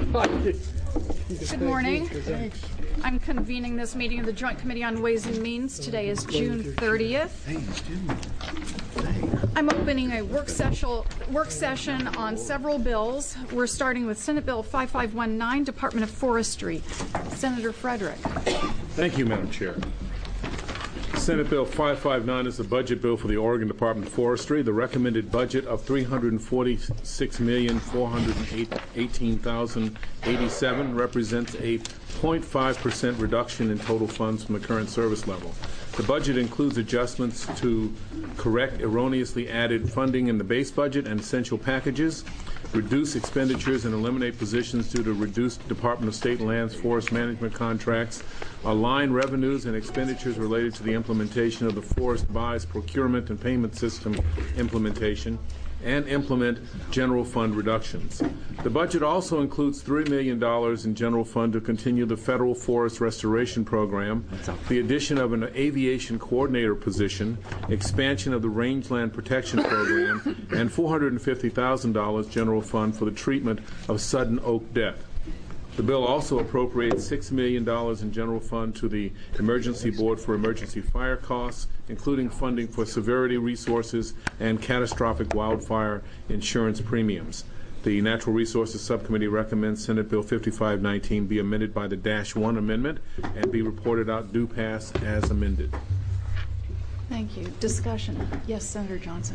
Good morning. I'm convening this meeting of the Joint Committee on Ways and Means. Today is June 30th. I'm opening a work session on several bills. We're starting with Senate Bill 5519, Department of Forestry. Senator Frederick. Thank you, Madam Chair. Senate Bill 559 is the budget bill for the Oregon Department of Forestry. The recommended budget of $346,418,087 represents a 0.5% reduction in total funds from the current service level. The budget includes adjustments to correct erroneously added funding in the base budget and essential packages, reduce expenditures and eliminate positions due to reduced Department of State Lands forest management contracts, align revenues and expenditures related to the implementation of the Forest Buys Procurement and Payment System implementation, and implement general fund reductions. The budget also includes $3 million in general fund to continue the federal forest restoration program, the addition of an aviation coordinator position, expansion of the rangeland protection program, and $450,000 general fund for the treatment of sudden oak death. The bill also appropriates $6 million in general fund to the Emergency Board for emergency fire costs, including funding for severity resources and catastrophic wildfire insurance premiums. The Natural Resources Subcommittee recommends Senate Bill 5519 be amended by the -1 amendment and be reported out due pass as amended. Thank you. Discussion. Yes, Senator Johnson.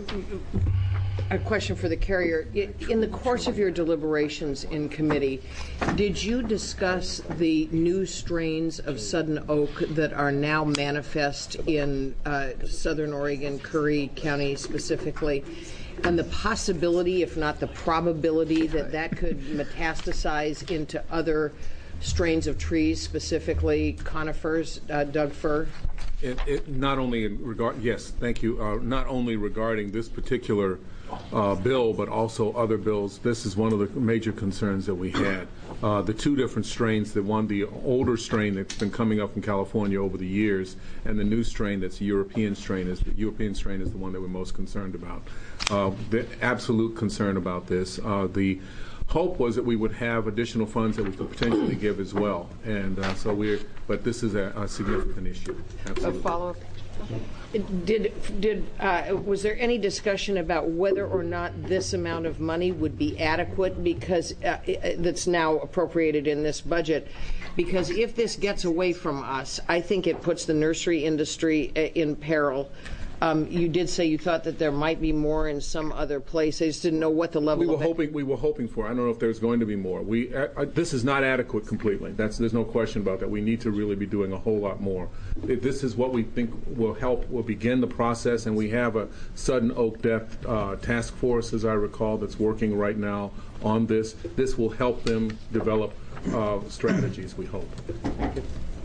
A question for the carrier. In the course of your deliberations in committee, did you discuss the new strains of sudden oak that are now manifest in southern Oregon, Curry County specifically, and the possibility, if not the probability, that that could metastasize into other strains of trees, specifically conifers, Doug fir? Not only yes, thank you. Not only regarding this particular bill, but also other bills. This is one of the major concerns that we had. The two different strains, the older strain that's been coming up in California over the years, and the new strain that's the European strain is the one that we're most concerned about. The absolute concern about this. The hope was that we would have additional funds that we could potentially give as well, and but this is a significant issue. Absolutely. A follow-up. Was there any discussion about whether or not this amount of money would be adequate, because that's now appropriated in this budget? Because if this gets away from us, I think it puts the nursery industry in peril. You did say you thought that there might be more in some other place. I just didn't know what the level. We were hoping for. I don't know if there's going to be more. This is not adequate completely. There's no question about that. We need to really be doing a whole lot more. This is what we think will help. Will begin the process, and we have a sudden oak death task force, as I recall, that's working right now on this. This will help them develop strategies. We hope. Thank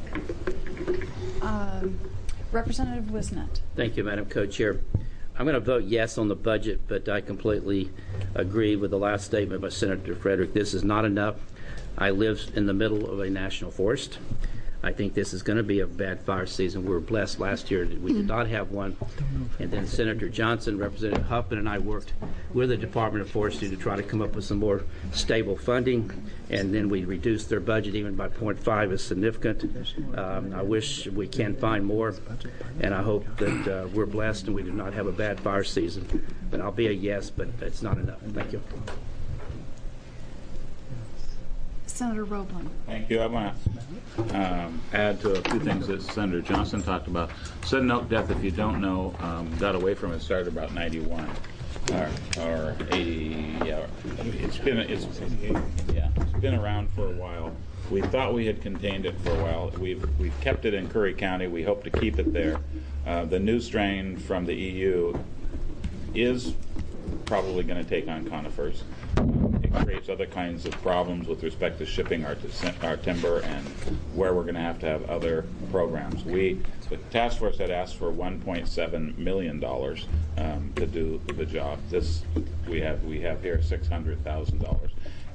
you. Representative Wisnett. Thank you, Madam Co-Chair. I'm going to vote yes on the budget, but I completely agree with the last statement by Senator Frederick. This is not enough. I live in the middle of a national forest. I think this is going to be a bad fire season. We were blessed last year that we did not have one. And then Senator Johnson, Representative Huffman, and I worked with the Department of Forestry to try to come up with some more stable funding. And then we reduced their budget even by 0.5 is significant. I wish we can find more. And I hope that we're blessed and we do not have a bad fire season. But I'll be a yes, but it's not enough. Thank you. Senator Roebling. Thank you. I want to add to a few things that Senator Johnson talked about. Sudden oak death, if you don't know, got away from it, started about 91 or 80. Yeah, it's been around for a while. We thought we had contained it for a while. We've kept it in Curry County. We hope to keep it there. The new strain from the EU is probably going to take on conifers. It creates other kinds of problems with respect to shipping our timber and where we're going to have other programs. The task force had asked for $1.7 million to do the job. We have here $600,000,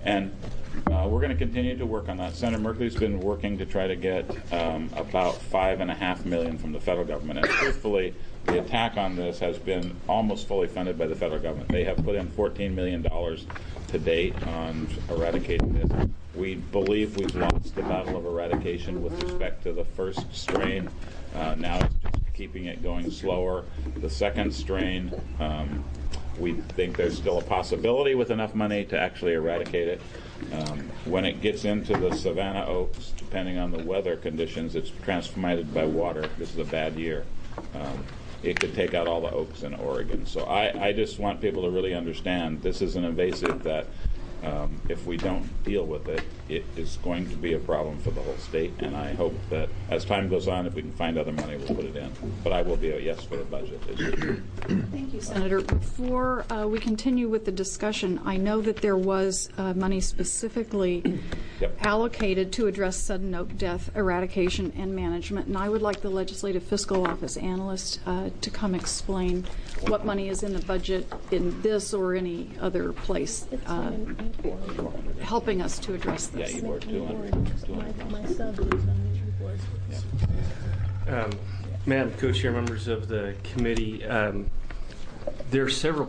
And we're going to continue to work on that. Senator Merkley's been working to try to get about $5.5 million from the federal government. And truthfully, the attack on this has been almost fully funded by the federal government. They have put in $14 million to date on eradicating this. We believe we've lost the battle of eradication with respect to the first strain. Now it's just keeping it going slower. The second strain, we think there's still a possibility with enough money to actually eradicate it. When it gets into the Savannah oaks, depending on the weather conditions, it's transformed by water. This is a bad year. It could take out all the oaks in Oregon. So I just want people to really understand this is an invasive that if we don't deal with it, it is going to be a problem for the whole state. And I hope that as time goes on, if we can find other money, we'll put it in. But I will be a yes for the budget. Thank you, Senator. Before we continue with the discussion, I know that there was money specifically allocated to address sudden oak death eradication and management, and I would like the Legislative Fiscal Office analyst to come explain what money is in the budget in this or any other place helping us to address this. Yeah, you were 200. My sub is on these reports. Madam Co-Chair, members of the committee, there are several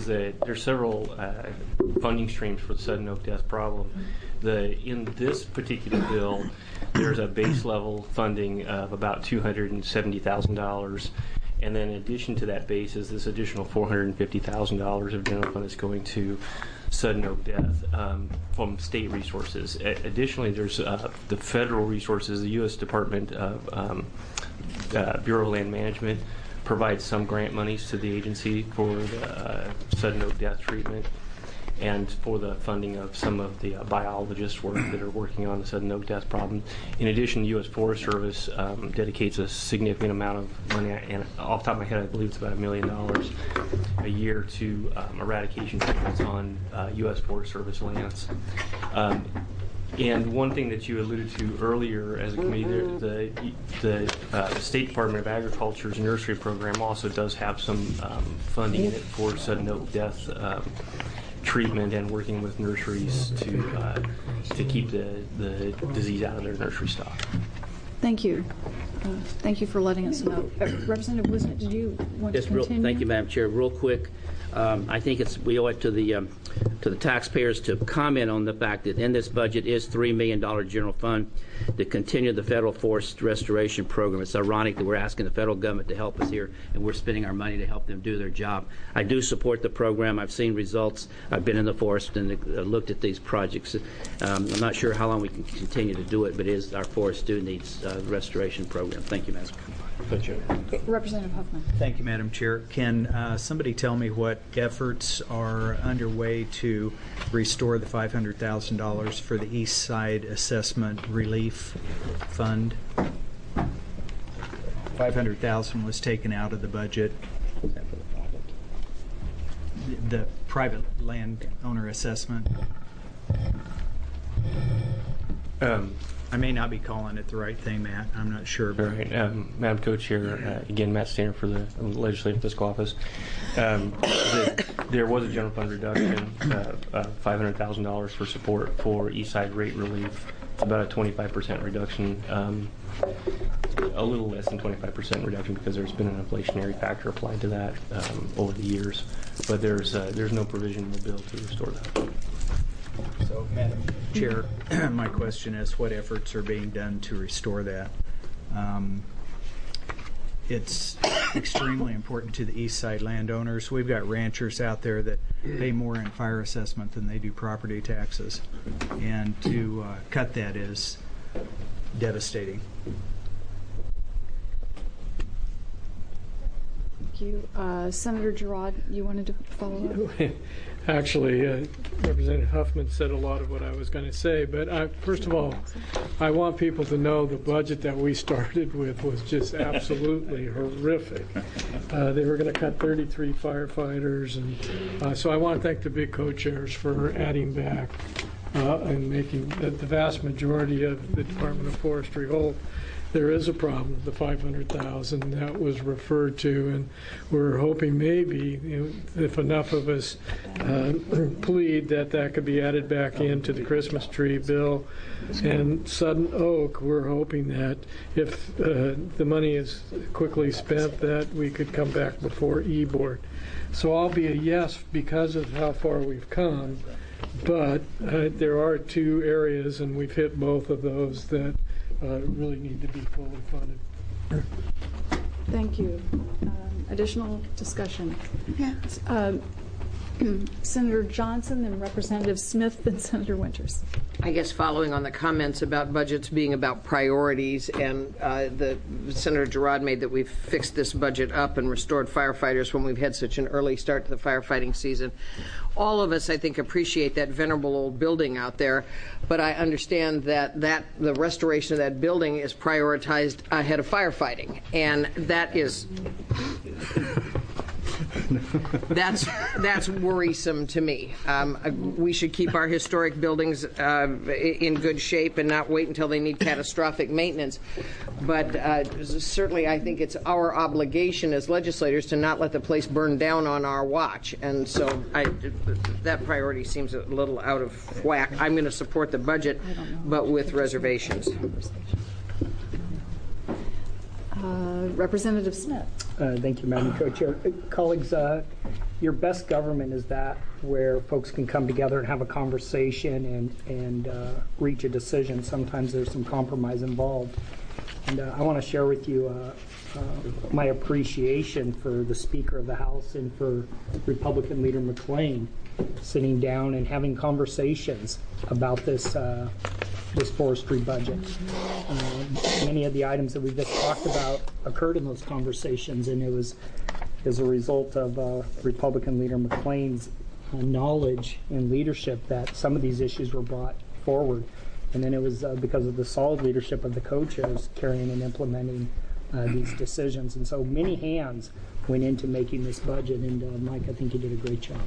funding streams for the sudden oak death problem. In this particular bill, there's a base level funding of about $270,000. And then in addition to that base is this additional $450,000 of general fund that's going to sudden oak death from state resources. Additionally, there's the federal resources. The U.S. Department of Bureau of Land Management provides some grant monies to the agency for the sudden oak death treatment and for the funding of some of the biologists that are working on the sudden oak death problem. In addition, the U.S. Forest Service dedicates a significant amount of money, and off the top of my head, I believe it's about $1 million a year to eradication treatments on U.S. Forest Service lands. And one thing that you alluded to earlier as a committee, the State Department of Agriculture's nursery program also does have some funding in it for sudden oak death treatment and working with nurseries to keep the disease out of their nursery stock. Thank you. Thank you for letting us know. Representative Wisnet, did you want to continue? Thank you, Madam Chair. Real quick, I think we owe it to the taxpayers to comment on the fact that in this budget is $3 million general fund to continue the federal forest restoration program. It's ironic that we're asking the federal government to help us here, and we're spending our money to help them do their job. I do support the program. I've seen results. I've been in the forest and looked at these projects. I'm not sure how long we can continue to do it, but our forest do needs a restoration program. Thank you, Madam. Representative Huffman. Thank you, Madam Chair. Can somebody tell me what efforts are underway to restore the $500,000 for the East Side Assessment Relief Fund? $500,000 was taken out of the budget. The private landowner assessment. I may not be calling it the right thing, Matt. I'm not sure. All right. Madam Co-Chair, again, Matt Stainer for the Legislative Fiscal Office. There was a general fund reduction of $500,000 for support for East Side rate relief. It's about a 25% reduction, a little less than 25% reduction because there's been an inflationary factor applied to that over the years. But there's no provision in the bill to restore that. So, Madam Chair, my question is what efforts are being done to restore that? It's extremely important to the East Side landowners. We've got ranchers out there that pay more in fire assessment than they do property taxes. And to cut that is devastating. Thank you. Senator Girard, you wanted to follow up? Actually, Representative Huffman said a lot of what I was going to say, but first of all, I want people to know the budget that we started with was just absolutely horrific. They were going to cut 33 firefighters, and so I want to thank the big co-chairs for adding back and making the vast majority of the Department of Forestry whole. there is a problem, the 500,000 that was referred to, and we're hoping maybe, if enough of us plead, that could be added back into the Christmas tree bill. And Sudden Oak, we're hoping that if the money is quickly spent, that we could come back before E-Board. So I'll be a yes because of how far we've come, but there are two areas, and we've hit both of those, that really need to be fully funded. Thank you. Additional discussion? Yeah. Senator Johnson, then Representative Smith, then Senator Winters. I guess following on the comments about budgets being about priorities, and the Senator Girard made that we've fixed this budget up and restored firefighters when we've had such an early start to the firefighting season. All of us, I think, appreciate that venerable old building out there, but I understand that the restoration of that building is prioritized ahead of firefighting, and that is that's worrisome to me. We should keep our historic buildings in good shape and not wait until they need catastrophic maintenance. But certainly I think it's our obligation as legislators to not let the place burn down on our watch. And so that priority seems a little out of whack. I'm going to support the budget, but with reservations. Representative Smith. Thank you, Madam Co-Chair. Colleagues, your best government is that where folks can come together and have a conversation and reach a decision. Sometimes there's some compromise involved. And I want to share with you my appreciation for the Speaker of the House and for Republican Leader McClain sitting down and having conversations about this forestry budget. Many of the items that we've just talked about occurred in those conversations, and it was as a result of Republican Leader McClain's knowledge and leadership that some of these issues were brought forward. And then it was because of the solid leadership of the co-chairs carrying and implementing these decisions. And so many hands went into making this budget, and Mike, I think you did a great job.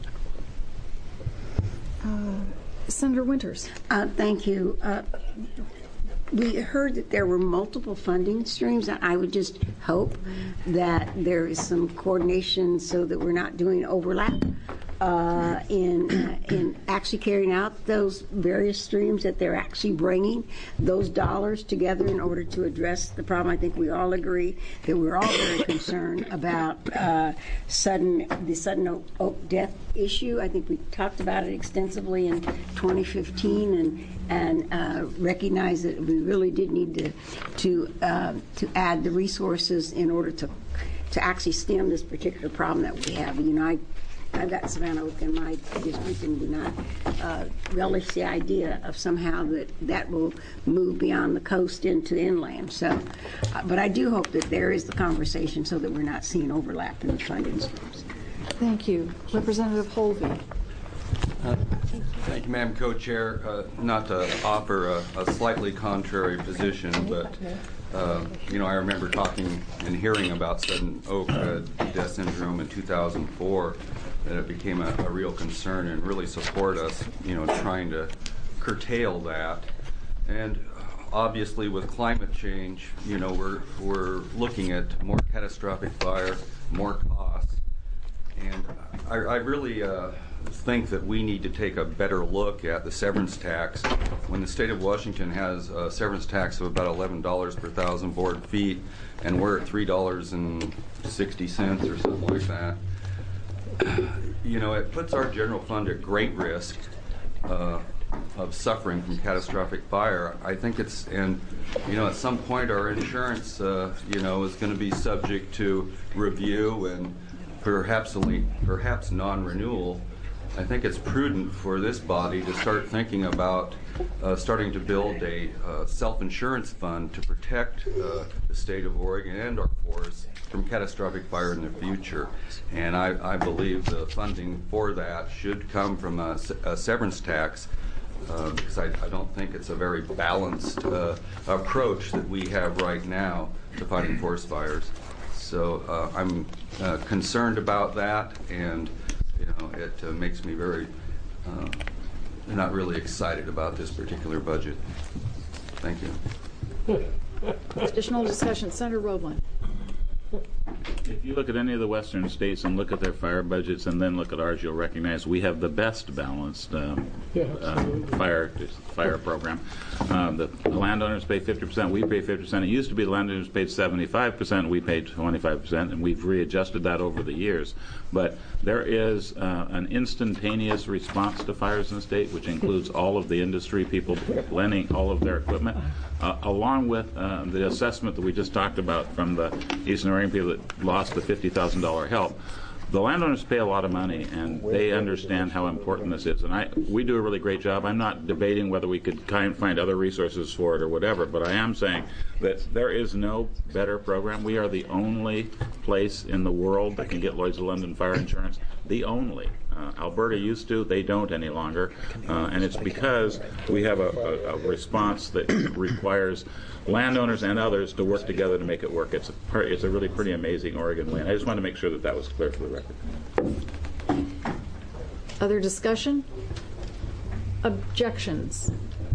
Senator Winters. Thank you. We heard that there were multiple funding streams, and I would just hope that there is some coordination so that we're not doing overlap in actually carrying out those various streams, that they're actually bringing those dollars together in order to address the problem. I think we all agree that we're all very concerned about the Sudden Oak death issue. I think we talked about it extensively in 2015 and recognize that we really did need to add the resources in order to actually stem this particular problem that we have. You know, I've got Savannah Oak in my district and do not relish the idea of somehow that will move beyond the coast into the inland. So, but I do hope that there is the conversation so that we're not seeing overlap in the funding streams. Thank you. Representative Holvey. Thank you, Madam Co-Chair. Not to offer a slightly contrary position, but I remember talking and hearing about Sudden Oak death syndrome in 2004, that it became a real concern and really support us, trying to curtail that. And obviously with climate change, we're looking at more catastrophic fire, more costs. And I really think that we need to take a better look at the severance tax. When the state of Washington has a severance tax of about $11 per 1,000 board feet, and we're at $3.60 or something like that, it puts our general fund at great risk of suffering from catastrophic fire. I think at some point our insurance, is going to be subject to review and perhaps non-renewal. I think it's prudent for this body to start thinking about starting to build a self-insurance fund to protect the state of Oregon and our forests from catastrophic fire in the future. And I believe the funding for that should come from a severance tax, because I don't think it's a very balanced approach that we have right now to fighting forest fires. So I'm concerned about that, and it makes me very not really excited about this particular budget. Thank you. Additional discussion. Senator Roebling. If you look at any of the western states and look at their fire budgets and then look at ours, you'll recognize we have the best balanced fire program. The landowners pay 50%, we pay 50%. It used to be the landowners paid 75%, we paid 25%, and we've readjusted that over the years. But there is an instantaneous response to fires in the state, which includes all of the industry people lending all of their equipment, along with the assessment that we just talked about from the Eastern Oregon people that lost the $50,000 help. The landowners pay a lot of money, and they understand how important this is. And we do a really great job. I'm not debating whether we could find other resources for it or whatever, but I am saying that there is no better program. We are the only place in the world that can get Lloyd's of London fire insurance. The only. Alberta used to, they don't any longer. And it's because we have a response that requires landowners and others to work together to make it work. It's a really pretty amazing Oregon win. I just wanted to make sure that was clear for the record. Other discussion? Objections?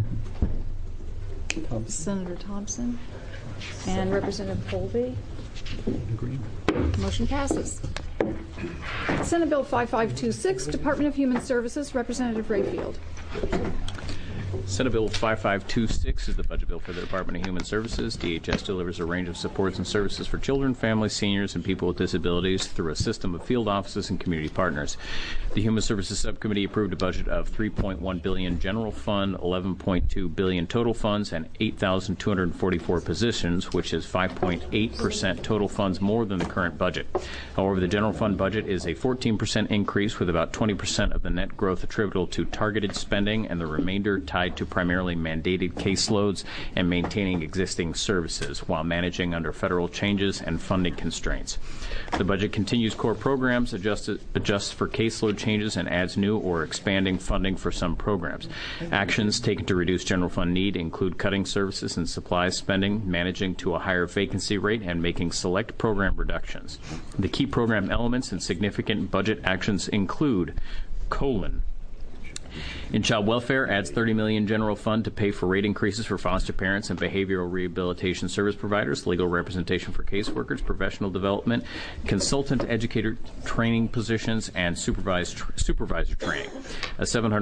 Senator Thompson and Representative Colby. Motion passes. Senate Bill 5526, Department of Human Services, Representative Rayfield. Senate Bill 5526 is the budget bill for the Department of Human Services. DHS delivers a range of supports and services for children, families, seniors, and people with disabilities through a system of field offices and community partners. The Human Services Subcommittee approved a budget of $3.1 billion general fund, $11.2 billion total funds, and 8,244 positions, which is 5.8% total funds more than the current budget. However, the general fund budget is a 14% increase, with about 20% of the net growth attributable to targeted spending and the remainder tied to primarily mandated caseloads and maintaining existing services while managing under federal changes and funding constraints. The budget continues core programs, adjusts for caseload changes, and adds new or expanding funding for some programs. Actions taken to reduce general fund need include cutting services and supplies spending, managing to a higher vacancy rate, and making select program reductions. The key program elements and significant budget actions include: in child welfare, adds $30 million general fund to pay for rate increases for foster parents and behavioral rehabilitation service providers, legal representation for caseworkers, professional development, consultant educator training positions, and supervisor training. A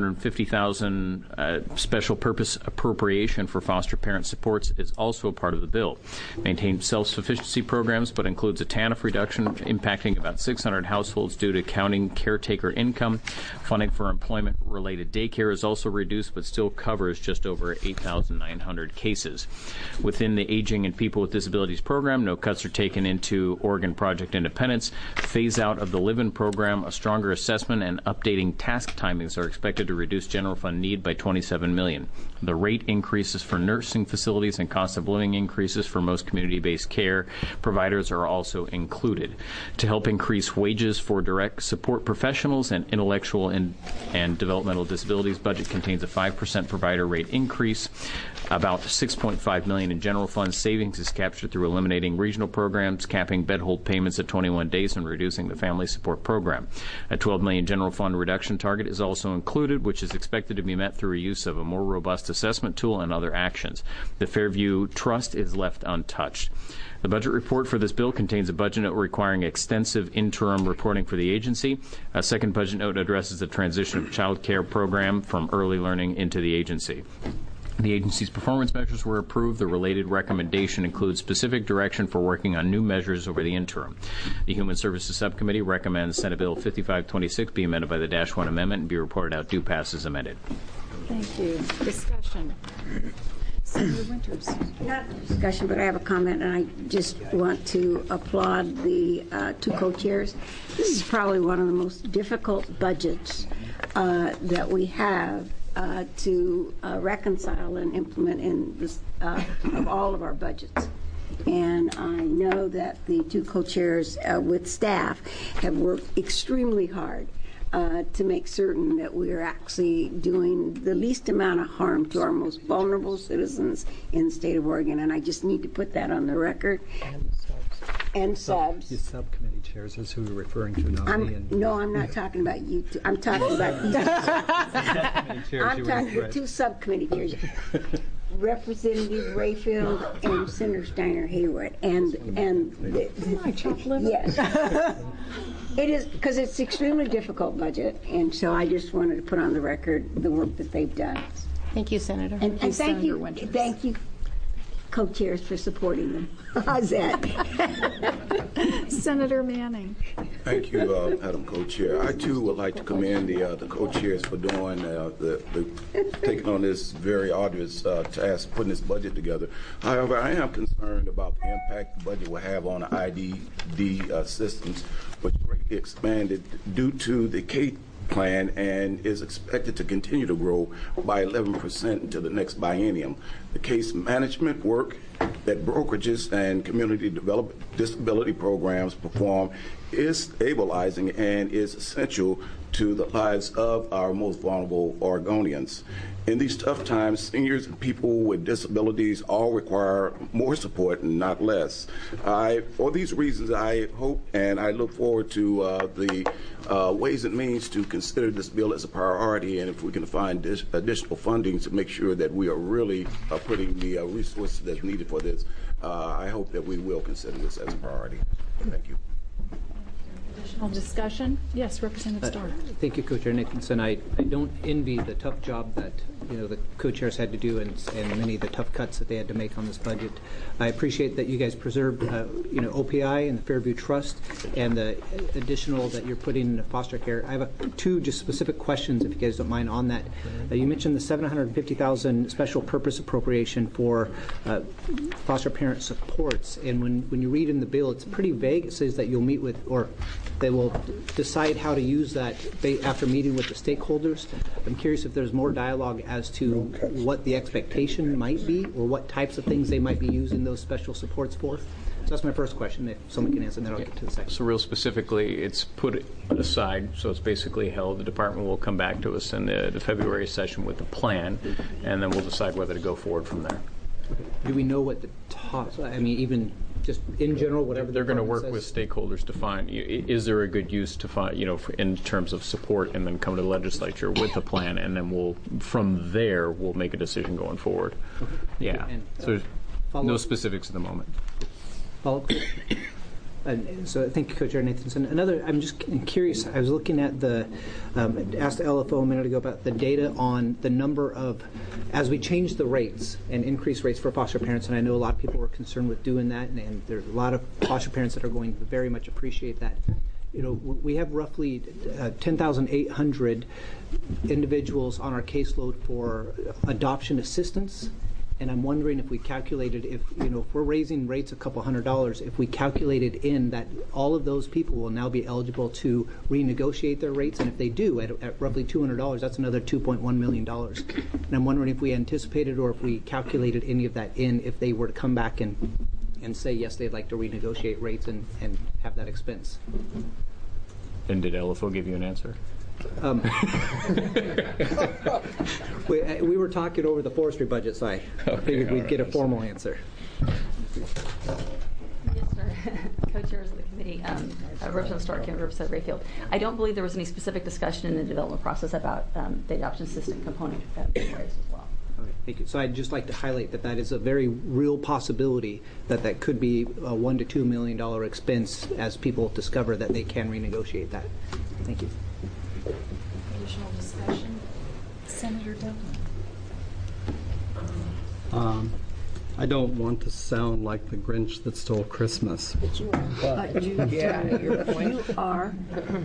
$750,000 special purpose appropriation for foster parent supports is also a part of the bill. Maintains self-sufficiency programs, but includes a TANF reduction impacting about 600 households due to counting caretaker income. Funding for employment-related daycare is also reduced, but still covers just over 8,900 cases. Within the Aging and People with Disabilities program, no cuts are taken into Oregon Project Independence. Phase out of the Live-In program, a stronger assessment, and updating task timings are expected to reduce general fund need by $27 million. The rate increases for nursing facilities and cost of living increases for most community-based care providers are also included. To help increase wages for direct support professionals and intellectual and developmental disabilities, budget contains a 5% provider rate increase. About $6.5 million in general fund savings is captured through eliminating regional programs, capping bed hold payments at 21 days, and reducing the family support program. A $12 million general fund reduction target is also included, which is expected to be met through a use of a more robust assessment tool and other actions. The Fairview Trust is left untouched. The budget report for this bill contains a budget note requiring extensive interim reporting for the agency. A second budget note addresses the transition of child care program from early learning into the agency. The agency's performance measures were approved. The related recommendation includes specific direction for working on new measures over the interim. The Human Services Subcommittee recommends Senate Bill 5526 be amended by the -1 amendment and be reported out due pass as amended. Thank you. Discussion. Senator Winters. Not discussion, but I have a comment, and I just want to applaud the two co-chairs. This is probably one of the most difficult budgets that we have to reconcile and implement in this, of all of our budgets. And I know that the two co-chairs with staff have worked extremely hard to make certain that we are actually doing the least amount of harm to our most vulnerable citizens in the state of Oregon. And I just need to put that on the record. And subs. The subcommittee chairs is who you're referring to, not me. No, I'm not talking about you two. I'm talking about these. I'm talking about two subcommittee chairs. Representative Rayfield and Senator Steiner Haywood, and yes, it is because it's an extremely difficult budget, and so I just wanted to put on the record the work that they've done. Thank you, Senator. And thank you, co-chairs, for supporting them. How's that? Senator Manning. Thank you, Madam Co-Chair. I too would like to commend the co-chairs for doing taking on this very arduous task, putting this budget together. However, I am concerned about the impact the budget will have on the IDD systems, which greatly expanded due to the K plan and is expected to continue to grow by 11% until the next biennium. The case management work that brokerages and community development disability programs perform is stabilizing and is essential to the lives of our most vulnerable Oregonians. In these tough times, seniors and people with disabilities all require more support and not less. For these reasons, I hope and I look forward to the Ways and Means to consider this bill as a priority, and if we can find additional funding to make sure that we are really putting the resources that's needed for this, I hope that we will consider this as a priority. Thank you. Additional discussion? Yes, Representative Starr. Thank you, Co-Chair Nicholson. I don't envy the tough job that the co-chairs had to do and many of the tough cuts that they had to make on this budget. I appreciate that you guys preserved OPI and the Fairview Trust and the additional that you're putting into foster care. I have two just specific questions, if you guys don't mind, on that. You mentioned the $750,000 special purpose appropriation for foster parent supports, and when you read in the bill, it's pretty vague. It says that you'll meet with, or they will decide how to use that after meeting with the stakeholders. I'm curious if there's more dialogue as to what the expectation might be or what types of things they might be using those special supports for. So that's my first question. If someone can answer, and then I'll get to the second. So real specifically, it's put aside, so it's basically held. The department will come back to us in the February session with a plan, and then we'll decide whether to go forward from there. Do we know what the top, even just in general, whatever they're going to work with stakeholders to find, is there a good use to find, in terms of support, and then come to the legislature with a plan, and then from there we'll make a decision going forward. Okay. Yeah. And, so no specifics at the moment. Follow-up. So thank you, Co-Chair Nathanson. I'm just curious. I was looking at asked the LFO a minute ago about the data on the number of, as we change the rates and increase rates for foster parents, and I know a lot of people were concerned with doing that, and there's a lot of foster parents that are going to very much appreciate that. We have roughly 10,800 individuals on our caseload for adoption assistance. And I'm wondering if we calculated, if we're raising rates a couple $100, if we calculated in that all of those people will now be eligible to renegotiate their rates, and if they do at roughly $200, that's another $2.1 million. And I'm wondering if we anticipated or if we calculated any of that in, if they were to come back and say yes, they'd like to renegotiate rates and have that expense. And did LFO give you an answer? We were talking over the forestry budget, so I figured we'd get a formal answer. Yes, sir. Co-chairs of the committee, Representative Stark and Representative Rayfield. I don't believe there was any specific discussion in the development process about the adoption system component being raised as well. Okay, thank you. So I'd just like to highlight that is a very real possibility that could be a $1 to $2 million expense as people discover that they can renegotiate that. Thank you. Additional discussion? Senator Devlin. I don't want to sound like the Grinch that stole Christmas. But you are.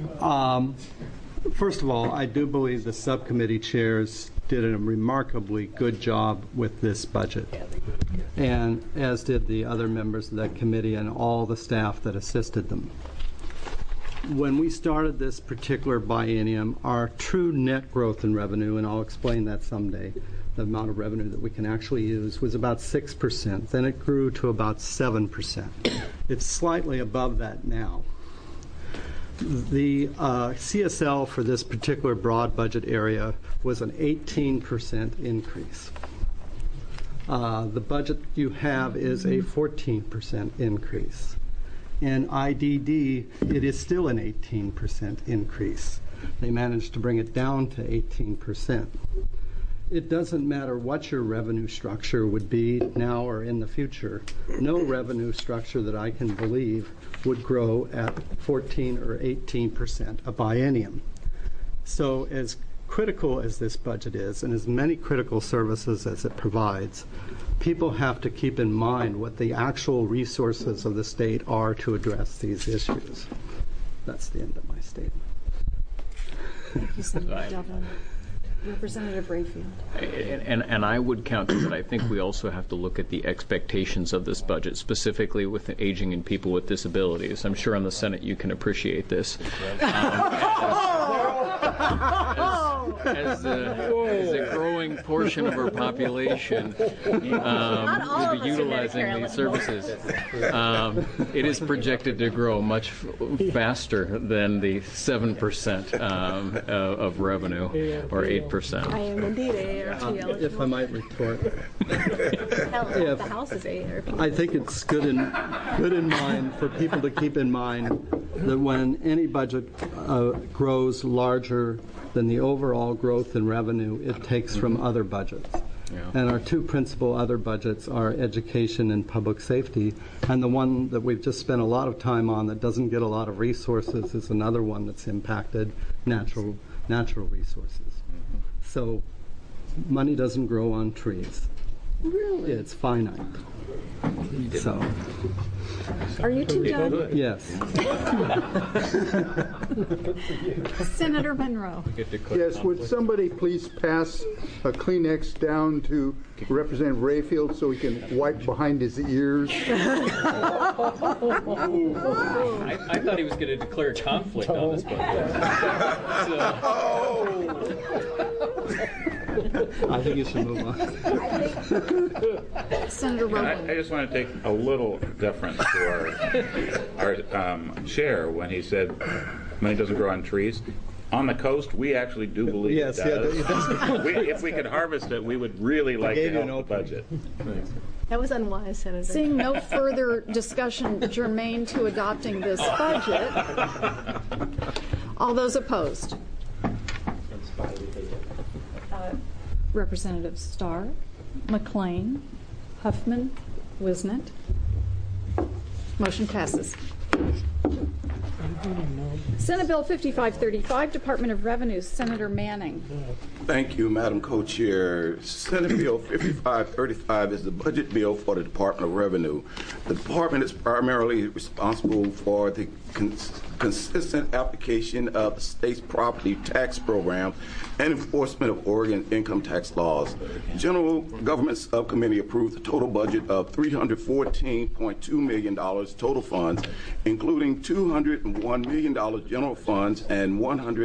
First of all, I do believe the subcommittee chairs did a remarkably good job with this budget, and as did the other members of that committee and all the staff that assisted them. When we started this particular biennium, our true net growth in revenue, and I'll explain that someday, the amount of revenue that we can actually use, was about 6%. Then it grew to about 7%. It's slightly above that now. The CSL for this particular broad budget area was an 18% increase. The budget you have is a 14% increase. In IDD, it is still an 18% increase. They managed to bring it down to 18%. it doesn't matter what your revenue structure would be now or in the future. No revenue structure that I can believe would grow at 14 or 18% a biennium. So as critical as this budget is, and as many critical services as it provides, people have to keep in mind what the actual resources of the state are to address these issues. That's the end of my statement. Thank you, Senator Devlin. Representative Rayfield. And I would counter that I think we also have to look at the expectations of this budget, specifically with aging and people with disabilities. I'm sure on the Senate you can appreciate this. As a growing portion of our population will be utilizing these services, it is projected to grow much faster than the 7% of revenue, or 8%. I am indeed AARP eligible. If I might retort, The House is AARP. I think it's good in mind for people to keep in mind that when any budget grows larger than the overall growth in revenue, it takes from other budgets. Yeah. And our two principal other budgets are education and public safety, and the one that we've just spent a lot of time on that doesn't get a lot of resources is another one that's impacted, natural resources. Mm-hmm. So money doesn't grow on trees. Really? It's finite. So. Are you two done? Yes. Senator Monroe. Yes, would somebody please pass a Kleenex down to Representative Rayfield so he can wipe behind his ears? I thought he was going to declare conflict on this budget. I think you should move on. Senator Rogan. I just want to take a little deference to our chair when he said money doesn't grow on trees. On the coast, we actually do believe it does. If we could harvest it, we would really like to help the budget. That was unwise, Senator. Seeing no further discussion germane to adopting this budget, all those opposed? Representative Starr, McLean, Huffman, Wisnett. Motion passes. Senate Bill 5535, Department of Revenue, Senator Manning. Thank you, Madam Co-Chair. Senate Bill 5535 is the budget bill for the Department of Revenue. The department is primarily responsible for the consistent application of the state's property tax program and enforcement of Oregon income tax laws. General Government Subcommittee approved a total budget of $314.2 million total funds, including $201 million general funds and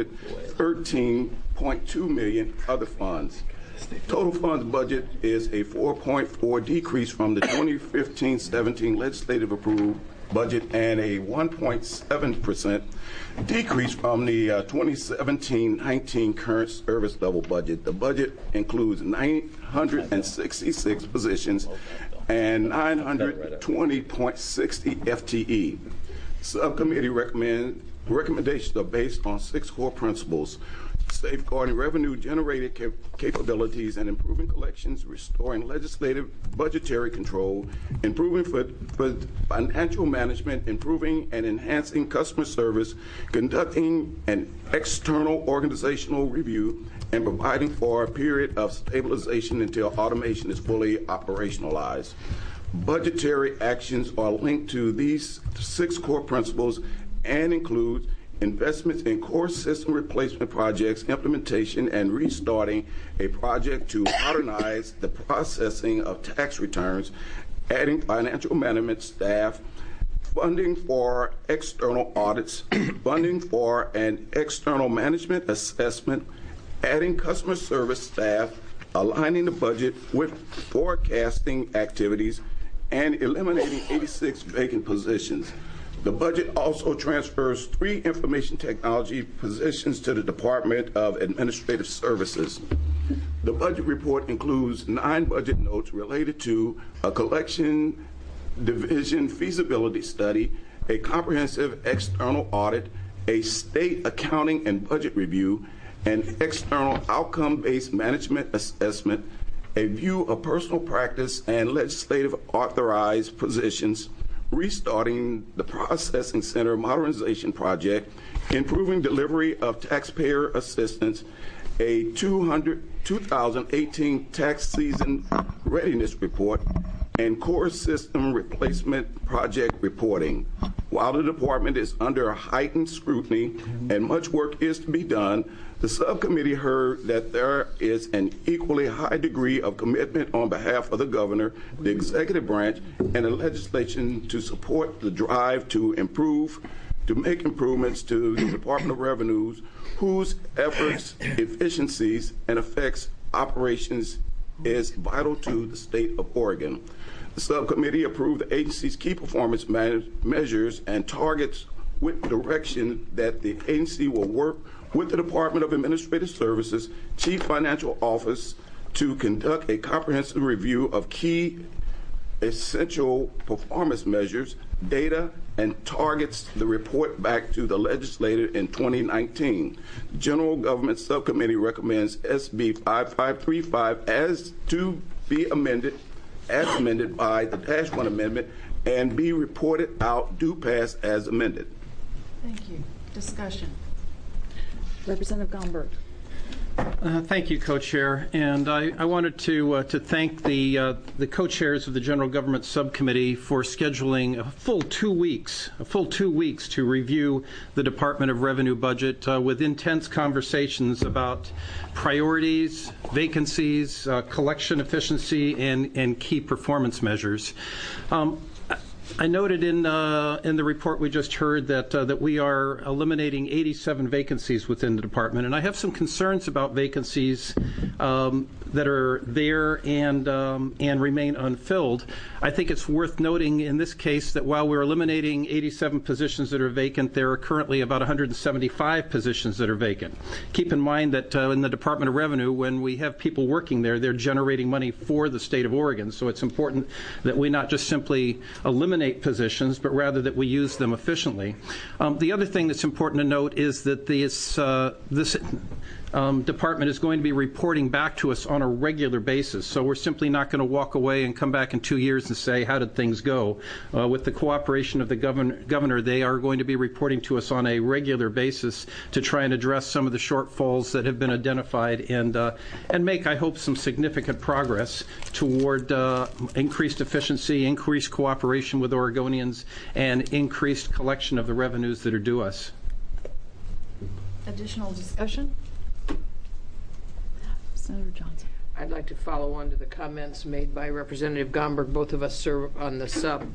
$113.2 million other funds. Total funds budget is a 4.4 decrease from the 2015-17 legislative approved budget and a 1.7% decrease from the 2017-19 current service level budget. The budget includes 966 positions and 920.60 FTE. Subcommittee recommendations are based on 6 core principles: safeguarding revenue generated capabilities and improving collections, restoring legislative budgetary control, improving for financial management, improving and enhancing customer service, conducting an external organizational review, and providing for a period of stabilization until automation is fully operationalized. Budgetary actions are linked to these 6 core principles and include investments in core system replacement projects, implementation and restarting a project to modernize the processing of tax returns, adding financial management staff, funding for external audits, funding for an external management assessment, adding customer service staff, aligning the budget with forecasting activities, and eliminating 86 vacant positions. The budget also transfers 3 information technology positions to the Department of Administrative Services. The budget report includes 9 budget notes related to a collection division feasibility study, a comprehensive external audit, a state accounting and budget review, an external outcome-based management assessment, a view of personal practice and legislative authorized positions, restarting the processing center modernization project, improving delivery of taxpayer assistance, a 2018 tax season readiness report, and core system replacement project reporting. While the department is under heightened scrutiny and much work is to be done, the subcommittee heard that there is an equally high degree of commitment on behalf of the governor, the executive branch, and the legislation to support the drive to make improvements to the Department of Revenues, whose efforts, efficiencies, and effects operations is vital to the state of Oregon. The subcommittee approved the agency's key performance measures and targets with direction that the agency will work with the Department of Administrative Services, Chief Financial Office, to conduct a comprehensive review of key essential performance measures, data, and targets the report back to the legislature in 2019. The General Government Subcommittee recommends SB 5535 as amended by the -1 amendment and be reported out due pass as amended. Thank you. Discussion. Representative Gomberg. Thank you, Co-Chair. And I wanted to thank the co-chairs of the General Government Subcommittee for scheduling a full 2 weeks to review the Department of Revenue budget with intense conversations about priorities, vacancies, collection efficiency, and key performance measures. I noted in the report we just heard that we are eliminating 87 vacancies within the department, and I have some concerns about vacancies that are there and remain unfilled. I think it's worth noting in this case that while we're eliminating 87 positions that are vacant, there are currently about 175 positions that are vacant. Keep in mind that in the Department of Revenue, when we have people working there, they're generating money for the state of Oregon. So it's important that we not just simply eliminate positions, but rather that we use them efficiently. The other thing that's important to note is that this department is going to be reporting back to us on a regular basis. So we're simply not going to walk away and come back in 2 years and say, how did things go? With the cooperation of the governor, they are going to be reporting to us on a regular basis to try and address some of the shortfalls that have been identified and make, I hope, some significant progress toward increased efficiency, increased cooperation with Oregonians, and increased collection of the revenues that are due us. Additional discussion? Senator Johnson. I'd like to follow on to the comments made by Representative Gomberg. Both of us serve on the sub.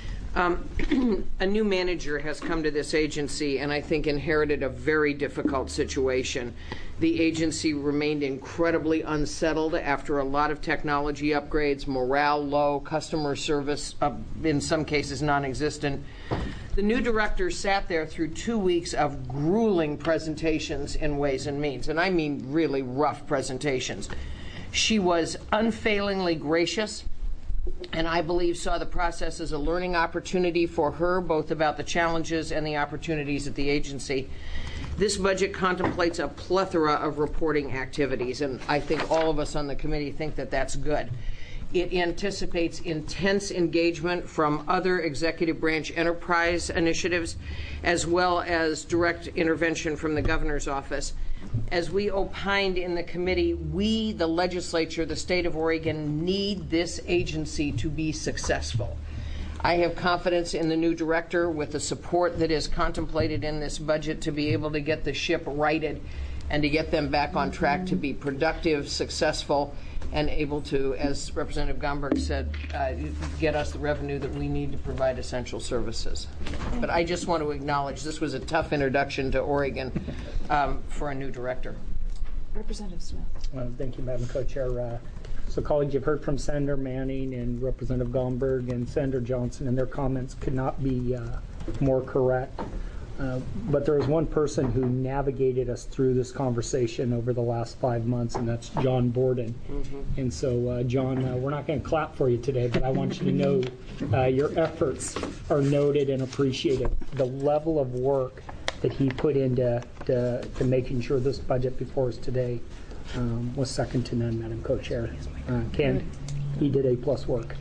A new manager has come to this agency and I think inherited a very difficult situation. The agency remained incredibly unsettled after a lot of technology upgrades, morale low, customer service in some cases non-existent. The new director sat there through 2 weeks of grueling presentations in Ways and Means, and I mean really rough presentations. She was unfailingly gracious, and I believe saw the process as a learning opportunity for her, both about the challenges and the opportunities at the agency. This budget contemplates a plethora of reporting activities, and I think all of us on the committee think that that's good. It anticipates intense engagement from other executive branch enterprise initiatives, as well as direct intervention from the governor's office. As we opined in the committee, we, the legislature, the state of Oregon, need this agency to be successful. I have confidence in the new director with the support that is contemplated in this budget to be able to get the ship righted and to get them back on track to be productive, successful, and able to, as Representative Gomberg said, get us the revenue that we need to provide essential services. But I just want to acknowledge this was a tough introduction to Oregon for a new director. Representative Smith. Thank you, Madam Co-Chair. So, colleagues, you've heard from Senator Manning and Representative Gomberg and Senator Johnson, and their comments could not be more correct. But there was one person who navigated us through this conversation over the last 5 months, and that's John Borden. Mm-hmm. And so, John, we're not going to clap for you today, but I want you to know your efforts are noted and appreciated. The level of work that he put into to making sure this budget before us today was second to none, Madam Co-Chair. Ken, he did A+ work.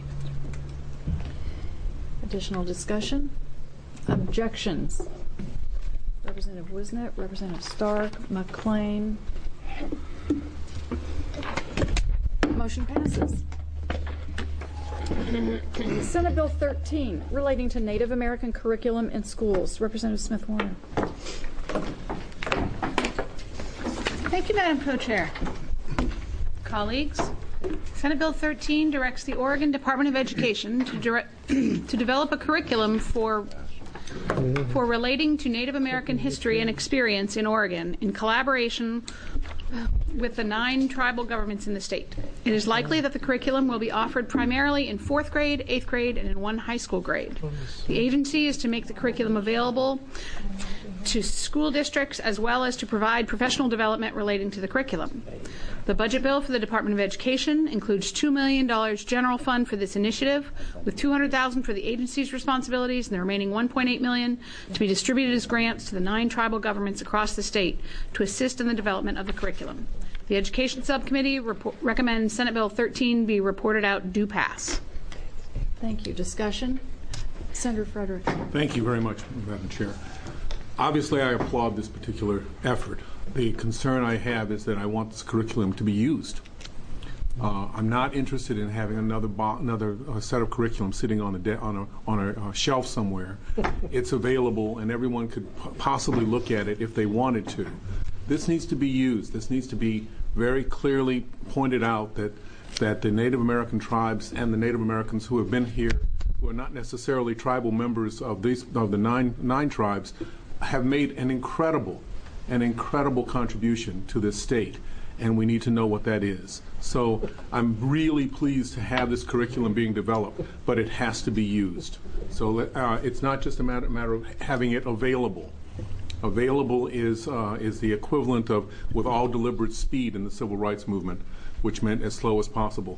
Additional discussion? Objections? Representative Wisnet, Representative Stark, McLean. Motion passes. Senate Bill 13, relating to Native American curriculum in schools. Representative Smith Warner. Thank you, Madam Co-Chair. Colleagues, Senate Bill 13 directs the Oregon Department of Education to develop a curriculum for relating to Native American history and experience in Oregon in collaboration with the 9 tribal governments in the state. It is likely that the curriculum will be offered primarily in 4th grade, 8th grade, and in 1 high school grade. The agency is to make the curriculum available to school districts as well as to provide professional development relating to the curriculum. The budget bill for the Department of Education includes $2 million general fund for this initiative, with $200,000 for the agency's responsibilities and the remaining $1.8 million to be distributed as grants to the 9 tribal governments across the state to assist in the development of the curriculum. The Education Subcommittee recommends Senate Bill 13 be reported out due pass. Thank you. Discussion? Senator Frederick. Thank you very much, Madam Chair. Obviously, I applaud this particular effort. The concern I have is that I want this curriculum to be used. I'm not interested in having another set of curriculum sitting on a shelf somewhere. It's available, and everyone could possibly look at it if they wanted to. This needs to be used. This needs to be very clearly pointed out that the Native American tribes and the Native Americans who have been here, who are not necessarily tribal members of the nine tribes, have made an incredible contribution to this state, and we need to know what that is. So I'm really pleased to have this curriculum being developed, but it has to be used. So it's not just a matter of having it available. Available is the equivalent of with all deliberate speed in the civil rights movement, which meant as slow as possible.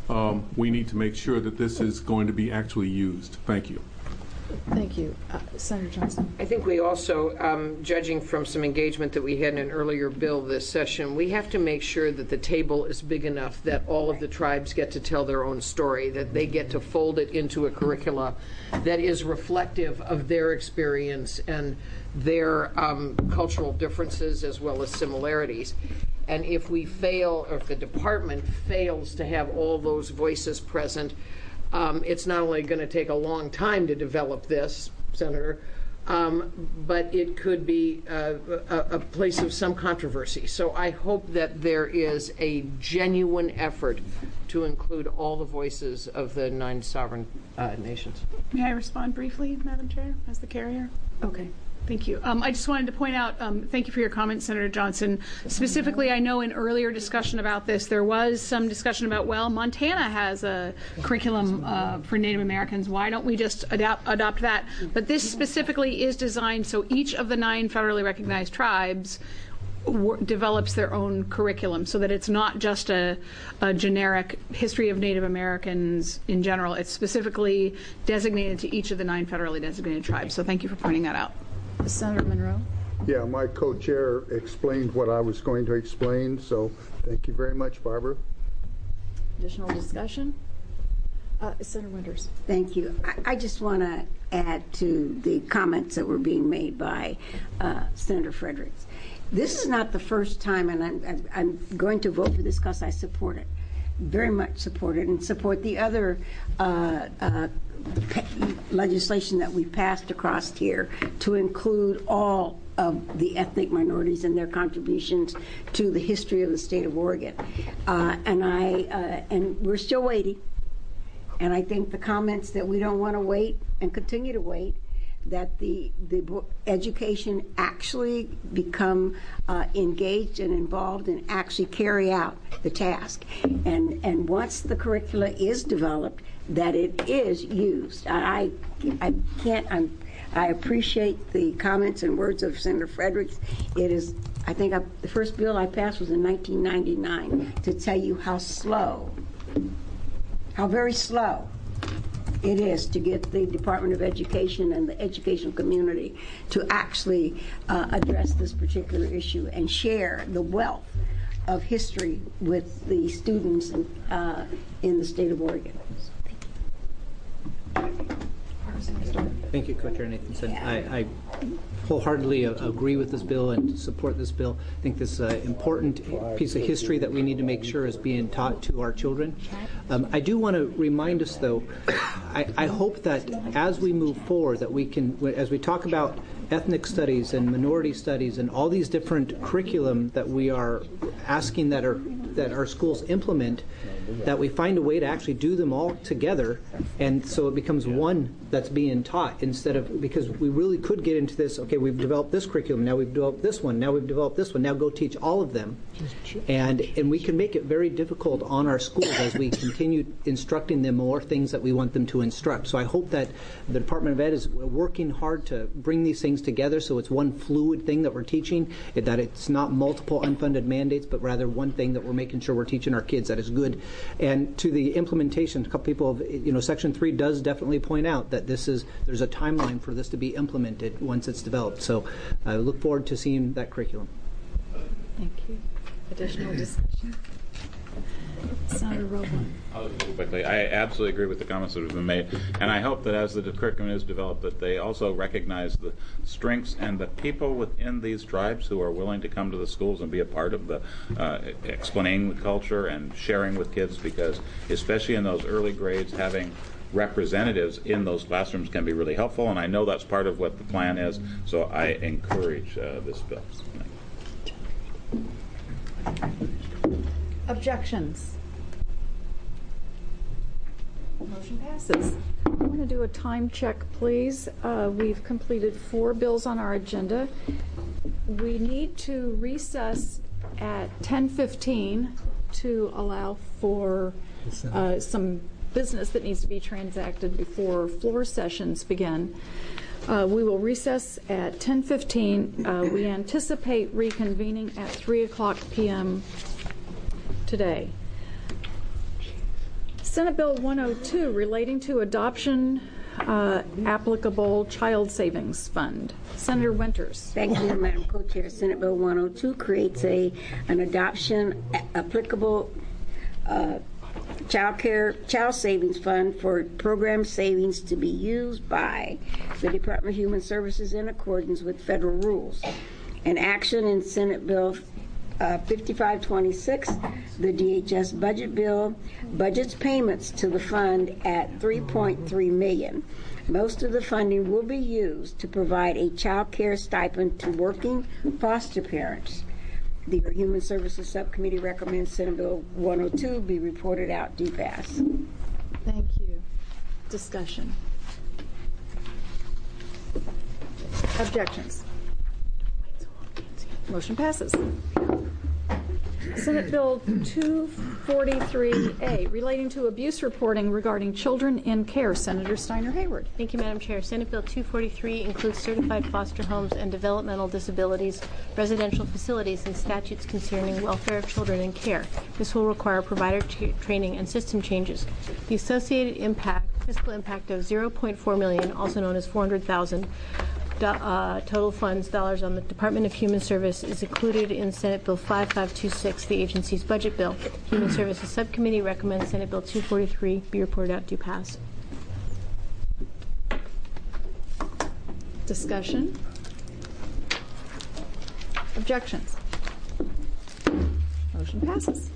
We need to make sure that this is going to be actually used. Thank you. Thank you. Senator Johnson. I think we also, judging from some engagement that we had in an earlier bill this session, we have to make sure that the table is big enough that all of the tribes get to tell their own story, that they get to fold it into a curricula that is reflective of their experience and their cultural differences as well as similarities. And if we fail, or if the department fails to have all those voices present, it's not only going to take a long time to develop this, Senator, but it could be a place of some controversy. So I hope that there is a genuine effort to include all the voices of the 9 sovereign nations. May I respond briefly, Madam Chair, as the carrier? Okay. Thank you. I just wanted to point out, thank you for your comments, Senator Johnson. Specifically, I know in earlier discussion about this, there was some discussion about, well, Montana has a curriculum for Native Americans. Why don't we just adopt that? But this specifically is designed so each of the 9 federally recognized tribes develops their own curriculum, so that it's not just a generic history of Native Americans in general. It's specifically designated to each of the 9 federally designated tribes. So thank you for pointing that out. Senator Monroe. Yeah, my co-chair explained what I was going to explain, so thank you very much, Barbara. Additional discussion? Senator Winters. Thank you. I just want to add to the comments that were being made by Senator Fredericks. This is not the first time, and I'm going to vote for this because I support it, very much support it, and support the other legislation that we passed across here to include all of the ethnic minorities and their contributions to the history of the state of Oregon. And we're still waiting. And I think the comments that we don't want to wait and continue to wait, that the education actually become engaged and involved and actually carry out the task. And once the curricula is developed, that it is used. I appreciate the comments and words of Senator Fredericks. It is, I think the first bill I passed was in 1999 to tell you how slow, how very slow it is to get the Department of Education and the educational community to actually address this particular issue and share the wealth of history with the students in the state of Oregon. Thank you, Co-Chair Nathanson. I wholeheartedly agree with this bill and support this bill. I think this is an important piece of history that we need to make sure is being taught to our children. I do want to remind us, though, I hope that as we move forward, that we can, as we talk about ethnic studies and minority studies and all these different curriculum that we are asking that our schools implement, that we find a way to actually do them all together, and so it becomes one that's being taught instead of, because we really could get into this, okay, we've developed this curriculum, now we've developed this one, now we've developed this one, now go teach all of them. And we can make it very difficult on our schools as we continue instructing them more things that we want them to instruct. So I hope that the Department of Ed is working hard to bring these things together so it's one fluid thing that we're teaching, that it's not multiple unfunded mandates, but rather one thing that we're making sure we're teaching our kids that is good. And to the implementation, a couple people have, Section 3 does definitely point out that there's a timeline for this to be implemented once it's developed. So I look forward to seeing that curriculum. Thank you. Additional discussion? Senator Rowan. I'll just quickly. I absolutely agree with the comments that have been made, and I hope that as the curriculum is developed, that they also recognize the strengths and the people within these tribes who are willing to come to the schools and be a part of the explaining the culture and sharing with kids, because especially in those early grades, having representatives in those classrooms can be really helpful, and I know that's part of what the plan is, so I encourage this bill. Objections? Motion passes. I want to do a time check, please. We've completed 4 bills on our agenda. We need to recess at 10:15 to allow for some business that needs to be transacted before floor sessions begin. We will recess at 10:15. We anticipate reconvening at 3:00 p.m. today. Senate Bill 102 relating to adoption applicable child savings fund. Senator Winters. Thank you, Madam Co-Chair. Senate Bill 102 creates an adoption applicable child savings fund for program savings to be used by the Department of Human Services in accordance with federal rules. An action in Senate Bill 5526, the DHS budget bill, budgets payments to the fund at $3.3 million. Most of the funding will be used to provide a child care stipend to working foster parents. The Human Services Subcommittee recommends Senate Bill 102 be reported out due pass. Thank you. Discussion. Objections? Motion passes. Senate Bill 243A relating to abuse reporting regarding children in care. Senator Steiner Hayward. Thank you, Madam Chair. Senate Bill 243 includes certified foster homes and developmental disabilities, residential facilities, and statutes concerning welfare of children in care. This will require provider training and system changes. The associated fiscal impact of $0.4 million, also known as $400,000, total funds dollars on the Department of Human Service is included in Senate Bill 5526, the agency's budget bill. Human Services Subcommittee recommends Senate Bill 243 be reported out due pass. Discussion? Objections? Motion passes.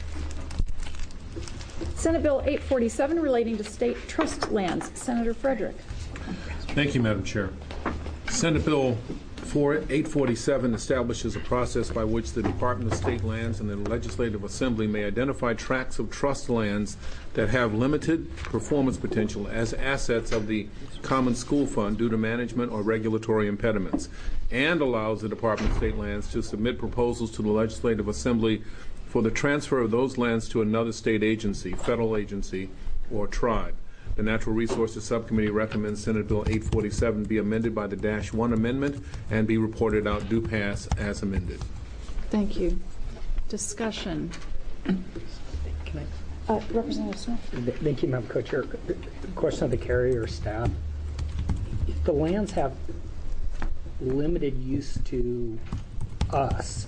Senate Bill 847 relating to state trust lands. Senator Frederick. Thank you, Madam Chair. Senate Bill 847 establishes a process by which the Department of State Lands and the Legislative Assembly may identify tracts of trust lands that have limited performance potential as assets of the Common School Fund due to management or regulatory impediments, and allows the Department of State Lands to submit proposals to the Legislative Assembly for the transfer of those lands to another state agency, federal agency, or tribe. The Natural Resources Subcommittee recommends Senate Bill 847 be amended by the -1 amendment and be reported out due pass as amended. Thank you. Discussion. Representative Smith. Thank you, Madam Co-Chair. Question of the carrier staff. If the lands have limited use to us,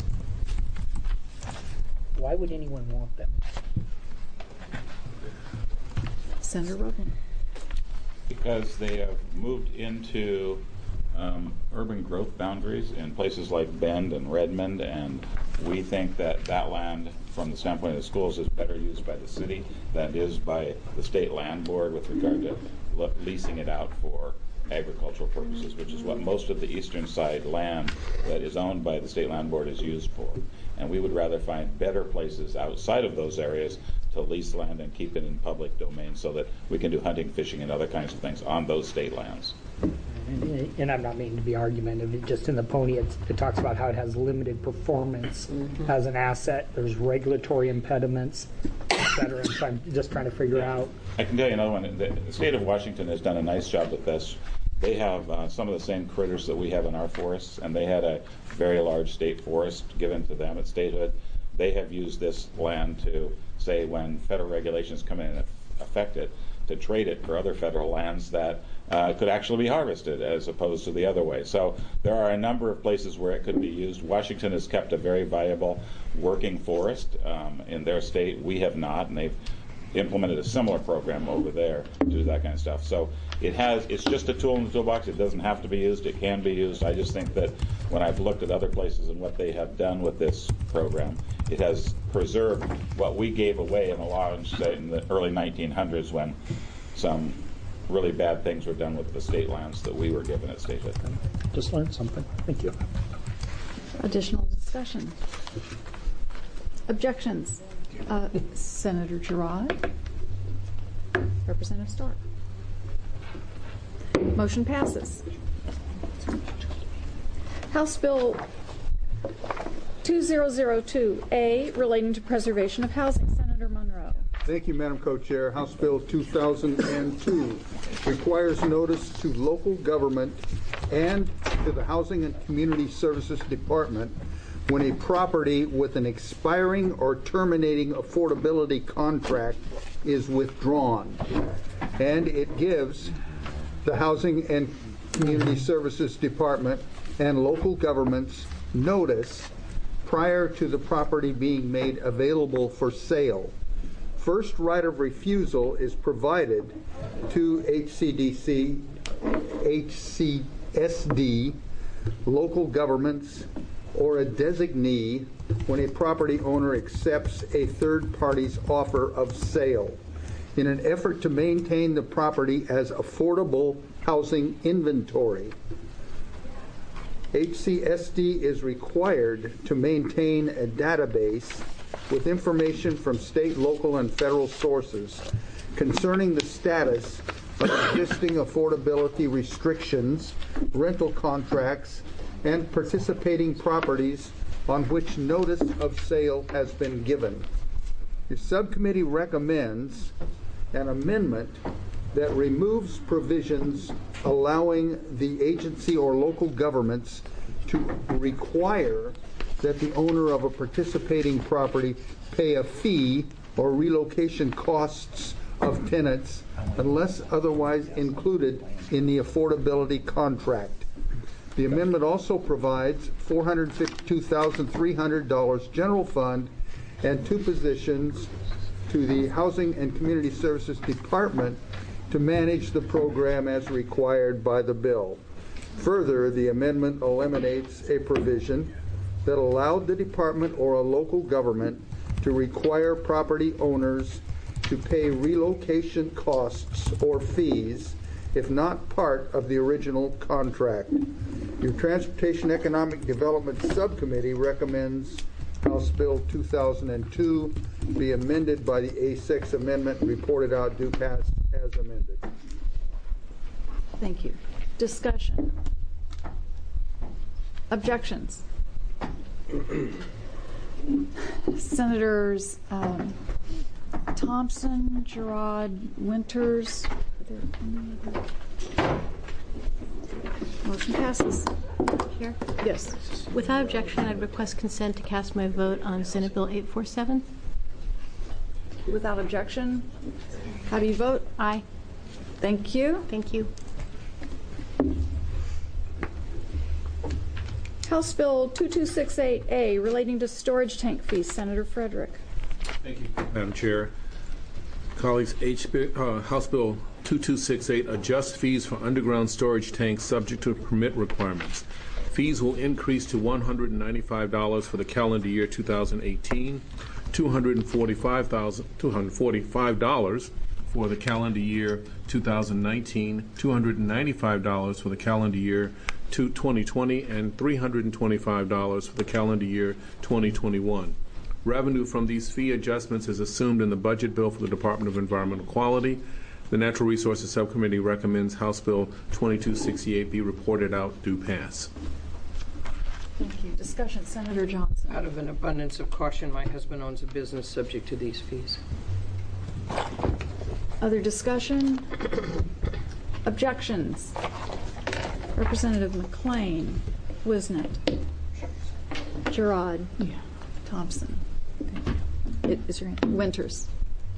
why would anyone want them? Senator Rubin. Because they have moved into urban growth boundaries in places like Bend and Redmond, and we think that that land, from the standpoint of the schools, is better used by the city than it is by the state land board with regard to leasing it out for agricultural purposes, which is what most of the eastern side land that is owned by the state land board is used for. And we would rather find better places outside of those areas to lease land and keep it in public domain so that we can do hunting, fishing, and other kinds of things on those state lands. And I'm not meaning to be argumentative, just in the pony, it talks about how it has limited performance as an asset. There's regulatory impediments, et cetera. And so I'm just trying to figure out. I can tell you another one. The state of Washington has done a nice job with this. They have some of the same critters that we have in our forests, and they had a very large state forest given to them at statehood. They have used this land to, say, when federal regulations come in and affect it, to trade it for other federal lands that could actually be harvested as opposed to the other way. So there are a number of places where it could be used. Washington has kept a very viable working forest in their state. We have not, and they've implemented a similar program over there to do that kind of stuff. So it's just a tool in the toolbox. It doesn't have to be used. It can be used. I just think that when I've looked at other places and what they have done with this program, it has preserved what we gave away in the launch, say, in the early 1900s when some really bad things were done with the state lands that we were given at statehood. Just learned something. Thank you. Additional discussion. Objections? Senator Girard. Representative Stark. Motion passes. House Bill 2002A relating to preservation of housing. Senator Monroe. Thank you, Madam Co-Chair. House Bill 2002 requires notice to local government and to the Housing and Community Services Department when a property with an expiring or terminating affordability contract is withdrawn. And it gives the Housing and Community Services Department and local governments notice prior to the property being made available for sale. First right of refusal is provided to HCDC, HCSD, local governments, or a designee when a property owner accepts a third party's offer of sale in an effort to maintain the property as affordable housing inventory. HCSD is required to maintain a database with information from state, local, and federal sources concerning the status of existing affordability restrictions, rental contracts, and participating properties on which notice of sale has been given. The subcommittee recommends an amendment that removes provisions allowing the agency or local governments to require that the owner of a participating property pay a fee or relocation costs of tenants unless otherwise included in the affordability contract. The amendment also provides $452,300 general fund and 2 positions to the Housing and Community Services Department to manage the program as required by the bill. Further, the amendment eliminates a provision that allowed the department or a local government to require property owners to pay relocation costs or fees if not part of the original contract. Your Transportation Economic Development Subcommittee recommends House Bill 2002 be amended by the A6 amendment reported out due pass as amended. Thank you. Discussion. Objections. Senators Thompson, Girard, Winters. Motion passes. Chair? Yes. Without objection, I'd request consent to cast my vote on Senate Bill 847. Without objection, how do you vote? Aye. Thank you. Thank you. House Bill 2268A relating to storage tank fees. Senator Frederick. Thank you, Madam Chair. Colleagues, House Bill 2268 adjusts fees for underground storage tanks subject to permit requirements. Fees will increase to $195 for the calendar year 2018, $245 for the calendar year 2019, $295 for the calendar year 2020, and $325 for the calendar year 2021. Revenue from these fee adjustments is assumed in the budget bill for the Department of Environmental Quality. The Natural Resources Subcommittee recommends House Bill 2268 be reported out due pass. Thank you. Discussion. Senator Johnson. Out of an abundance of caution, my husband owns a business subject to these fees. Other discussion? Objections? Representative McLean, Wisnet, Gerard, Thompson. Is your Winters?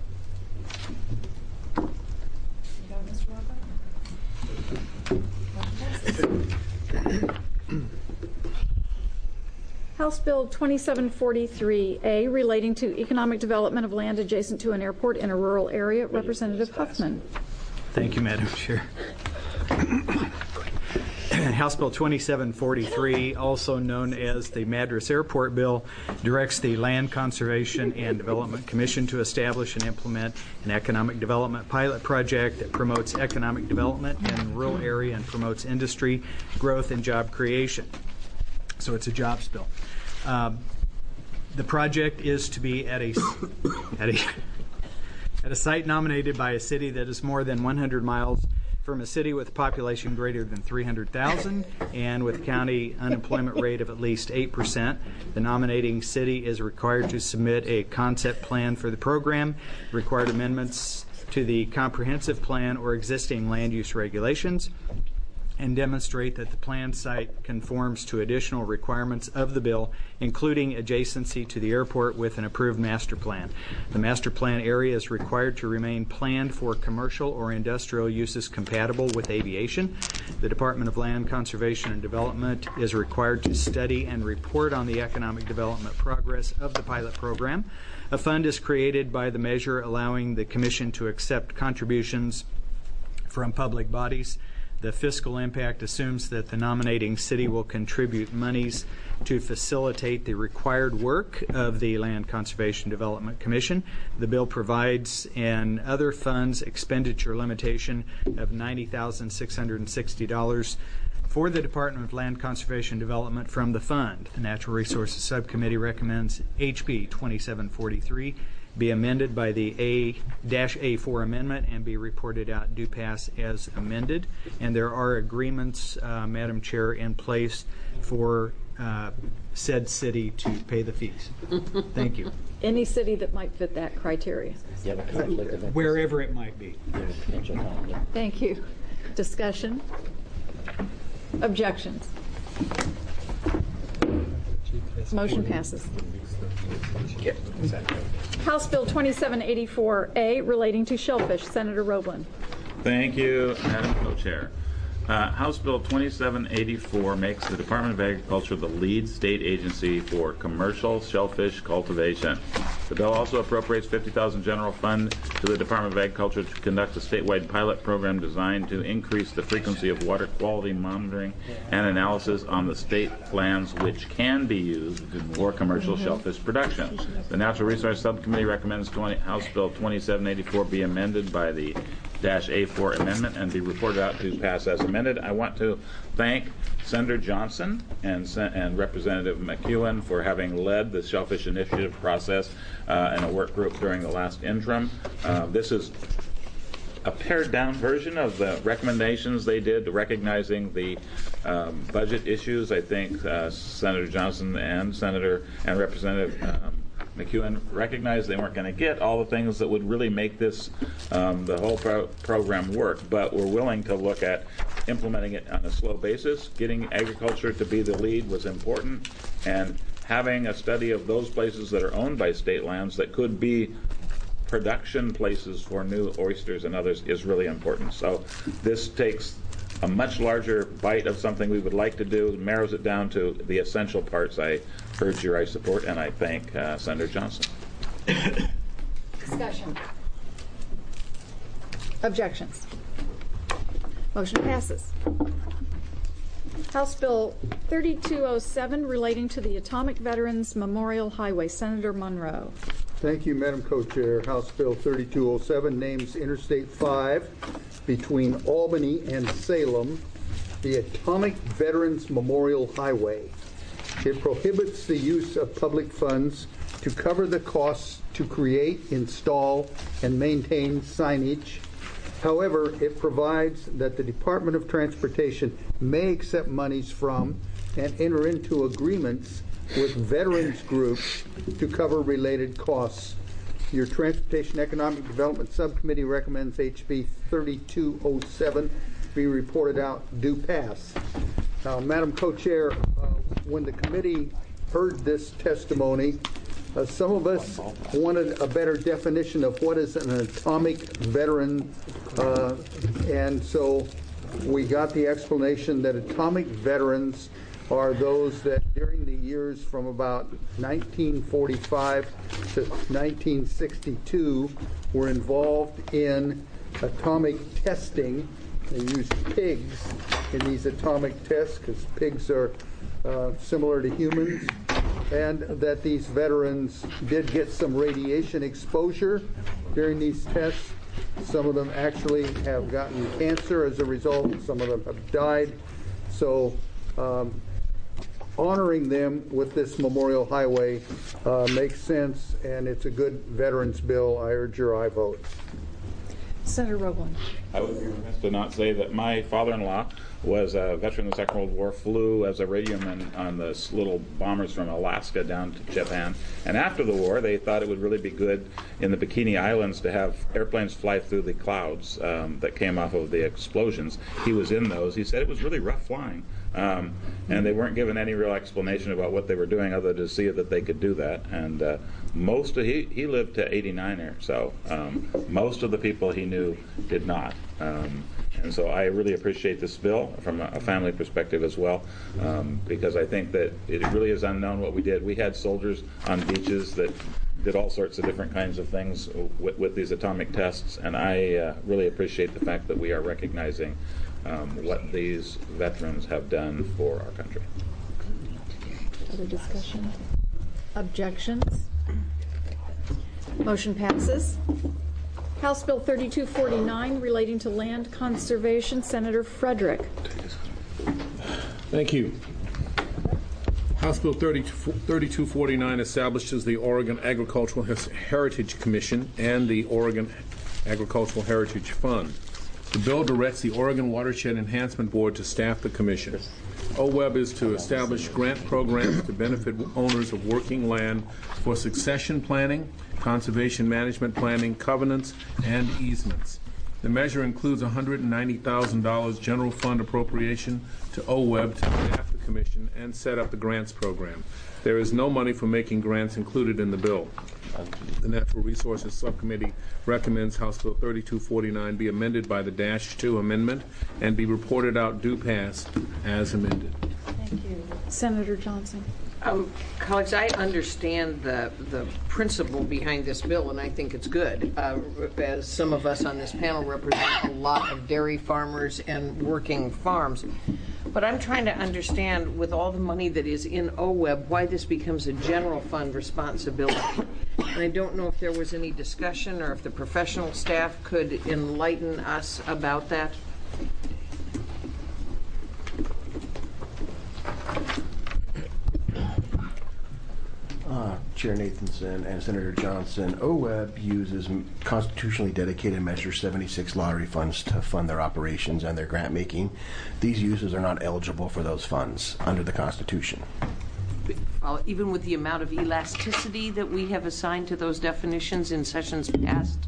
House Bill 2743A relating to economic development of land adjacent to an airport in a rural area. Representative Huffman. Thank you, Madam Chair. House Bill 2743, also known as the Madras Airport Bill, directs the Land Conservation and Development Commission to establish and implement an economic development pilot project that promotes economic development in a rural area and promotes industry growth and job creation. So it's a jobs bill. The project is to be at a site nominated by a city that is more than 100 miles from a city with a population greater than 300,000 and with a county unemployment rate of at least 8%. The nominating city is required to submit a concept plan for the program, required amendments to the comprehensive plan or existing land use regulations, and demonstrate that the planned site conforms to additional requirements of the bill, including adjacency to the airport with an approved master plan. The master plan area is required to remain planned for commercial or industrial uses compatible with aviation. The Department of Land Conservation and Development is required to study and report on the economic development progress of the pilot program. A fund is created by the measure allowing the Commission to accept contributions from public bodies. The fiscal impact assumes that the nominating city will contribute monies to facilitate the required work of the Land Conservation Development Commission. The bill provides an other funds expenditure limitation of $90,660 for the Department of Land Conservation Development from the fund. The Natural Resources Subcommittee recommends HB 2743 be amended by the A-A4 amendment and be reported out due pass as amended. And there are agreements, Madam Chair, in place for said city to pay the fees. Thank you. Any city that might fit that criteria. Wherever it might be. Thank you. Discussion? Objections? Motion passes. House Bill 2784A relating to shellfish. Senator Roeblen. Thank you, Madam Co-Chair. House Bill 2784 makes the Department of Agriculture the lead state agency for commercial shellfish cultivation. The bill also appropriates $50,000 general fund to the Department of Agriculture to conduct a statewide pilot program designed to increase the frequency of water quality monitoring and analysis on the state lands which can be used for commercial shellfish production. The Natural Resource Subcommittee recommends House Bill 2784 be amended by the -A4 amendment and be reported out to pass as amended. I want to thank Senator Johnson and Representative McEwen for having led the Shellfish Initiative process in a work group during the last interim. This is a pared down version of the recommendations they did, recognizing the budget issues. I think Senator Johnson and Representative McEwen recognized they weren't going to get all the things that would really make this the whole program work, but we're willing to look at implementing it on a slow basis. Getting agriculture to be the lead was important, and having a study of those places that are owned by state lands that could be production places for new oysters and others is really important. So this takes a much larger bite of something we would like to do, narrows it down to the essential parts. I urge your support, and I thank Senator Johnson. Discussion. Objections. Motion passes. House Bill 3207 relating to the Atomic Veterans Memorial Highway. Senator Monroe. Thank you, Madam Co-Chair. House Bill 3207 names Interstate 5 between Albany and Salem the Atomic Veterans Memorial Highway. It prohibits the use of public funds to cover the costs to create, install, and maintain signage. However, it provides that the Department of Transportation may accept monies from and enter into agreements with veterans groups to cover related costs. Your Transportation Economic Development Subcommittee recommends HB 3207 be reported out do pass. Now, Madam Co-Chair, when the committee heard this testimony, some of us wanted a better definition of what is an atomic veteran, and so we got the explanation that atomic veterans are those that during the years from about 1945 to 1962 were involved in atomic testing. They used pigs in these atomic tests because pigs are similar to humans, and that these veterans did get some radiation exposure during these tests. Some of them actually have gotten cancer as a result. Some of them have died. So honoring them with this Memorial Highway makes sense, and it's a good veterans bill. I urge your aye vote. Senator Roebling. I would be remiss to not say that my father-in-law was a veteran of the Second World War, flew as a radioman on the little bombers from Alaska down to Japan. And after the war, they thought it would really be good in the Bikini Islands to have airplanes fly through the clouds that came off of the explosions. He was in those. He said it was really rough flying. And they weren't given any real explanation about what they were doing other than to see that they could do that. And he lived to 89 or so. Most of the people he knew did not. And so I really appreciate this bill from a family perspective as well, because I think that it really is unknown what we did. We had soldiers on beaches that did all sorts of different kinds of things with these atomic tests, and I really appreciate the fact that we are recognizing what these veterans have done for our country. Other discussion? Objections? Motion passes. House Bill 3249 relating to land conservation. Senator Frederick. Thank you. House Bill 3249 establishes the Oregon Agricultural Heritage Commission and the Oregon Agricultural Heritage Fund. The bill directs the Oregon Watershed Enhancement Board to staff the commission. OWEB is to establish grant programs to benefit owners of working land for succession planning, conservation management planning, covenants, and easements. The measure includes $190,000 general fund appropriation to OWEB to staff the commission and set up the grants program. There is no money for making grants included in the bill. The Natural Resources Subcommittee recommends House Bill 3249 be amended by the -2 amendment and be reported out do pass as amended. Thank you. Senator Johnson. Colleagues, I understand the principle behind this bill, and I think it's good. As some of us on this panel represent a lot of dairy farmers and working farms. But I'm trying to understand, with all the money that is in OWEB, why this becomes a general fund responsibility. And I don't know if there was any discussion or if the professional staff could enlighten us about that. Chair Nathanson and Senator Johnson, OWEB uses constitutionally dedicated Measure 76 lottery funds to fund their operations and their grant making. These uses are not eligible for those funds under the Constitution. Even with the amount of elasticity that we have assigned to those definitions in sessions past?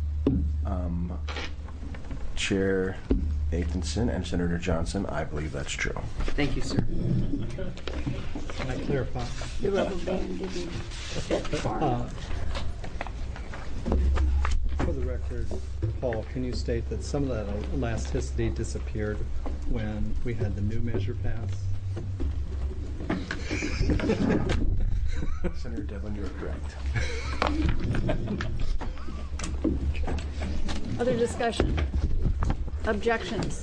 Chair Nathanson and Senator Johnson, I believe that's true. Thank you, sir. Can I clarify? The rubber band didn't. record, Paul, can you state that some of that elasticity disappeared when we had the new measure pass? Senator Devlin, you're correct. Other discussion? Objections?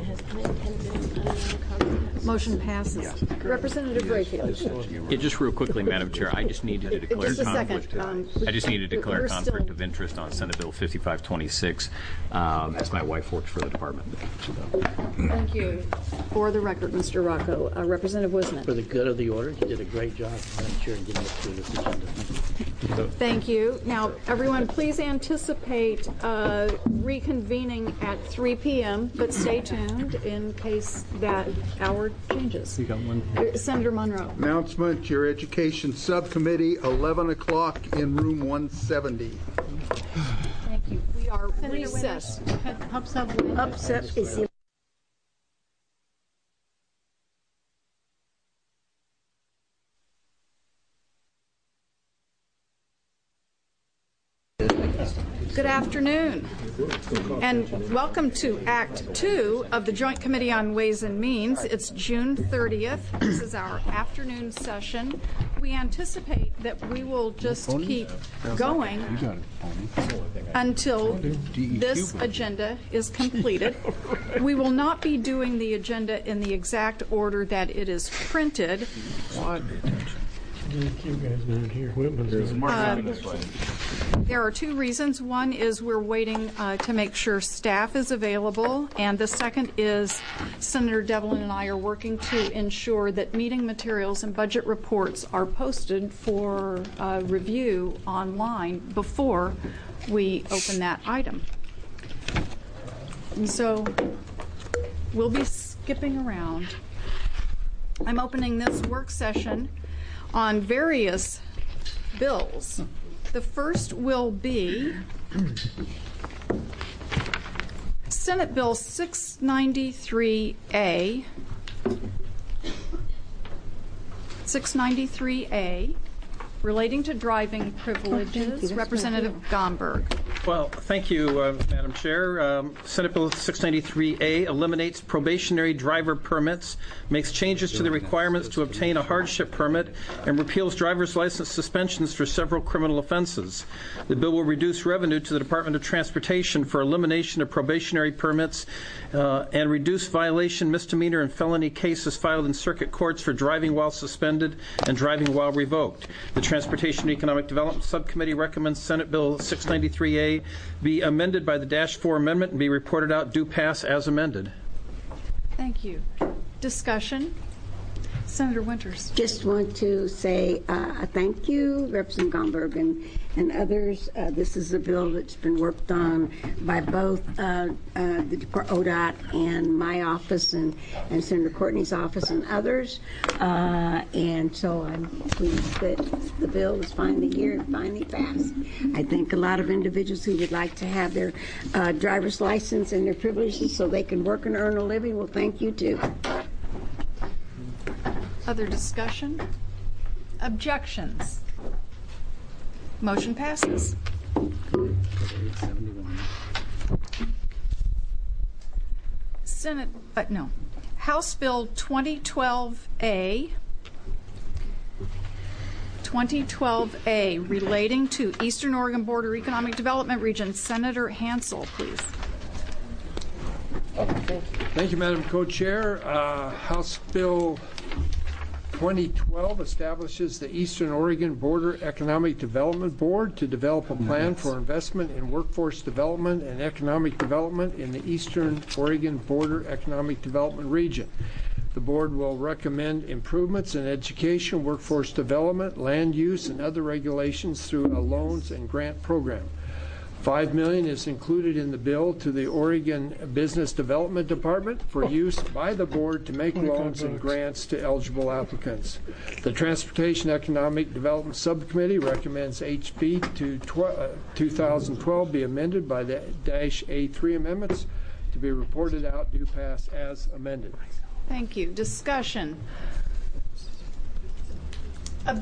Motion passes. Representative Rayfield. Yeah, just real quickly, Madam Chair, I just needed to declare Just a conflict. second. I just need to declare we're conflict still- of interest on Senate Bill 5526, as my wife works for the department. Thank you. For the record, Mr. Rocco, Representative Wisnick. For the good of the order, you did a great job, Madam Chair, in getting us through this agenda. Thank you. Now, everyone, please anticipate reconvening at 3 p.m., but stay tuned in case that hour changes. You got one. Senator Monroe. Announcement, your Education Subcommittee, 11 o'clock in room 170. Thank you. We are Senator recessed. Upset is the Good afternoon, and welcome to Act 2 of the Joint Committee on Ways and Means. It's June 30th. This is our afternoon session. We anticipate that we will just keep going until this agenda is completed. We will not be doing the agenda in the exact order that it is printed. You guys aren't here. Whitman's not. There are two reasons. One is we're waiting to make sure staff is available, and the second is Senator Devlin and I are working to ensure that meeting materials and budget reports are posted for review online before we open that item. And so we'll be skipping around. I'm opening this work session on various bills. The first will be Senate Bill 693A. 693A, relating to driving privileges. Representative Gomberg. Well, thank you, Madam Chair. Senate Bill 693A eliminates probationary driver permits, makes changes to the requirements to obtain a hardship permit, and repeals driver's license suspensions for several criminal offenses. The bill will reduce revenue to the Department of Transportation for elimination of probationary permits and reduce violation, misdemeanor, and felony cases filed in circuit courts for driving while suspended and driving while revoked. The Transportation and Economic Development Subcommittee recommends Senate Bill 693A be amended by the -4 amendment and be reported out due pass as amended. Thank you. Discussion? Senator Winters. Just want to say thank you, Representative Gomberg and others. This is a bill that's been worked on by both the ODOT and my office and Senator Courtney's office and others. And so I'm pleased that the bill is finally here and finally passed. I think a lot of individuals who would like to have their driver's license and their privileges so they can work and earn a living will thank you too. Other discussion? Objections? Motion passes. Senate, no. House Bill 2012A. 2012A, relating to Eastern Oregon Border Economic Development Region. Senator Hansel, please. Thank you, Madam Co-Chair. House Bill 2012 establishes the Eastern Oregon Border Economic Development Board to develop a plan for investment in workforce development and economic development in the Eastern Oregon Border Economic Development Region. The board will recommend improvements in education, workforce development, land use, and other regulations through a loans and grant program. $5 million is included in the bill to the Oregon Business Development Department for use by the board to make loans and grants to eligible applicants. The Transportation Economic Development Subcommittee recommends HB 2012 be amended by the -A3 amendments to be reported out due pass as amended. Thank you. Discussion?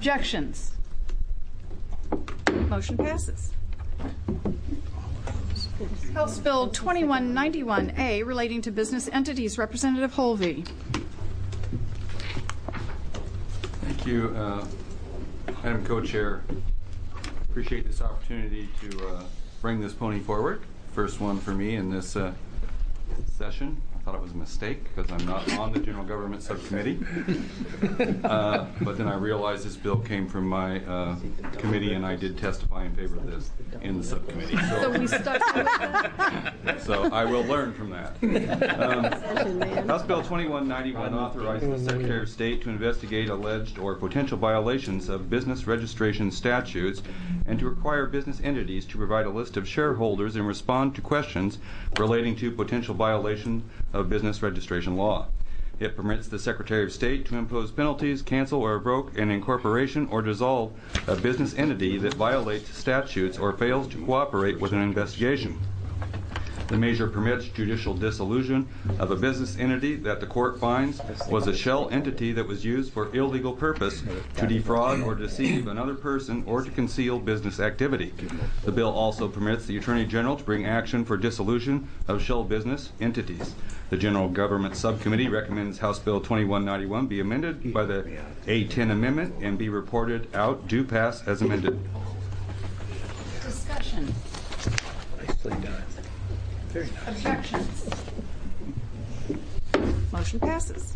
Objections? Motion passes. House Bill 2191A relating to business entities. Representative Holvey. Thank you, Madam Co-Chair. Appreciate this opportunity to bring this pony forward. First one for me in this session. I thought it was a mistake because I'm not on the General Government Subcommittee. But then I realized this bill came from my committee, and I did testify in favor of this in the subcommittee. So we stuck with that. So I will learn from that. House Bill 2191 authorizes the Secretary of State to investigate alleged or potential violations of business registration statutes and to require business entities to provide a list of shareholders and respond to questions relating to potential violation of business registration law. It permits the Secretary of State to impose penalties, cancel or revoke an incorporation or dissolve a business entity that violates statutes or fails to cooperate with an investigation. The measure permits judicial dissolution of a business entity that the court finds was a shell entity that was used for illegal purpose to defraud or deceive another person or to conceal business activity. The bill also permits the Attorney General to bring action for dissolution of shell business entities. The General Government Subcommittee recommends House Bill 2191 be amended by the A10 Amendment and be reported out due pass as amended. Discussion. Nicely done. Very nice. Objections? Motion passes.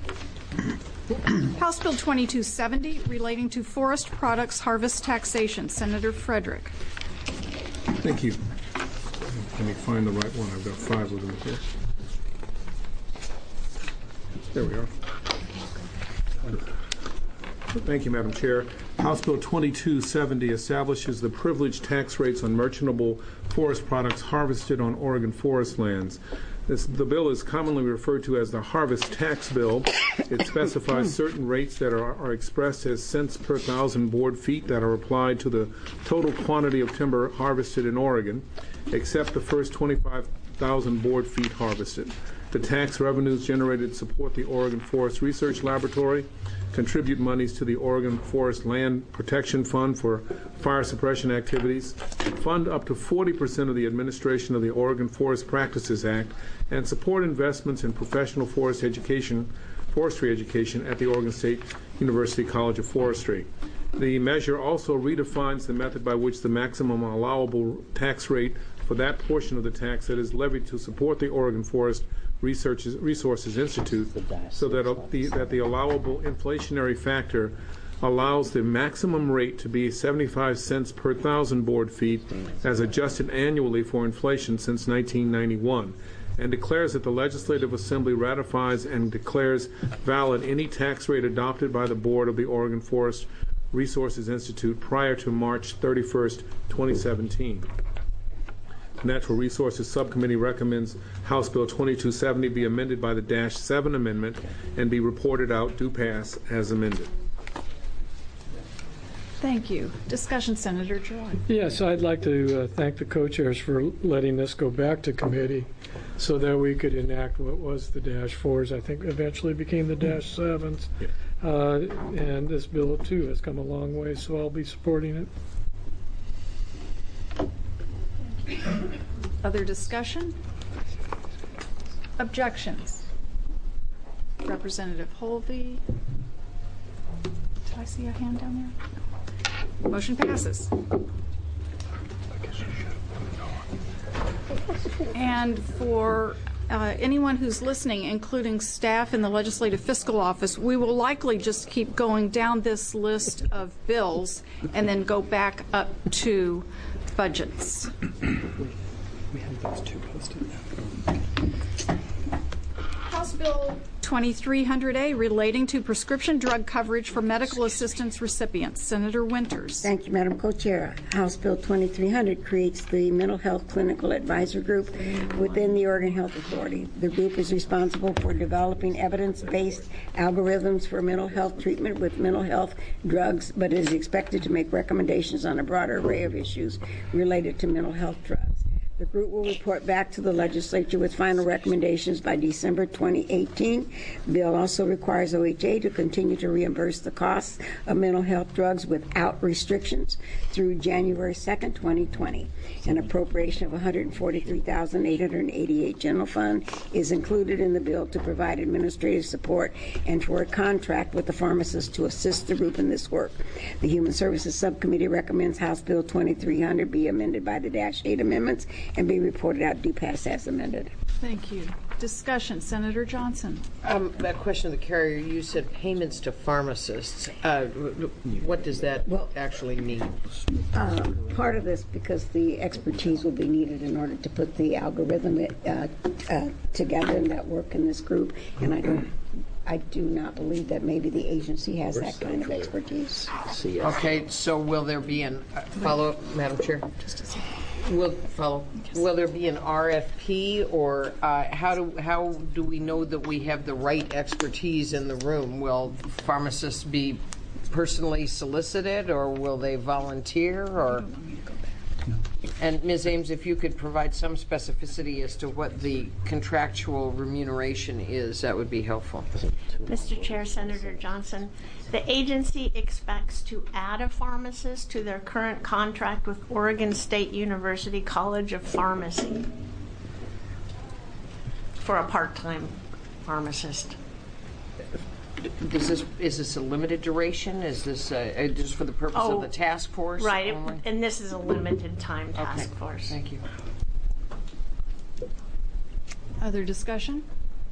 House Bill 2270 relating to forest products harvest taxation. Senator Frederick. Thank you. Let me find the right one. I've got 5 of them here. There we are. Thank you, Madam Chair. House Bill 2270 establishes the privileged tax rates on merchantable forest products harvested on Oregon forest lands. The bill is commonly referred to as the Harvest Tax Bill. It specifies certain rates that are expressed as cents per thousand board feet that are applied to the total quantity of timber harvested in Oregon, except the first 25,000 board feet harvested. The tax revenues generated support the Oregon Forest Research Laboratory, contribute monies to the Oregon Forest Land Protection Fund for fire suppression activities, fund up to 40% of the administration of the Oregon Forest Practices Act, and support investments in professional forestry education at the Oregon State University College of Forestry. The measure also redefines the method by which the maximum allowable tax rate for that portion of the tax that is levied to support the Oregon Forest Resources Institute, so that the allowable inflationary factor allows the maximum rate to be 75 cents per thousand board feet as adjusted annually for inflation since 1991, and declares that the Legislative Assembly ratifies and declares valid any tax rate adopted by the Board of the Oregon Forest Resources Institute prior to March 31st, 2017. Natural Resources Subcommittee recommends House Bill 2270 be amended by the -7 Amendment and be reported out due pass as amended. Thank you. Discussion, Senator Joy. Yes, I'd like to thank the co-chairs for letting this go back to committee so that we could enact what was the -4s, I think eventually became the -7s. And this bill, too, has come a long way, so I'll be supporting it. Other discussion? Objections? Representative Holvey. Did I see a hand down there? Motion passes. And for anyone who's listening, including staff in the Legislative Fiscal Office, we will likely just keep going down this list of bills and then go back up to budgets. We have those 2 posted. House Bill 2300A relating to prescription drug coverage for medical assistance recipients. Senator Winters. Thank you, Madam Co-Chair. House Bill 2300 creates the Mental Health Clinical Advisor Group within the Oregon Health Authority. The group is responsible for developing evidence-based algorithms for mental health treatment with mental health drugs, but is expected to make recommendations on a broader array of issues related to mental health drugs. The group will report back to the legislature with final recommendations by December 2018. The bill also requires OHA to continue to reimburse the costs of mental health drugs without restrictions through January 2nd, 2020. An appropriation of $143,888 general fund is included in the bill to provide administrative support and for a contract with the pharmacist to assist the group in this work. The Human Services Subcommittee recommends House Bill 2300 be amended by the -8 amendments and be reported out due pass as amended. Thank you. Discussion. Senator Johnson. A question of the carrier. You said payments to pharmacists. What does that actually mean? Part of this, because the expertise will be needed in order to put the algorithm together and that work in this group, and I do not believe that maybe the agency has that kind of expertise. Okay, so will there be an follow-up, Madam Chair? Just a second. Will there be an RFP, or how do we know that we have the right expertise in the room? Will pharmacists be personally solicited, or will they volunteer, or? And Ms. Ames, if you could provide some specificity as to what the contractual remuneration is, that would be helpful. Mr. Chair, Senator Johnson, the agency expects to add a pharmacist to their current contract with Oregon State University College of Pharmacy for a part-time pharmacist. Is this a limited duration? Is this just for the purpose of the task force? Right, and this is a limited time task force. Thank you. Other discussion?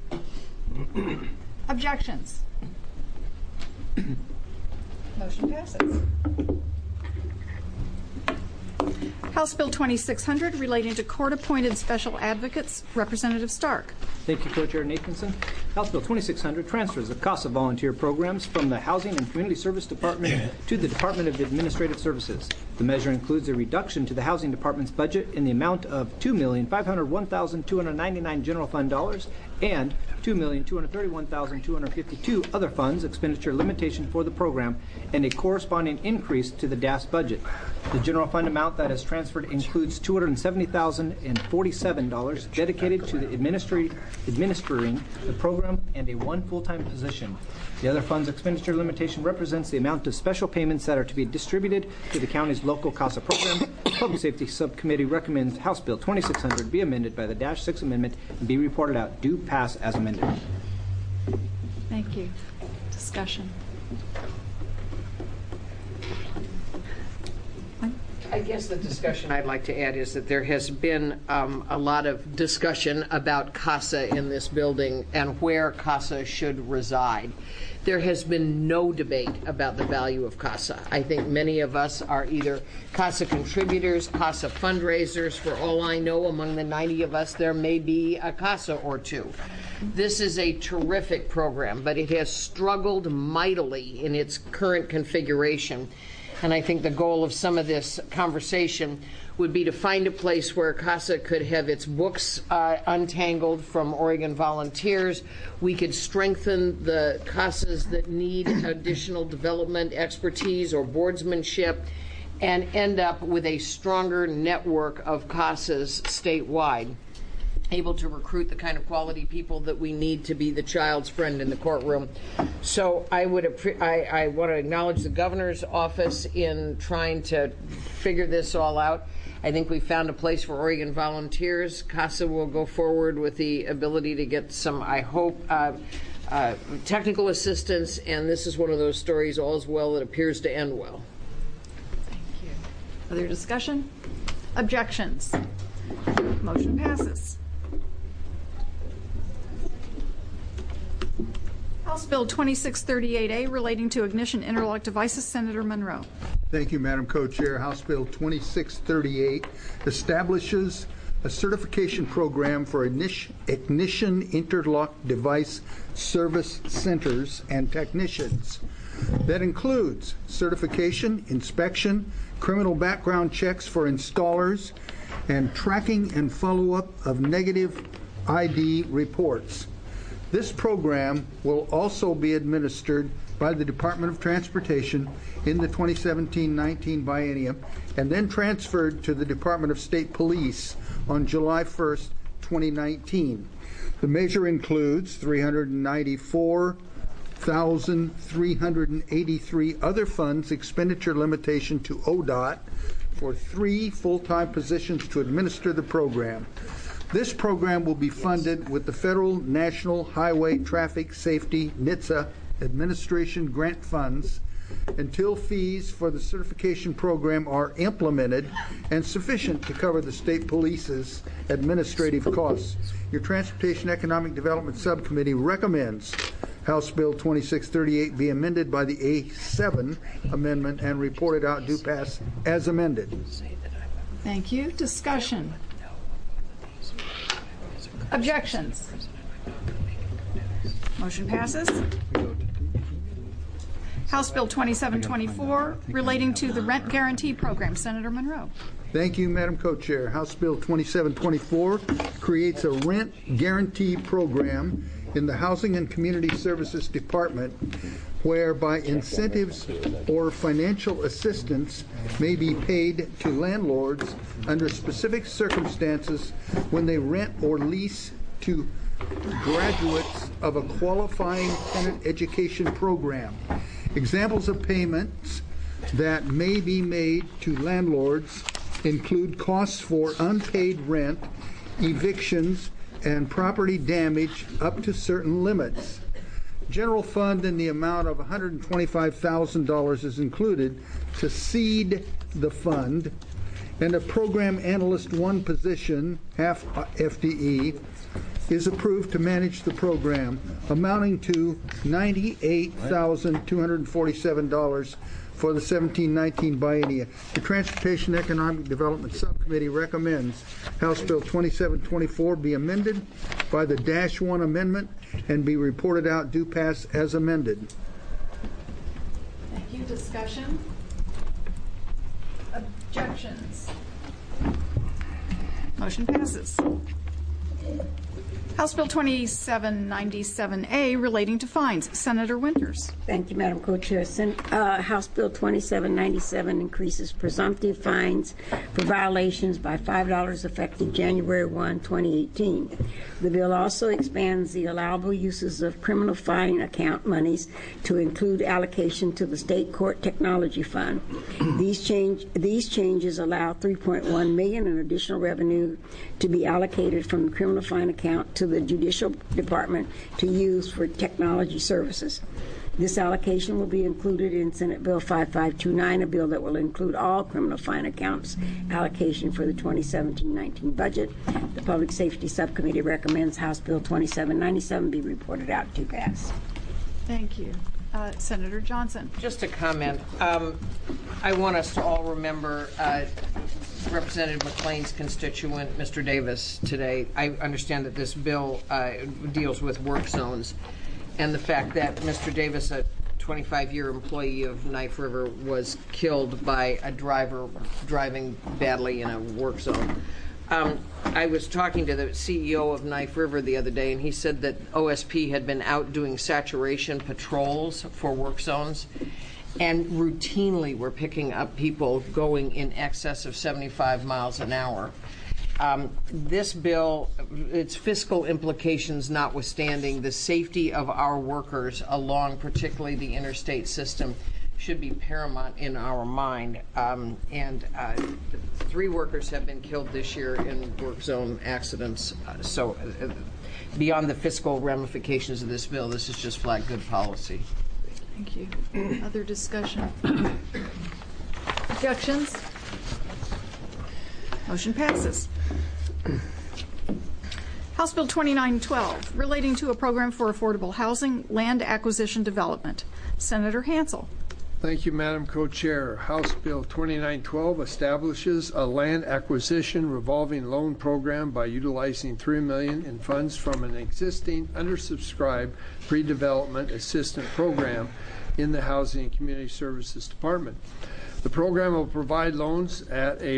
Objections? Motion passes. House Bill 2600 relating to court-appointed special advocates. Representative Stark. Thank you, Co-Chair Nathanson. House Bill 2600 transfers the CASA volunteer programs from the Housing and Community Service Department to the Department of Administrative Services. The measure includes a reduction to the Housing Department's budget in the amount of $2,501,299 general fund dollars and $2,231,252 other funds expenditure limitation for the program, and a corresponding increase to the DAS budget. The general fund amount that is transferred includes $270,047 dedicated to the administering the program and a one full-time position. The other funds expenditure limitation represents the amount of special payments that are to be distributed to the county's local CASA program. Public Safety Subcommittee recommends House Bill 2600 be amended by the -6 amendment and be reported out due pass as amended. Thank you. Discussion. I guess the discussion I'd like to add is that there has been a lot of discussion about CASA in this building and where CASA should reside. There has been no debate about the value of CASA. I think many of us are either CASA contributors, CASA fundraisers. For all I know, among the 90 of us, there may be a CASA or two. This is a terrific program, but it has struggled mightily in its current configuration. And I think the goal of some of this conversation would be to find a place where CASA could have its books untangled from Oregon volunteers. We could strengthen the CASAs that need additional development expertise or boardsmanship, and end up with a stronger network of CASAs statewide, able to recruit the kind of quality people that we need to be the child's friend in the courtroom. So I want to acknowledge the governor's office in trying to figure this all out. I think we found a place for Oregon volunteers. CASA will go forward with the ability to get some, I hope, technical assistance, and this is one of those stories, all's well that appears to end well. Thank you. Other discussion? Objections? Motion passes. House Bill 2638A relating to ignition interlock devices. Senator Monroe. Thank you, Madam Co-Chair. House Bill 2638 establishes a certification program for ignition interlock device service centers and technicians that includes certification, inspection, criminal background checks for installers, and tracking and follow-up of negative ID reports. This program will also be administered by the Department of Transportation in the 2017-19 biennium and then transferred to the Department of State Police on July 1st, 2019. The measure includes $394,383 other funds expenditure limitation to ODOT for 3 full-time positions to administer the program. This program will be funded with the Federal National Highway Traffic Safety NHTSA administration grant funds until fees for the certification program are implemented and sufficient to cover the state police's administrative costs. Your Transportation Economic Development Subcommittee recommends House Bill 2638 be amended by the A7 amendment and reported out due pass as amended. Thank you. Discussion. Objections? Motion passes. House Bill 2724, relating to the rent guarantee program. Senator Monroe. Thank you, Madam Co-Chair. House Bill 2724 creates a rent guarantee program in the Housing and Community Services Department whereby incentives or financial assistance may be paid to landlords under specific circumstances when they rent or lease to graduates of a qualifying tenant education program. Examples of payments that may be made to landlords include costs for unpaid rent, evictions, and property damage up to certain limits. General fund in the amount of $125,000 is included to seed the fund, and a program analyst 1 position, half FTE, is approved to manage the program, amounting to $98,247 for the 17-19 biennia. The Transportation Economic Development Subcommittee recommends House Bill 2724 be amended by the -1 amendment and be reported out due pass as amended. Thank you. Discussion? Objections? Motion passes. House Bill 2797A, relating to fines. Senator Winters. Thank you, Madam Co-Chair. House Bill 2797 increases presumptive fines for violations by $5 effective January 1, 2018. The bill also expands the allowable uses of criminal fine account monies to include allocation to the State Court Technology Fund. These changes allow $3.1 million in additional revenue to be allocated from the criminal fine account to the Judicial Department to use for technology services. This allocation will be included in Senate Bill 5529, a bill that will include all criminal fine accounts allocation for the 2017-19 budget. The Public Safety Subcommittee recommends House Bill 2797 be reported out to pass. Thank you. Senator Johnson. Just a comment. I want us to all remember Representative McLean's constituent, Mr. Davis, today. I understand that this bill deals with work zones, and the fact that Mr. Davis, a 25-year employee of Knife River, was killed by a driver driving badly in a work zone. I was talking to the CEO of Knife River the other day, and he said that OSP had been out doing saturation patrols for work zones, and routinely were picking up people going in excess of 75 miles an hour. This bill, its fiscal implications notwithstanding, the safety of our workers along particularly the interstate system should be paramount in our mind. 3 workers have been killed this year in work zone accidents. So beyond the fiscal ramifications of this bill, this is just flat good policy. Thank you. Other discussion? Objections? Motion passes. House Bill 2912, relating to a program for affordable housing, land acquisition development. Senator Hansel. Thank you, Madam Co-Chair. House Bill 2912 establishes a land acquisition revolving loan program by utilizing $3 million in funds from an existing undersubscribed pre-development assistance program in the Housing and Community Services Department. The program will provide loans at a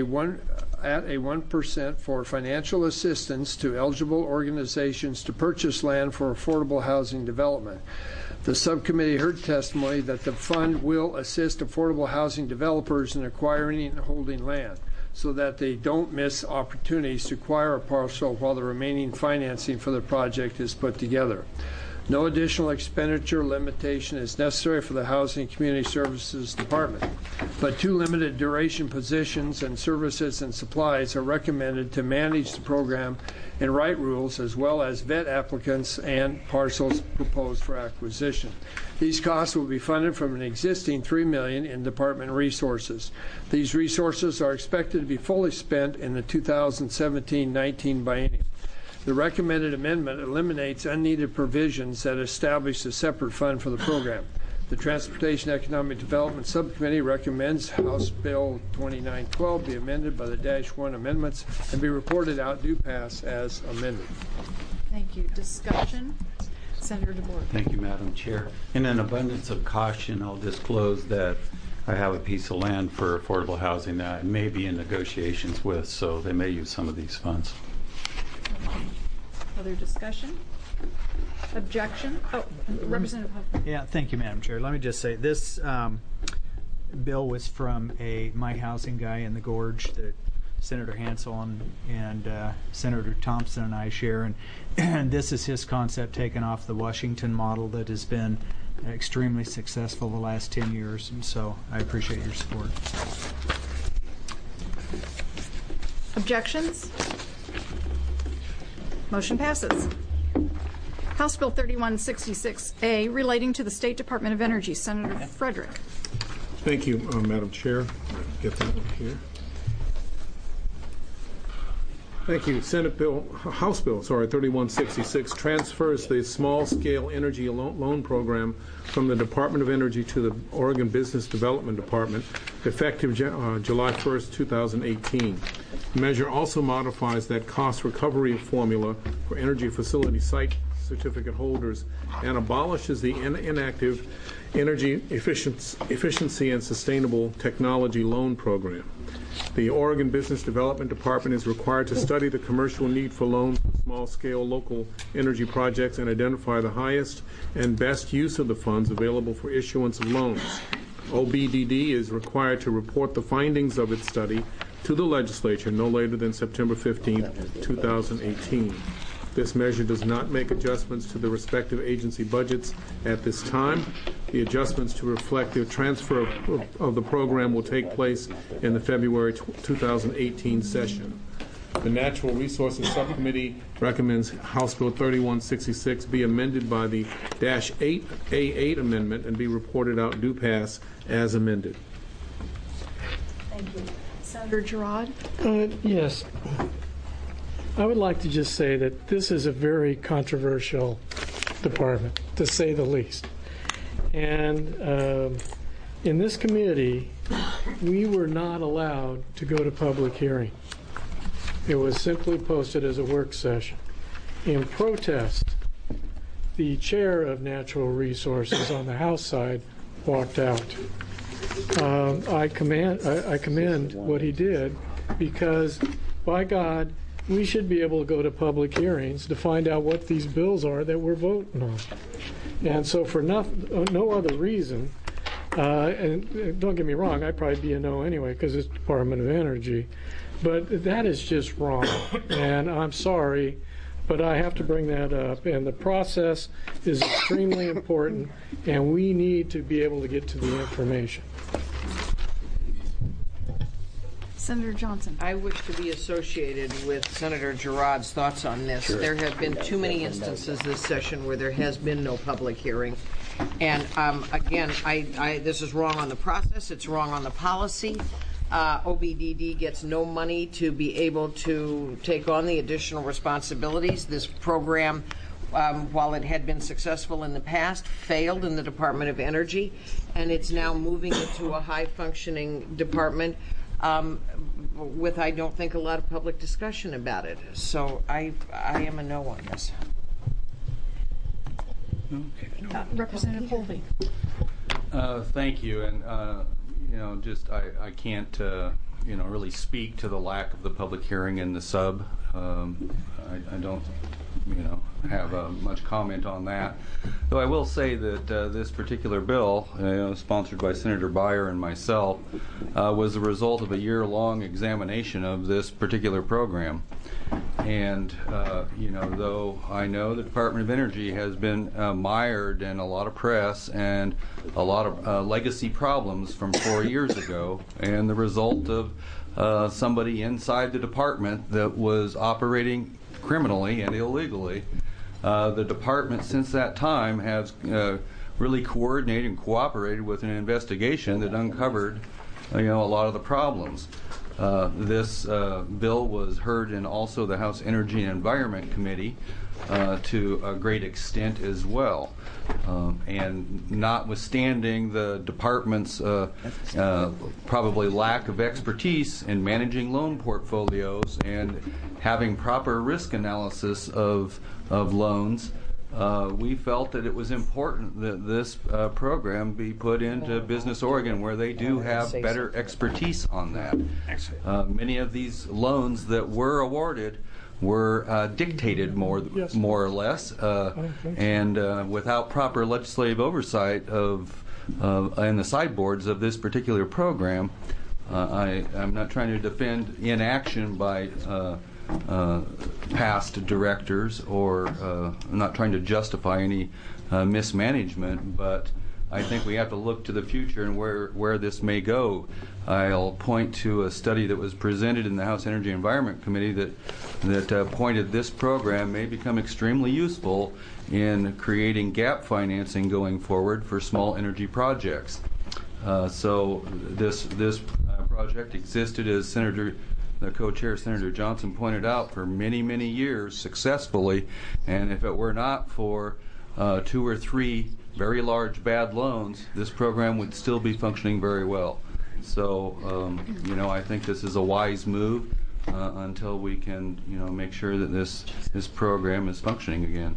1% for financial assistance to eligible organizations to purchase land for affordable housing development. The subcommittee heard testimony that the fund will assist affordable housing developers in acquiring and holding land. so that they don't miss opportunities to acquire a parcel while the remaining financing for the project is put together. No additional expenditure limitation is necessary for the Housing and Community Services Department, but 2 limited duration positions and services and supplies are recommended to manage the program and write rules, as well as vet applicants and parcels proposed for acquisition. These costs will be funded from an existing $3 million in department resources. These resources are expected to be fully spent in the 2017-19 biennium. The recommended amendment eliminates unneeded provisions that establish a separate fund for the program. The Transportation Economic Development Subcommittee recommends House Bill 2912 be amended by the -1 amendments and be reported out due pass as amended. Thank you. Discussion? Senator DeBoer. Thank you, Madam Chair. In an abundance of caution, I'll disclose that I have a piece of land for affordable housing that I may be in negotiations with, so they may use some of these funds. Other discussion? Objection? Oh, Representative Huffman. Yeah, thank you, Madam Chair. Let me just say, this bill was from my housing guy in the Gorge that Senator Hansel and Senator Thompson and I share, and this is his concept taken off the Washington model that has been extremely successful the last 10 years, and so I appreciate your support. Objections? Motion passes. House Bill 3166A, relating to the State Department of Energy. Senator Frederick. Thank you, Madam Chair. Get that one here. Thank you. House Bill 3166 transfers the small-scale energy loan program from the Department of Energy to the Oregon Business Development Department, effective July 1st, 2018. The measure also modifies that cost recovery formula for energy facility site certificate holders and abolishes the inactive Energy Efficiency and Sustainable Technology Loan Program. The Oregon Business Development Department is required to study the commercial need for loans for small-scale local energy projects and identify the highest and best use of the funds available for issuance of loans. OBDD is required to report the findings of its study to the legislature no later than September 15, 2018. This measure does not make adjustments to the respective agency budgets at this time. The adjustments to reflect the transfer of the program will take place in the February 2018 session. The Natural Resources Subcommittee recommends House Bill 3166 be amended by the -8A8 amendment and be reported out due pass as amended. Thank you. Senator Girard? Yes. I would like to just say that this is a very controversial department, to say the least. And in this committee, we were not allowed to go to public hearing. It was simply posted as a work session. In protest, the chair of Natural Resources on the House side walked out. I commend what he did, because, by God, we should be able to go to public hearings to find out what these bills are that we're voting on. And so for no other reason, and don't get me wrong, I'd probably be a no anyway because it's Department of Energy, but that is just wrong. And I'm sorry, but I have to bring that up. And the process is extremely important, and we need to be able to get to the information. Senator Johnson. I wish to be associated with Senator Girard's thoughts on this. Sure. There have been too many instances this session where there has been no public hearing. And again, this is wrong on the process. It's wrong on the policy. OBDD gets no money to be able to take on the additional responsibilities. This program, while it had been successful in the past, failed in the Department of Energy, and it's now moving into a high-functioning department with, I don't think, a lot of public discussion about it. So I am a no on this. Okay. Representative Holvey. Thank you, and I can't really speak to the lack of the public hearing in the sub. I don't have much comment on that. Though I will say that this particular bill, sponsored by Senator Beyer and myself, was the result of a year-long examination of this particular program. And, though I know the Department of Energy has been mired in a lot of press and a lot of legacy problems from 4 years ago, and the result of somebody inside the department that was operating criminally and illegally, the department since that time has really coordinated and cooperated with an investigation that uncovered a lot of the problems. This bill was heard in also the House Energy and Environment Committee to a great extent as well. And notwithstanding the department's probably lack of expertise in managing loan portfolios and having proper risk analysis of loans, we felt that it was important that this program be put into Business Oregon, where they do have better expertise on that. Many of these loans that were awarded were dictated more or less, and without proper legislative oversight and the sideboards of this particular program. I'm not trying to defend inaction by past directors, or I'm not trying to justify any mismanagement, but I think we have to look to the future and where this may go. I'll point to a study that was presented in the House Energy and Environment Committee that pointed this program may become extremely useful in creating gap financing going forward for small energy projects. So this project existed, as the co-chair Senator Johnson pointed out, for many, many years successfully, and if it were not for 2 or 3 very large bad loans, this program would still be functioning very well. So, I think this is a wise move until we can, make sure that this program is functioning again.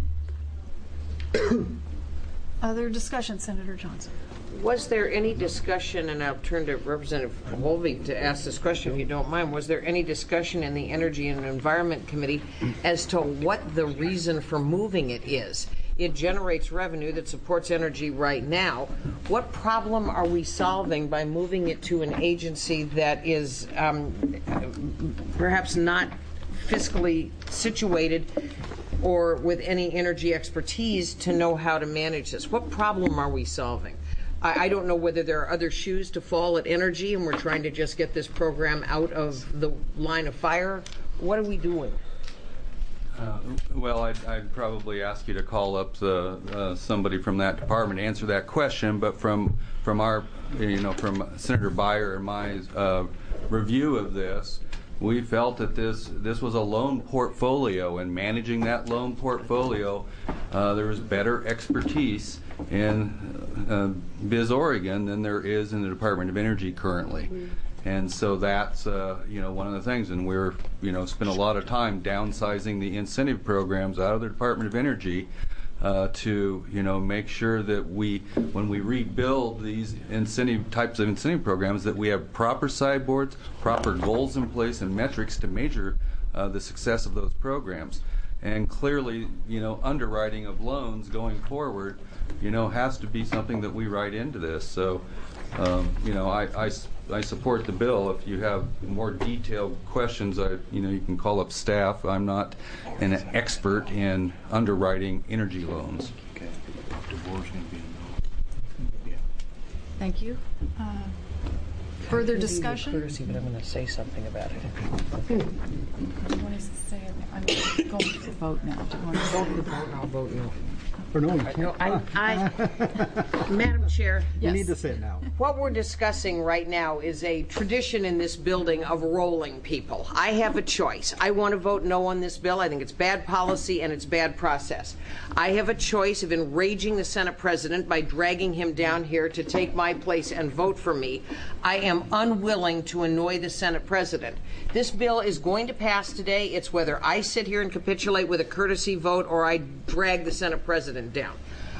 Other discussion, Senator Johnson? Was there any discussion, and I'll turn to Representative Holvey to ask this question if you don't mind, was there any discussion in the Energy and Environment Committee as to what the reason for moving it is? It generates revenue that supports energy right now. What problem are we solving by moving it to an agency that is perhaps not fiscally situated or with any energy expertise to know how to manage this? What problem are we solving? I don't know whether there are other shoes to fall at energy and we're trying to just get this program out of the line of fire. What are we doing? Well, I'd probably ask you to call up somebody from that department to answer that question. But from our, from Senator Beyer and my review of this, we felt that this was a loan portfolio, and managing that loan portfolio, there was better expertise in Biz Oregon than there is in the Department of Energy currently. And so that's one of the things, and we're spent a lot of time downsizing the incentive programs out of the Department of Energy to make sure that when we rebuild these types of incentive programs, that we have proper sideboards, proper goals in place, and metrics to measure the success of those programs. And clearly, underwriting of loans going forward, has to be something that we write into this. So, I support the bill. If you have more detailed questions, you can call up staff. I'm not an expert in underwriting energy loans. Thank you. Further discussion? Courtesy, but I'm going to say something about it. Do you want to say it? I'm going to vote now. Do you want to vote? I'll vote no. For no. Madam Chair. You need to say it now. What we're discussing right now is a tradition in this building of rolling people. I have a choice. I want to vote no on this bill. I think it's bad policy and it's bad process. I have a choice of enraging the Senate President by dragging him down here to take my place and vote for me. I am unwilling to annoy the Senate President. This bill is going to pass today. It's whether I sit here and capitulate with a courtesy vote or I drag the Senate President down.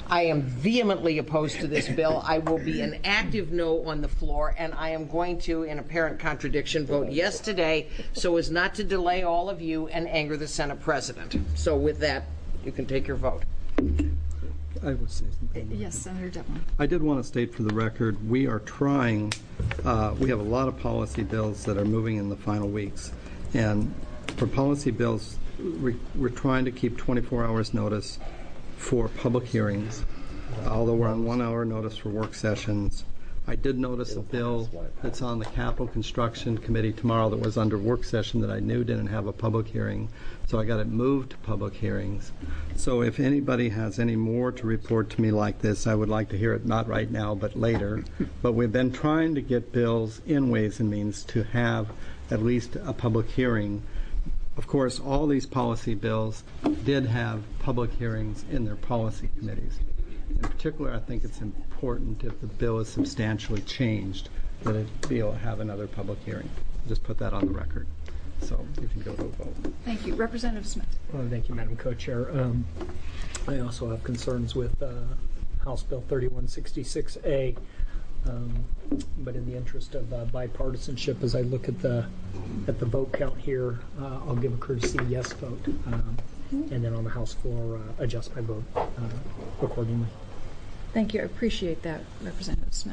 I am vehemently opposed to this bill. I will be an active no on the floor, and I am going to, in apparent contradiction, vote yes today so as not to delay all of you and anger the Senate President. So with that, you can take your vote. I would say something. Yes, Senator Devlin. I did want to state for the record, we are trying, we have a lot of policy bills that are moving in the final weeks. And for policy bills, we're trying to keep 24 hours notice for public hearings, although we're on 1 hour notice for work sessions. I did notice a bill that's on the Capital Construction Committee tomorrow that was under work session that I knew didn't have a public hearing, so I got it moved to public hearings. So if anybody has any more to report to me like this, I would like to hear it, not right now, but later. But we've been trying to get bills in Ways and Means to have at least a public hearing. Of course, all these policy bills did have public hearings in their policy committees. In particular, I think it's important if the bill is substantially changed that it be able to have another public hearing. Just put that on the record. So you can go to a vote. Thank you. Representative Smith. Well, thank you, Madam Co-Chair. I also have concerns with House Bill 3166A. But in the interest of bipartisanship, as I look at the vote count here, I'll give a courtesy yes vote, and then on the House floor, adjust my vote accordingly. Thank you. I appreciate that, Representative Smith.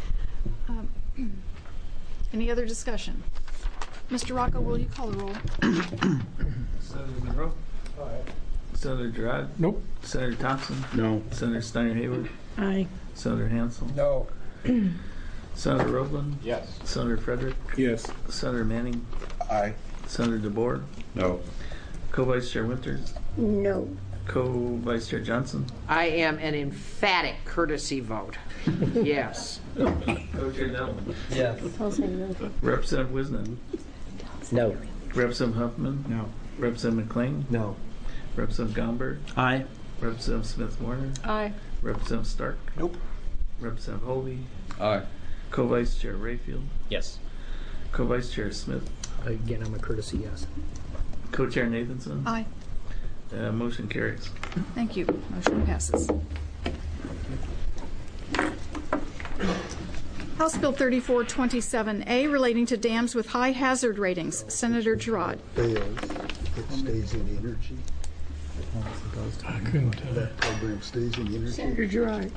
Any other discussion? Mr. Rocco, will you call the roll? Senator Monroe? Aye. Senator Girard? Nope. Senator Thompson? No. Senator Steiner Hayward? Aye. Senator Hansel? No. Senator Roebland? Yes. Senator Frederick? Yes. Senator Manning? Aye. Senator DeBoer? No. Co-Vice Chair Winters? No. Co-Vice Chair Johnson? I am an emphatic courtesy vote. Yes. Co-Chair Devlin? Yes. Representative Wisniewski? No. Representative Huffman? No. Representative McLean? No. Representative Gomberg? Aye. Representative Smith-Warner? Aye. Representative Stark? Nope. Representative Hovey? Aye. Co-Vice Chair Rayfield? Yes. Co-Vice Chair Smith? Again, I'm a courtesy yes. Co-Chair Nathanson? Aye. Motion carries. Thank you. Motion passes. House Bill 3427A relating to dams with high hazard ratings. Senator Girard. Fails. It stays in energy. I couldn't tell. That program stays in energy. Senator Girard.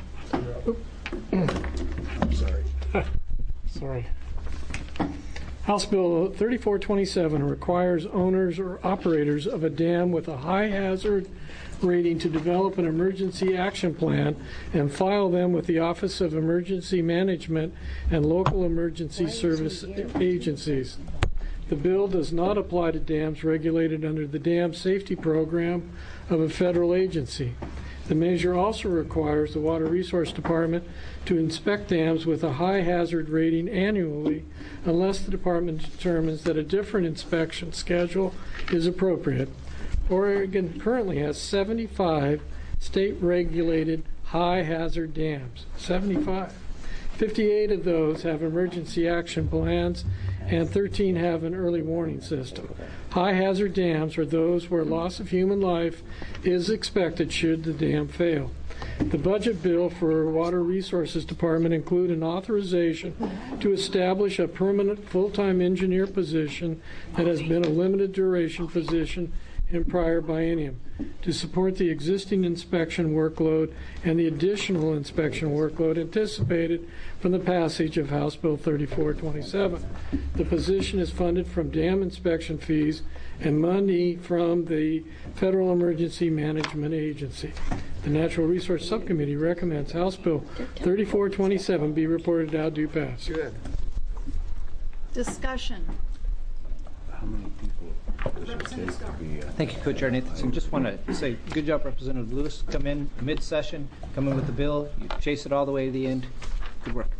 I'm sorry. Sorry. House Bill 3427 requires owners or operators of a dam with a high hazard rating to develop an emergency action plan and file them with the Office of Emergency Management and local emergency service agencies. The bill does not apply to dams regulated under the Dam Safety Program of a federal agency. The measure also requires the Water Resource Department to inspect dams with a high hazard rating annually unless the department determines that a different inspection schedule is appropriate. Oregon currently has 75 state-regulated high hazard dams. 75. 58 of those have emergency action plans and 13 have an early warning system. High hazard dams are those where loss of human life is expected should the dam fail. The budget bill for Water Resources Department include an authorization to establish a permanent full-time engineer position that has been a limited duration position in prior biennium to support the existing inspection workload and the additional inspection workload anticipated from the passage of House Bill 3427. The position is funded from dam inspection fees and money from the Federal Emergency Management Agency. The Natural Resource Subcommittee recommends House Bill 3427 be reported out due pass. Good. Discussion. How many people does it take to be? Thank you, Co-Chair Nathanson. Just want to say, good job, Representative Lewis. Come in mid-session, come in with the bill, you chase it all the way to the end. Good work.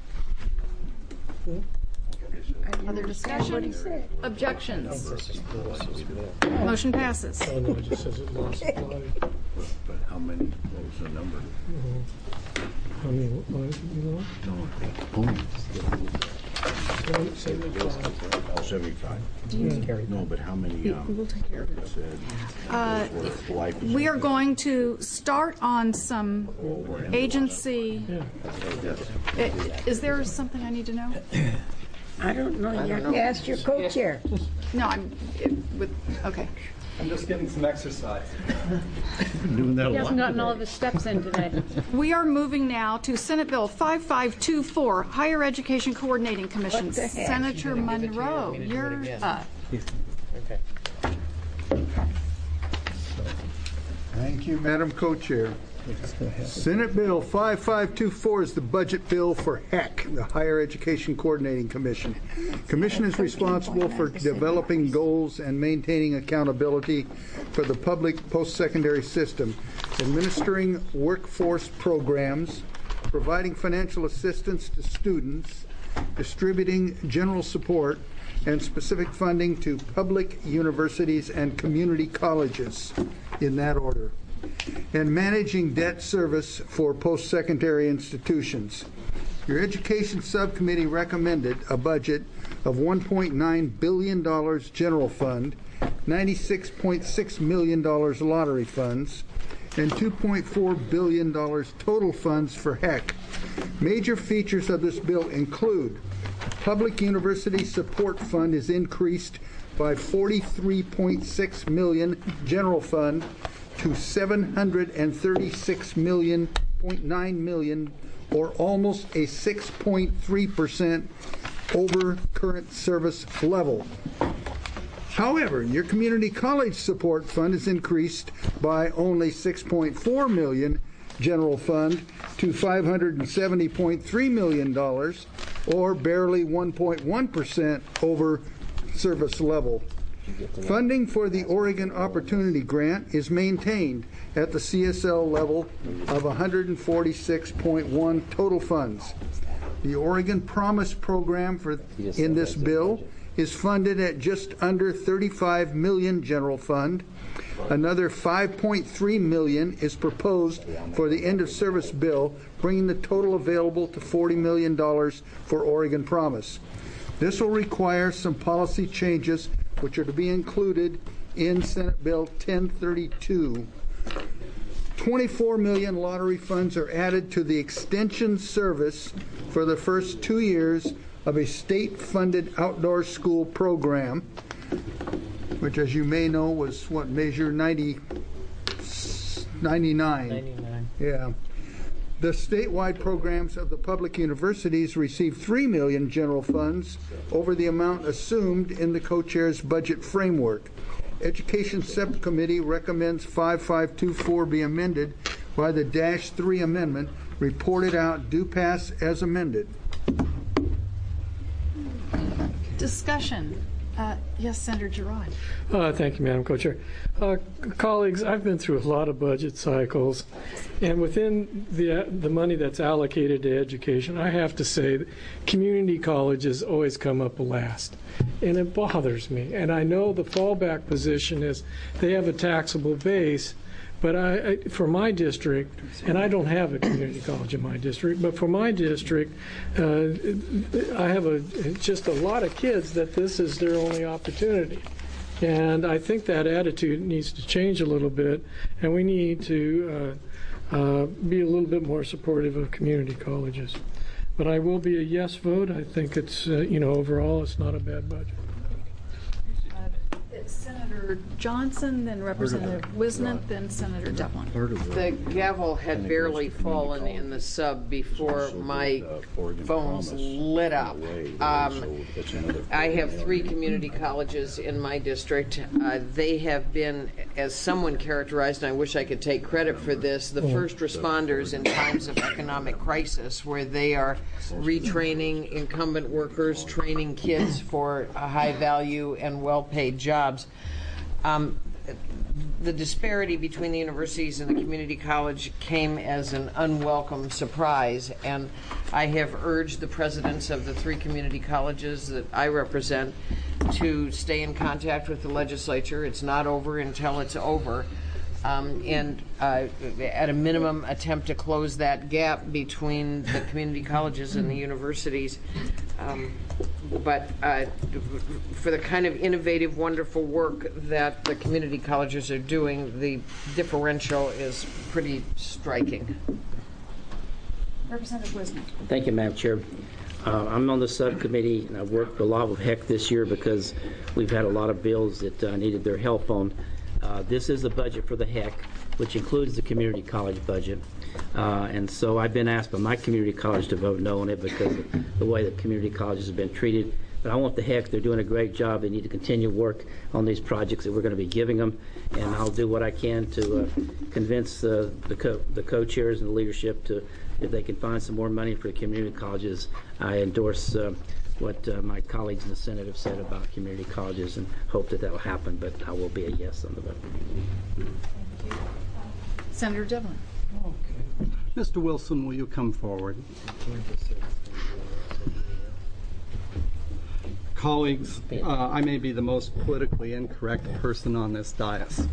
Other discussion? Objections? Motion passes. Oh, no, it just says it lost supply. But how many? What was the number? How many lives did you lost? No, the opponents. $75. No, but how many? We'll take care of it. We are going to start on some agency. Is there something I need to know? I don't know. You have to ask your co-chair. No, okay. I'm just getting some exercise. He hasn't gotten all of his steps in today. We are moving now to Senate Bill 5524, Higher Education Coordinating Commission. What the heck? Senator Monroe, you're up. Okay. Thank you, Madam Co-Chair. Senate Bill 5524 is the budget bill for HEC, the Higher Education Coordinating Commission. Commission is responsible for developing goals and maintaining accountability for the public post-secondary system, administering workforce programs, providing financial assistance to students, distributing general support, and specific funding to public universities and community colleges, in that order, and managing debt service for post-secondary institutions. Your Education Subcommittee recommended a budget of $1.9 billion general fund, $96.6 million lottery funds, and $2.4 billion total funds for HEC. Major features of this bill include Public University Support Fund is increased by $43.6 million general fund to $736.9 million, or almost a 6.3% over current service level. However, your Community College Support Fund is increased by only $6.4 million general fund to $570.3 million, or barely 1.1% over service level. Funding for the Oregon Opportunity Grant is maintained at the CSL level of $146.1 total funds. The Oregon Promise Program in this bill is funded at just under $35 million general fund. Another $5.3 million is proposed for the end of service bill, bringing the total available to $40 million for Oregon Promise. This will require some policy changes which are to be included in Senate Bill 1032. $24 million lottery funds are added to the extension service for the first 2 years of a state-funded outdoor school program, which, as you may know, was Measure 99. Yeah. The statewide programs of the public universities receive $3 million general funds over the amount assumed in the co-chair's budget framework. Education Subcommittee recommends 5524 be amended by the -3 amendment reported out due pass as amended. Discussion. Yes, Senator Girard. Thank you, Madam Co-Chair. Colleagues, I've been through a lot of budget cycles, and within the money that's allocated to education, I have to say that community colleges always come up last, and it bothers me. And I know the fallback position is they have a taxable base, but for my district, and I don't have a community college in my district, but for my district, I have just a lot of kids that this is their only opportunity. And I think that attitude needs to change a little bit, and we need to be a little bit more supportive of community colleges. But I will be a yes vote. I think it's, overall, it's not a bad budget. Senator Johnson, then Representative Wisnant, then Senator Devlin. The gavel had barely fallen in the sub before my phones lit up. I have 3 community colleges in my district. They have been, as someone characterized, and I wish I could take credit for this, the first responders in times of economic crisis, where they are retraining incumbent workers, training kids for high value and well-paid jobs. The disparity between the universities and the community college came as an unwelcome surprise, and I have urged the presidents of the 3 community colleges that I represent to stay in contact with the legislature. It's not over until it's over. and at a minimum attempt to close that gap between the community colleges and the universities. But for the kind of innovative, wonderful work that the community colleges are doing, the differential is pretty striking. Representative Wisner. Thank you, Madam Chair. I'm on the subcommittee, and I've worked a lot with HEC this year because we've had a lot of bills that needed their help on. This is the budget for the HEC, which includes the community college budget. And so I've been asked by my community college to vote no on it because of the way the community colleges have been treated. But I want the HEC. They're doing a great job. They need to continue work on these projects that we're going to be giving them. And I'll do what I can to convince the co-chairs and the leadership to, if they can find some more money for the community colleges. I endorse what my colleagues in the Senate have said about community colleges and hope that that will happen, but I will be a yes on the vote. Senator Devlin. Okay. Mr. Wilson, will you come forward? Colleagues, I may be the most politically incorrect person on this dais.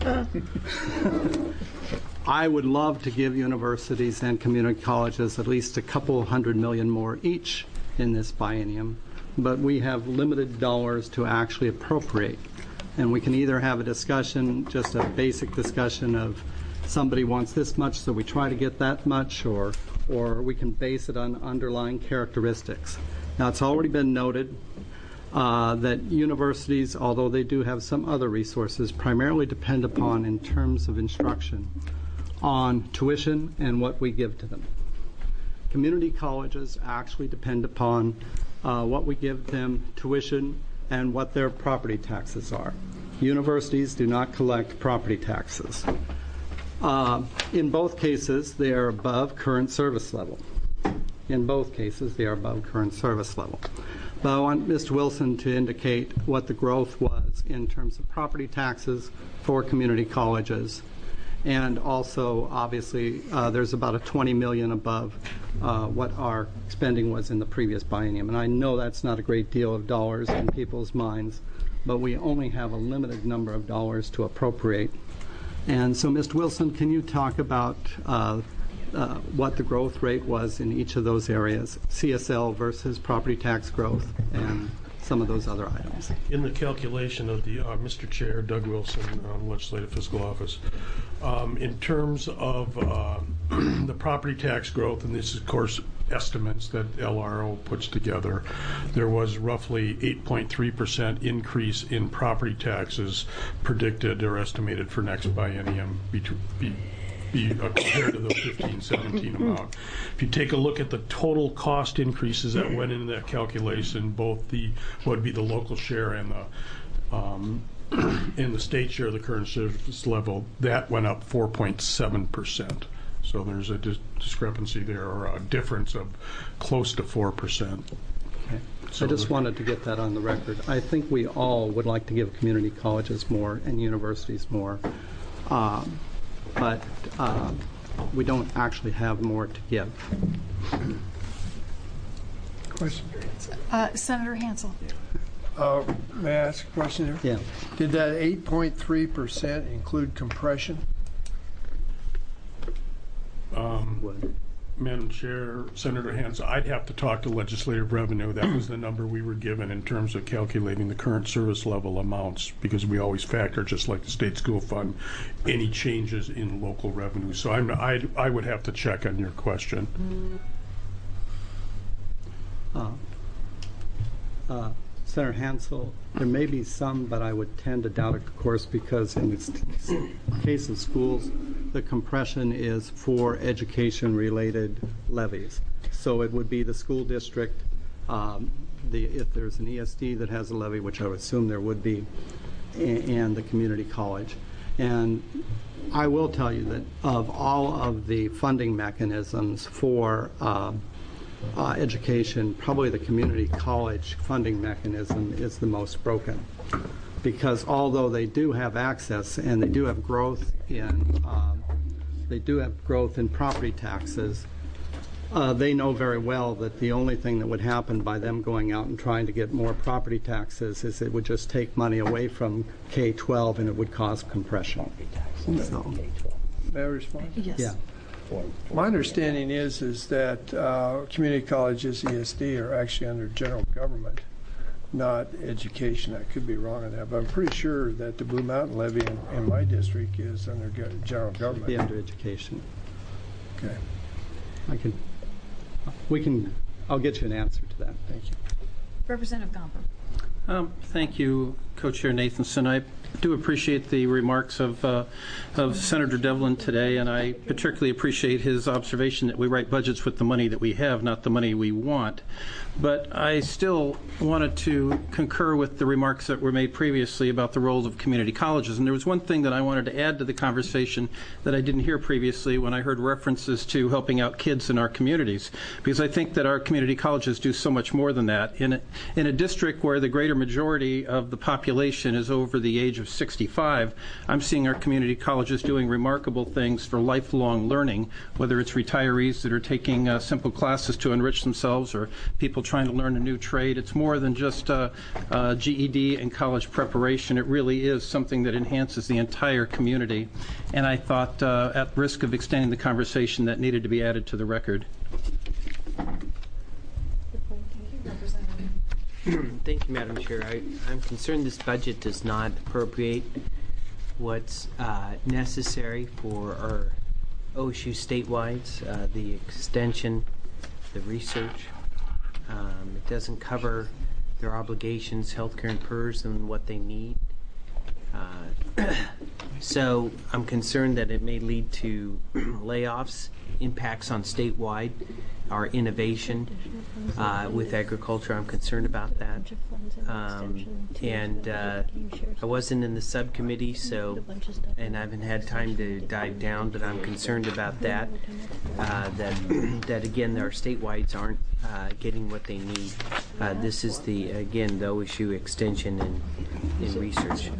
I would love to give universities and community colleges at least a couple $100 million more each in this biennium, but we have limited dollars to actually appropriate. And we can either have a discussion, just a basic discussion of somebody wants this much, so we try to get that much, or we can base it on underlying characteristics. Now, it's already been noted that universities, although they do have some other resources, primarily depend upon, in terms of instruction, on tuition and what we give to them. Community colleges actually depend upon what we give them, tuition, and what their property taxes are. Universities do not collect property taxes. In both cases, they are above current service level. In both cases, they are above current service level. But I want Mr. Wilson to indicate what the growth was in terms of property taxes for community colleges. And also, obviously, there's about a $20 million above what our spending was in the previous biennium. And I know that's not a great deal of dollars in people's minds, but we only have a limited number of dollars to appropriate. And so, Mr. Wilson, can you talk about what the growth rate was in each of those areas, CSL versus property tax growth, and some of those other items? In the calculation of the Mr. Chair, Doug Wilson, Legislative Fiscal Office, in terms of the property tax growth, and this is, of course, estimates that LRO puts together, there was roughly 8.3% increase in property taxes predicted or estimated for next biennium compared to the 15-17 amount. If you take a look at the total cost increases that went into that calculation, both the what would be the local share and the state share of the current service level, that went up 4.7%. So there's a discrepancy there, or a difference of close to 4%. Okay. So I just wanted to get that on the record. I think we all would like to give community colleges more and universities more, but we don't actually have more to give. Question. Senator Hansel. May I ask a question there? Yeah. Did that 8.3% include compression? Madam Chair, Senator Hansel, I'd have to talk to legislative revenue. That was the number we were given in terms of calculating the current service level amounts, because we always factor, just like the state school fund, any changes in local revenue. So I would have to check on your question. Senator Hansel, there may be some, but I would tend to doubt it, of course, because in the case of schools, the compression is for education-related levies. So it would be the school district, if there's an ESD that has a levy, which I would assume there would be, and the community college. And I will tell you that of all of the funding mechanisms for education, probably the community college funding mechanism is the most broken, because although they do have access and they do have growth in property taxes, They know very well that the only thing that would happen by them going out and trying to get more property taxes is it would just take money away from K-12 and it would cause compression. So, May I respond? Yes. yeah. My understanding is that community colleges, ESD, are actually under general government, not education. I could be wrong on that, but I'm pretty sure that the Blue Mountain levy in my district is under general government. Be under education. Okay. I'll get you an answer to that. Thank you. Representative Gomper. Thank you, Co-Chair Nathanson. I do appreciate the remarks of Senator Devlin today, and I particularly appreciate his observation that we write budgets with the money that we have, not the money we want. But I still wanted to concur with the remarks that were made previously about the roles of community colleges. And there was one thing that I wanted to add to the conversation that I didn't hear previously when I heard references to helping out kids in our communities, because I think that our community colleges do so much more than that. In a district where the greater majority of the population is over the age of 65, I'm seeing our community colleges doing remarkable things for lifelong learning, whether it's retirees that are taking simple classes to enrich themselves or people trying to learn a new trade. It's more than just GED and college preparation. It really is something that enhances the entire community. And I thought, at risk of extending the conversation, that needed to be added to the record. Thank you, Madam Chair. I'm concerned this budget does not appropriate what's necessary for our OSU statewide, the extension, the research. It doesn't cover their obligations, healthcare and PERS, and what they need. So I'm concerned that it may lead to layoffs, impacts on statewide, our innovation with agriculture. I'm concerned about that. And I wasn't in the subcommittee, and I haven't had time to dive down, but I'm concerned about that. That again, our statewides aren't getting what they need. This is the OSU extension in research.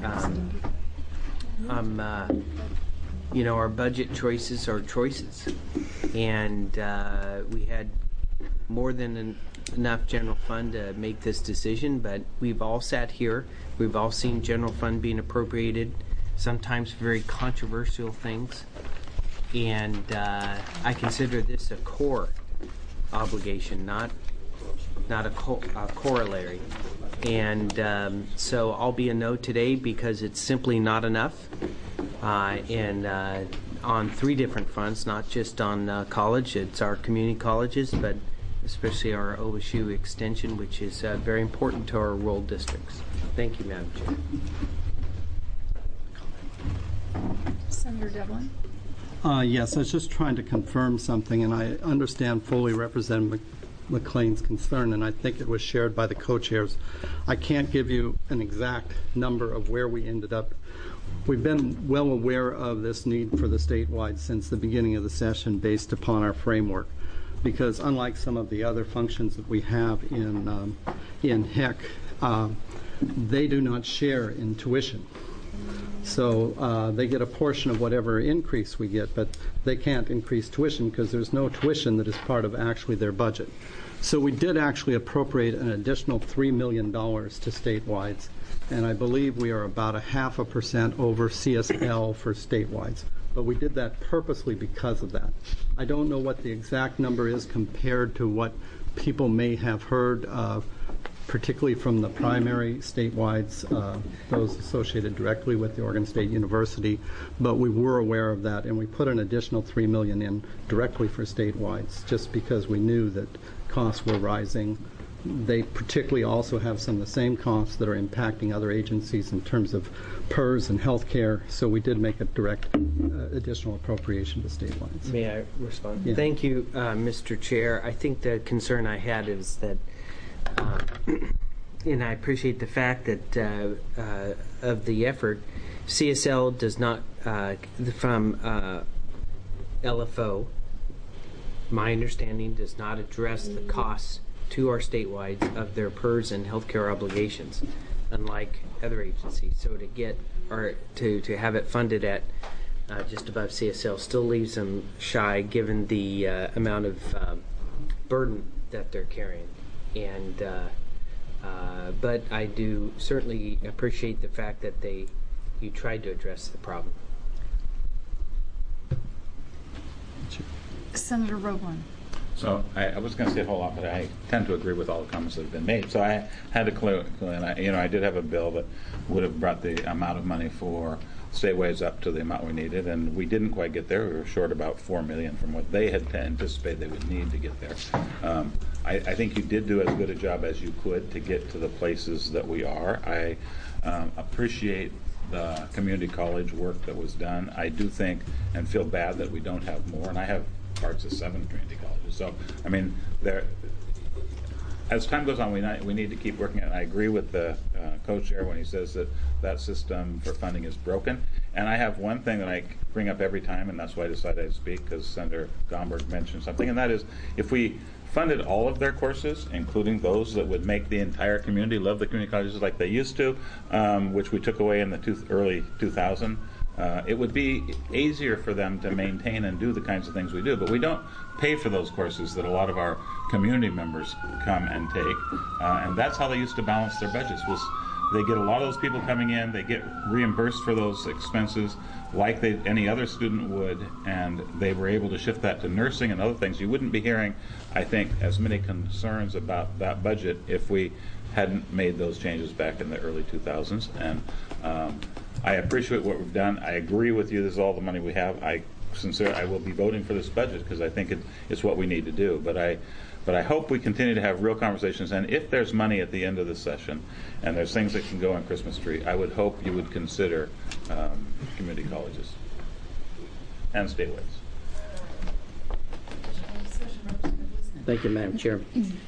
Our budget choices are choices, and we had more than enough general fund to make this decision, but we've all sat here, we've all seen general fund being appropriated, sometimes very controversial things, and I consider this a core obligation, not a corollary. And so I'll be a no today because it's simply not enough. And on 3 different fronts, not just on college, it's our community colleges, but especially our OSU extension, which is very important to our rural districts. Thank you, Madam Chair. Senator Devlin. Yes, I was just trying to confirm something, and I understand fully Representative McLean's concern, and I think it was shared by the co-chairs. I can't give you an exact number of where we ended up. We've been well aware of this need for the statewide since the beginning of the session based upon our framework, because unlike some of the other functions that we have in HEC, they do not share in tuition. So they get a portion of whatever increase we get, but they can't increase tuition because there's no tuition that is part of actually their budget. So we did actually appropriate an additional $3 million to statewide, and I believe we are about 0.5% over CSL for statewide. But we did that purposely because of that. I don't know what the exact number is compared to what people may have heard of, particularly from the primary statewide, those associated directly with the Oregon State University, but we were aware of that, and we put an additional $3 million in directly for statewide, just because we knew that costs were rising. They particularly also have some of the same costs that are impacting other agencies in terms of PERS and health care, so we did make a direct additional appropriation to statewide. May I respond? Yeah. Thank you, Mr. Chair. I think the concern I had is that and I appreciate the fact that of the effort, CSL does not, from LFO, my understanding does not address the costs to our statewide of their PERS and healthcare obligations, unlike other agencies. So to get, or to have it funded at just above CSL still leaves them shy given the amount of burden that they're carrying. And but I do certainly appreciate the fact that you tried to address the problem. Senator Roeblen. So I was going to say a whole lot, but I tend to agree with all the comments that have been made. So I had to clue, and I did have a bill that would have brought the amount of money for stateways up to the amount we needed, and we didn't quite get there. We were short about $4 million from what they had anticipated they would need to get there. I think you did do as good a job as you could to get to the places that we are. I appreciate the community college work that was done. I do think and feel bad that we don't have more, and I have parts of 7 community colleges. So, I mean, as time goes on, we need to keep working on it. I agree with the co-chair when he says that system for funding is broken. And I have one thing that I bring up every time, and that's why I decided to speak, because Senator Gomberg mentioned something, and that is if we funded all of their courses, including those that would make the entire community love the community colleges like they used to, which we took away in the early 2000s, it would be easier for them to maintain and do the kinds of things we do. But we don't pay for those courses that a lot of our community members come and take. And that's how they used to balance their budgets, was they get a lot of those people coming in, they get reimbursed for those expenses like any other student would, and they were able to shift that to nursing and other things. You wouldn't be hearing, I think, as many concerns about that budget if we hadn't made those changes back in the early 2000s. And I appreciate what we've done. I agree with you. This is all the money we have. I will be voting for this budget because I think it's what we need to do. But I hope we continue to have real conversations. And if there's money at the end of the session and there's things that can go on Christmas tree, I would hope you would consider community colleges and stateways. Thank you, Madam Chair.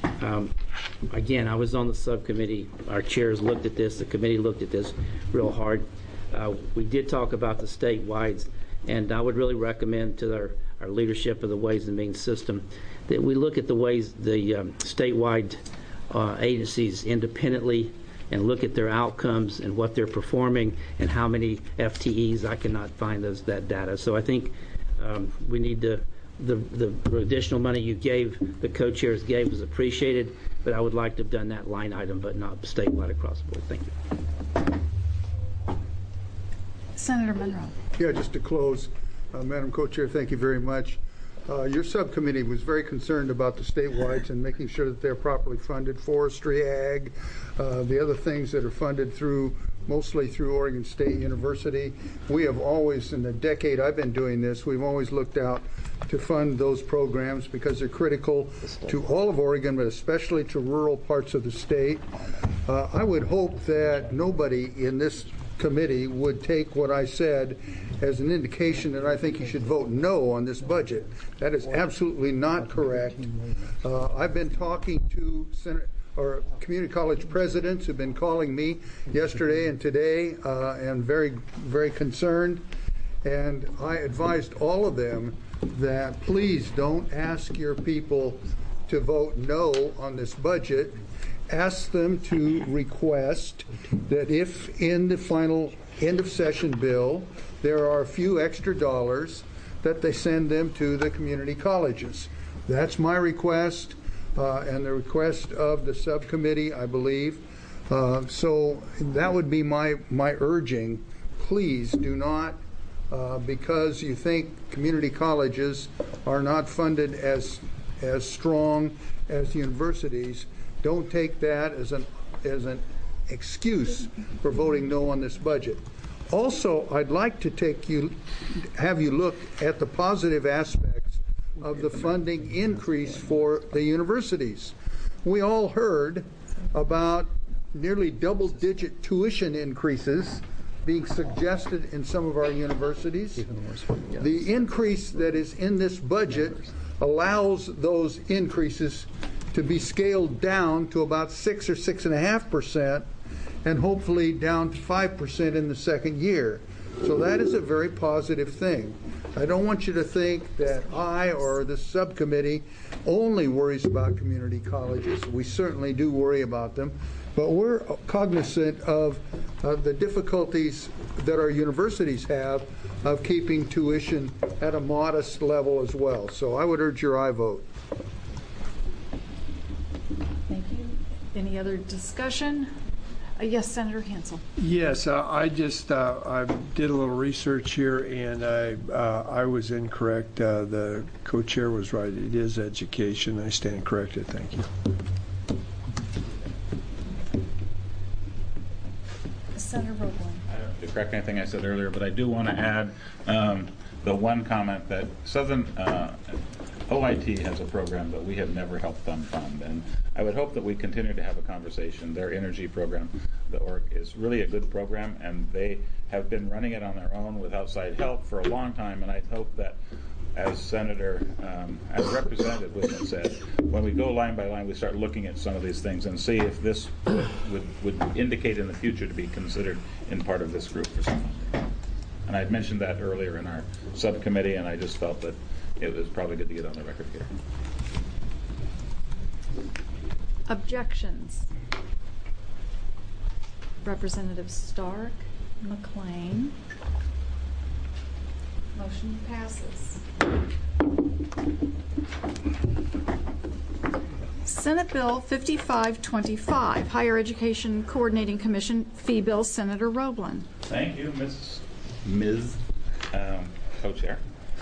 Again, I was on the subcommittee. Our chairs looked at this. The committee looked at this real hard. We did talk about the statewide, and I would really recommend to our leadership of the Ways and Means system that we look at the ways the statewide agencies independently and look at their outcomes and what they're performing and how many FTEs. I cannot find that data. So I think we need to. The additional money you gave, the co-chairs gave, was appreciated, but I would like to have done that line item, but not statewide across the board. Thank you. Senator Monroe. Yeah, just to close, Madam Co-Chair, thank you very much. Your subcommittee was very concerned about the statewide and making sure that they're properly funded, forestry, ag, the other things that are funded mostly through Oregon State University. We have always, in the decade I've been doing this, we've always looked out to fund those programs because they're critical to all of Oregon, but especially to rural parts of the state. I would hope that nobody in this committee would take what I said as an indication that I think you should vote no on this budget. That is absolutely not correct. I've been talking to community college presidents who've been calling me yesterday and today and very, very concerned. And I advised all of them that please don't ask your people to vote no on this budget. Ask them to request that if in the final end of session bill there are a few extra dollars, that they send them to the community colleges. That's my request and the request of the subcommittee, I believe. So that would be my urging. Please do not, because you think community colleges are not funded as strong as universities, don't take that as an excuse for voting no on this budget. Also, I'd like to have you look at the positive aspects of the funding increase for the universities. We all heard about nearly double-digit tuition increases being suggested in some of our universities. The increase that is in this budget allows those increases to be scaled down to about 6 or 6.5%, and hopefully down to 5% in the second year. So that is a very positive thing. I don't want you to think that I or the subcommittee only worries about community colleges. We certainly do worry about them, but we're cognizant of the difficulties that our universities have of keeping tuition at a modest level as well. So I would urge your aye vote. Any other discussion? Yes, Senator Hansel. Yes, I just I did a little research here, and I was incorrect. The co-chair was right. It is education. I stand corrected. Thank you. Senator Roebling. I don't have to correct anything I said earlier, but I do want to add the one comment that Southern OIT has a program that we have never helped them fund, and I would hope that we continue to have a conversation. Their energy program, the ORC, is really a good program, and they have been running it on their own with outside help for a long time, and I hope that as Representative Wisdom said, when we go line by line, we start looking at some of these things and see if this would indicate in the future to be considered in part of this group for some funding. And I'd mentioned that earlier in our subcommittee, and I just felt that it was probably good to get on the record here. Objections? Representative Stark, McLean. Motion passes. Senate Bill 5525, Higher Education Coordinating Commission Fee Bill, Senator Roeblen. Thank you, Ms. Co-Chair.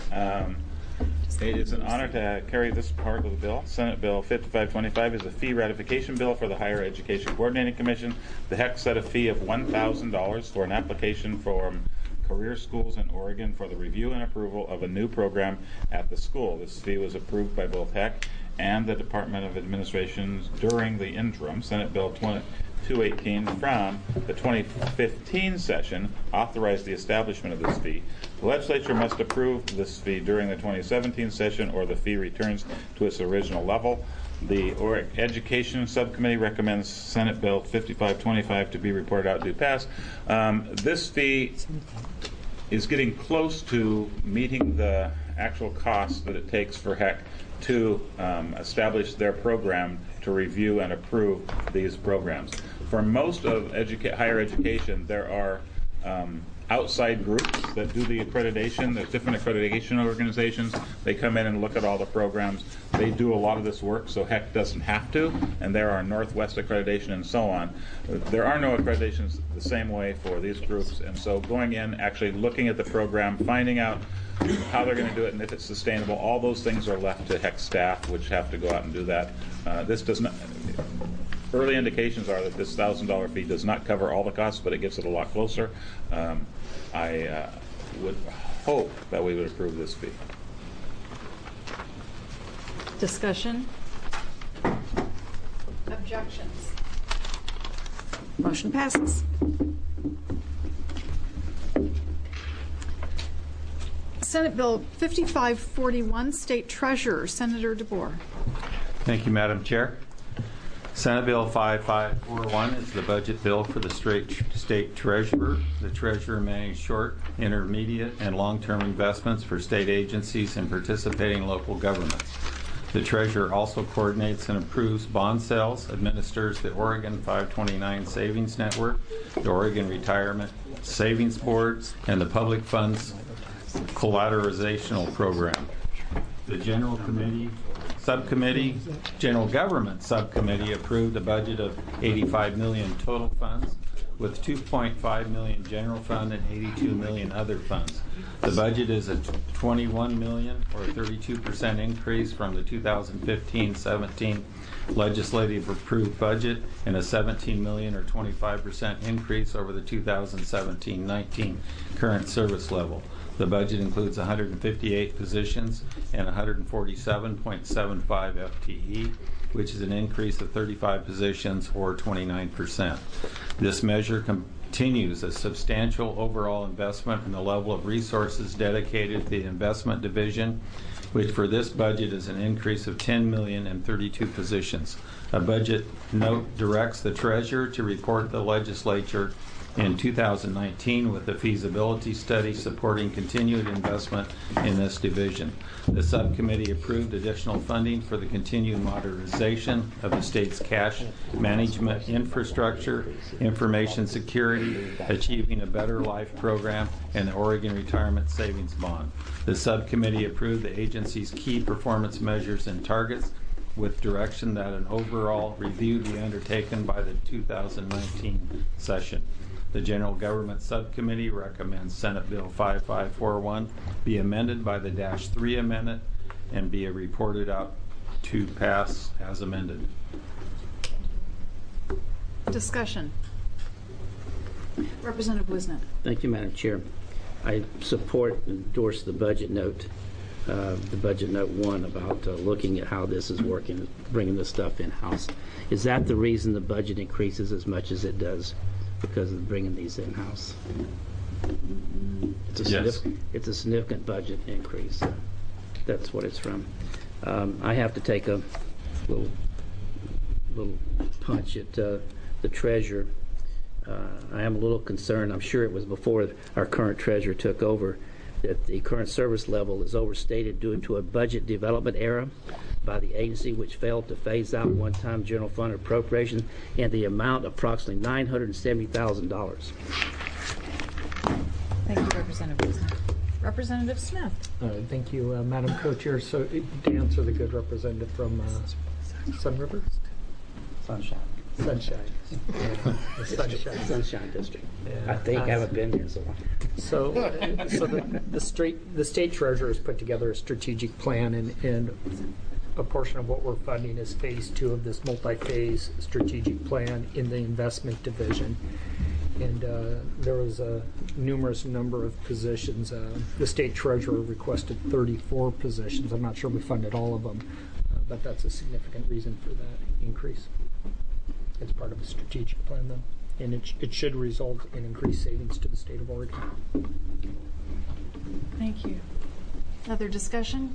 It is an honor to carry this part of the bill. Senate Bill 5525 is a fee ratification bill for the Higher Education Coordinating Commission. The HEC set a fee of $1,000 for an application from career schools in Oregon for the review and approval of a new program at the school. This fee was approved by both HEC and the Department of Administration during the interim. Senate Bill 218 from the 2015 session authorized the establishment of this fee. The legislature must approve this fee during the 2017 session or the fee returns to its original level. The Education Subcommittee recommends Senate Bill 5525 to be reported out due pass. This fee is getting close to meeting the actual cost that it takes for HEC to establish their program to review and approve these programs. For most of higher education, there are outside groups that do the accreditation. There's different accreditation organizations. They come in and look at all the programs. They do a lot of this work, so HEC doesn't have to, and there are Northwest accreditation and so on. There are no accreditations the same way for these groups, and so going in, actually looking at the program, finding out how they're going to do it and if it's sustainable, all those things are left to HEC staff, which have to go out and do that. This does not. Early indications are that this $1,000 fee does not cover all the costs, but it gets it a lot closer. I would hope that we would approve this fee. Discussion? Objections? Motion passes. Senate Bill 5541, State Treasurer, Senator DeBoer. Thank you, Madam Chair. Senate Bill 5541 is the budget bill for the state treasurer. The treasurer manages short, intermediate, and long-term investments for state agencies and participating local governments. The treasurer also coordinates and approves bond sales, administers the Oregon 529 Savings Network, the Oregon Retirement Savings Board, and the Public Funds Collateralizational Program. The General Government Subcommittee approved a budget of $85 million total funds, with $2.5 million general fund and $82 million other funds. The budget is a $21 million or 32% increase from the 2015-17 legislative approved budget and a $17 million or 25% increase over the 2017-19 current service level. The budget includes 158 positions and 147.75 FTE, which is an increase of 35 positions or 29%. This measure continues a substantial overall investment in the level of resources dedicated to the investment division, which for this budget is an increase of $10 million and 32 positions. A budget note directs the treasurer to report to the legislature in 2019 with a feasibility study supporting continued investment in this division. The subcommittee approved additional funding for the continued modernization of the state's cash management infrastructure, information security, Achieving a Better Life program, and the Oregon Retirement Savings Bond. The subcommittee approved the agency's key performance measures and targets with direction that an overall review be undertaken by the 2019 session. The General Government Subcommittee recommends Senate Bill 5541 be amended by the -3 amendment and be reported out to pass as amended. Discussion. Representative Wisnett. Thank you, Madam Chair. I support and endorse the budget note 1 about looking at how this is working, bringing this stuff in-house. Is that the reason the budget increases as much as it does? Because of bringing these in-house? Yes. It's a significant budget increase. That's what it's from. I have to take a little punch at the treasurer. I am a little concerned. I'm sure it was before our current treasurer took over, that the current service level is overstated due to a budget development error by the agency, which failed to phase out one-time general fund appropriation and the amount of approximately $970,000. Thank you, Representative Wisnett. Representative Smith. Thank you, Madam Co-Chair. So to answer the good representative from Sun River? Sunshine. Sunshine. Yeah, the Sunshine. Sunshine District. Yeah. I think I haven't been here so long. So the state treasurer has put together a strategic plan, and a portion of what we're funding is phase 2 of this multi-phase strategic plan in the investment division. And there was a numerous number of positions. The state treasurer requested 34 positions. I'm not sure we funded all of them, but that's a significant reason for that increase. It's part of a strategic plan, though, and it should result in increased savings to the state of Oregon. Thank you. Other discussion?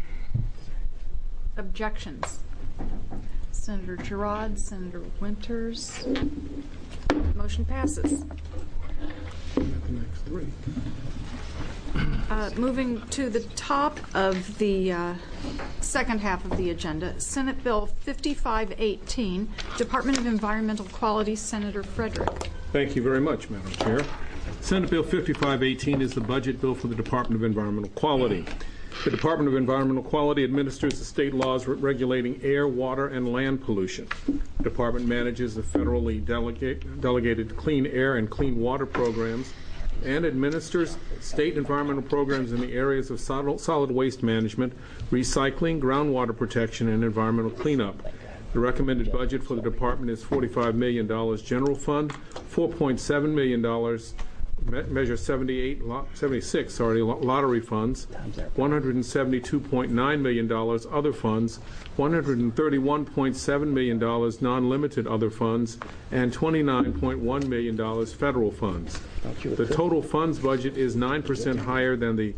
Objections? Senator Girard, Senator Winters. Motion passes. Moving to the top of the second half of the agenda, Senate Bill 5518, Department of Environmental Quality, Senator Frederick. Thank you very much, Madam Chair. Senate Bill 5518 is the budget bill for the Department of Environmental Quality. The Department of Environmental Quality administers the state laws regulating air, water, and land pollution. The department manages the federally delegated clean air and clean water programs and administers state environmental programs in the areas of solid waste management, recycling, groundwater protection, and environmental cleanup. The recommended budget for the department is $45 million general fund, $4.7 million Measure 76 lottery funds, $172.9 million other funds, $131.7 million non-limited other funds, and $29.1 million federal funds. The total funds budget is 9% higher than the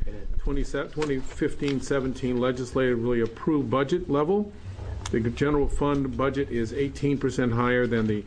2015-17 legislatively approved budget level. The general fund budget is 18% higher than the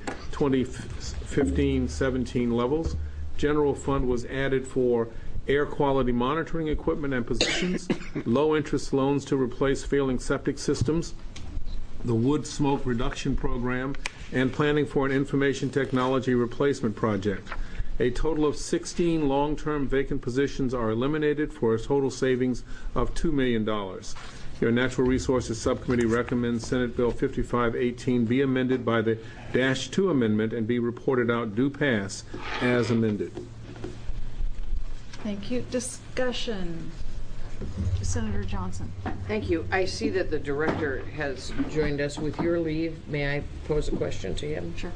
2015-17 levels. General fund was added for air quality monitoring equipment and positions, low-interest loans to replace failing septic systems, the wood smoke reduction program, and planning for an information technology replacement project. A total of 16 long-term vacant positions are eliminated for a total savings of $2 million. Your Natural Resources Subcommittee recommends Senate Bill 5518 be amended by the -2 amendment and be reported out due pass as amended. Thank you. Discussion. Senator Johnson. Thank you. I see that the director has joined us. With your leave, may I pose a question to him? Sure.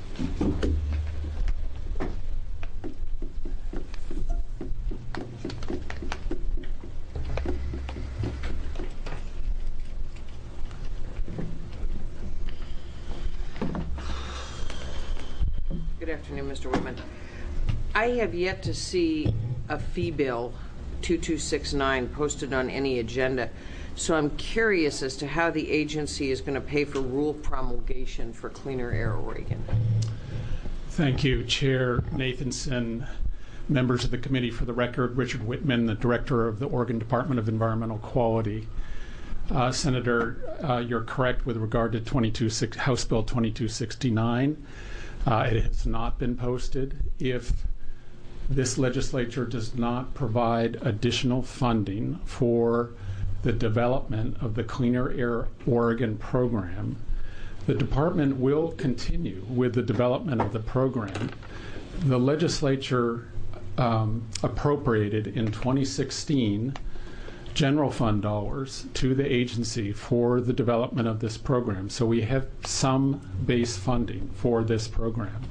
Good afternoon, Mr. Whitman. I have yet to see a fee bill 2269 posted on any agenda, so I'm curious as to how the agency is going to pay for rule promulgation for Cleaner Air Oregon. Thank you, Chair Nathanson, members of the committee. For the record, Richard Whitman, the Director of the Oregon Department of Environmental Quality. Senator, you're correct with regard to House Bill 2269. It has not been posted. If this legislature does not provide additional funding for the development of the Cleaner Air Oregon program. The department will continue with the development of the program. The legislature appropriated in 2016 general fund dollars to the agency for the development of this program. So we have some base funding for this program.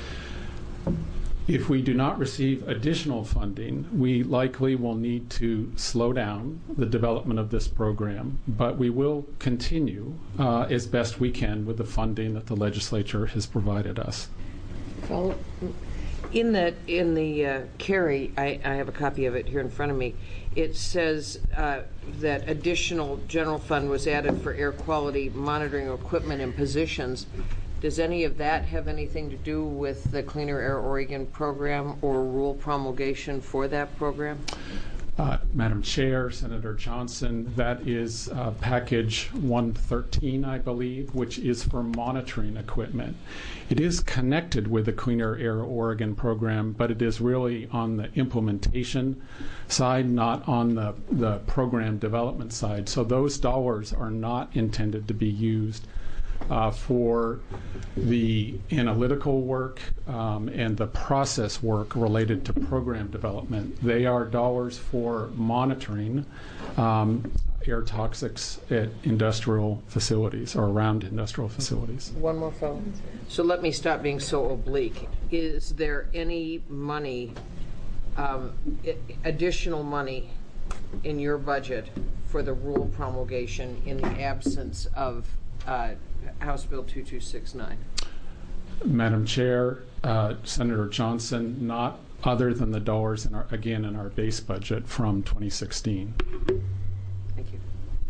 If we do not receive additional funding, we likely will need to slow down the development of this program, but we will continue as best we can with the funding that the legislature has provided us. Follow. In the carry, I have a copy of it here in front of me. It says that additional general fund was added for air quality monitoring equipment and positions. Does any of that have anything to do with the Cleaner Air Oregon program or rule promulgation for that program? Madam Chair, Senator Johnson, that is package 113, I believe, which is for monitoring equipment. It is connected with the Cleaner Air Oregon program, but it is really on the implementation side, not on the program development side. So those dollars are not intended to be used for the analytical work and the process work related to program development. They are dollars for monitoring air toxics at industrial facilities or around industrial facilities. One more follow. So let me stop being so oblique. Is there any money, additional money in your budget for the rule promulgation in the absence of House Bill 2269? Madam Chair, Senator Johnson, not other than the dollars in our base budget from 2016. Thank you.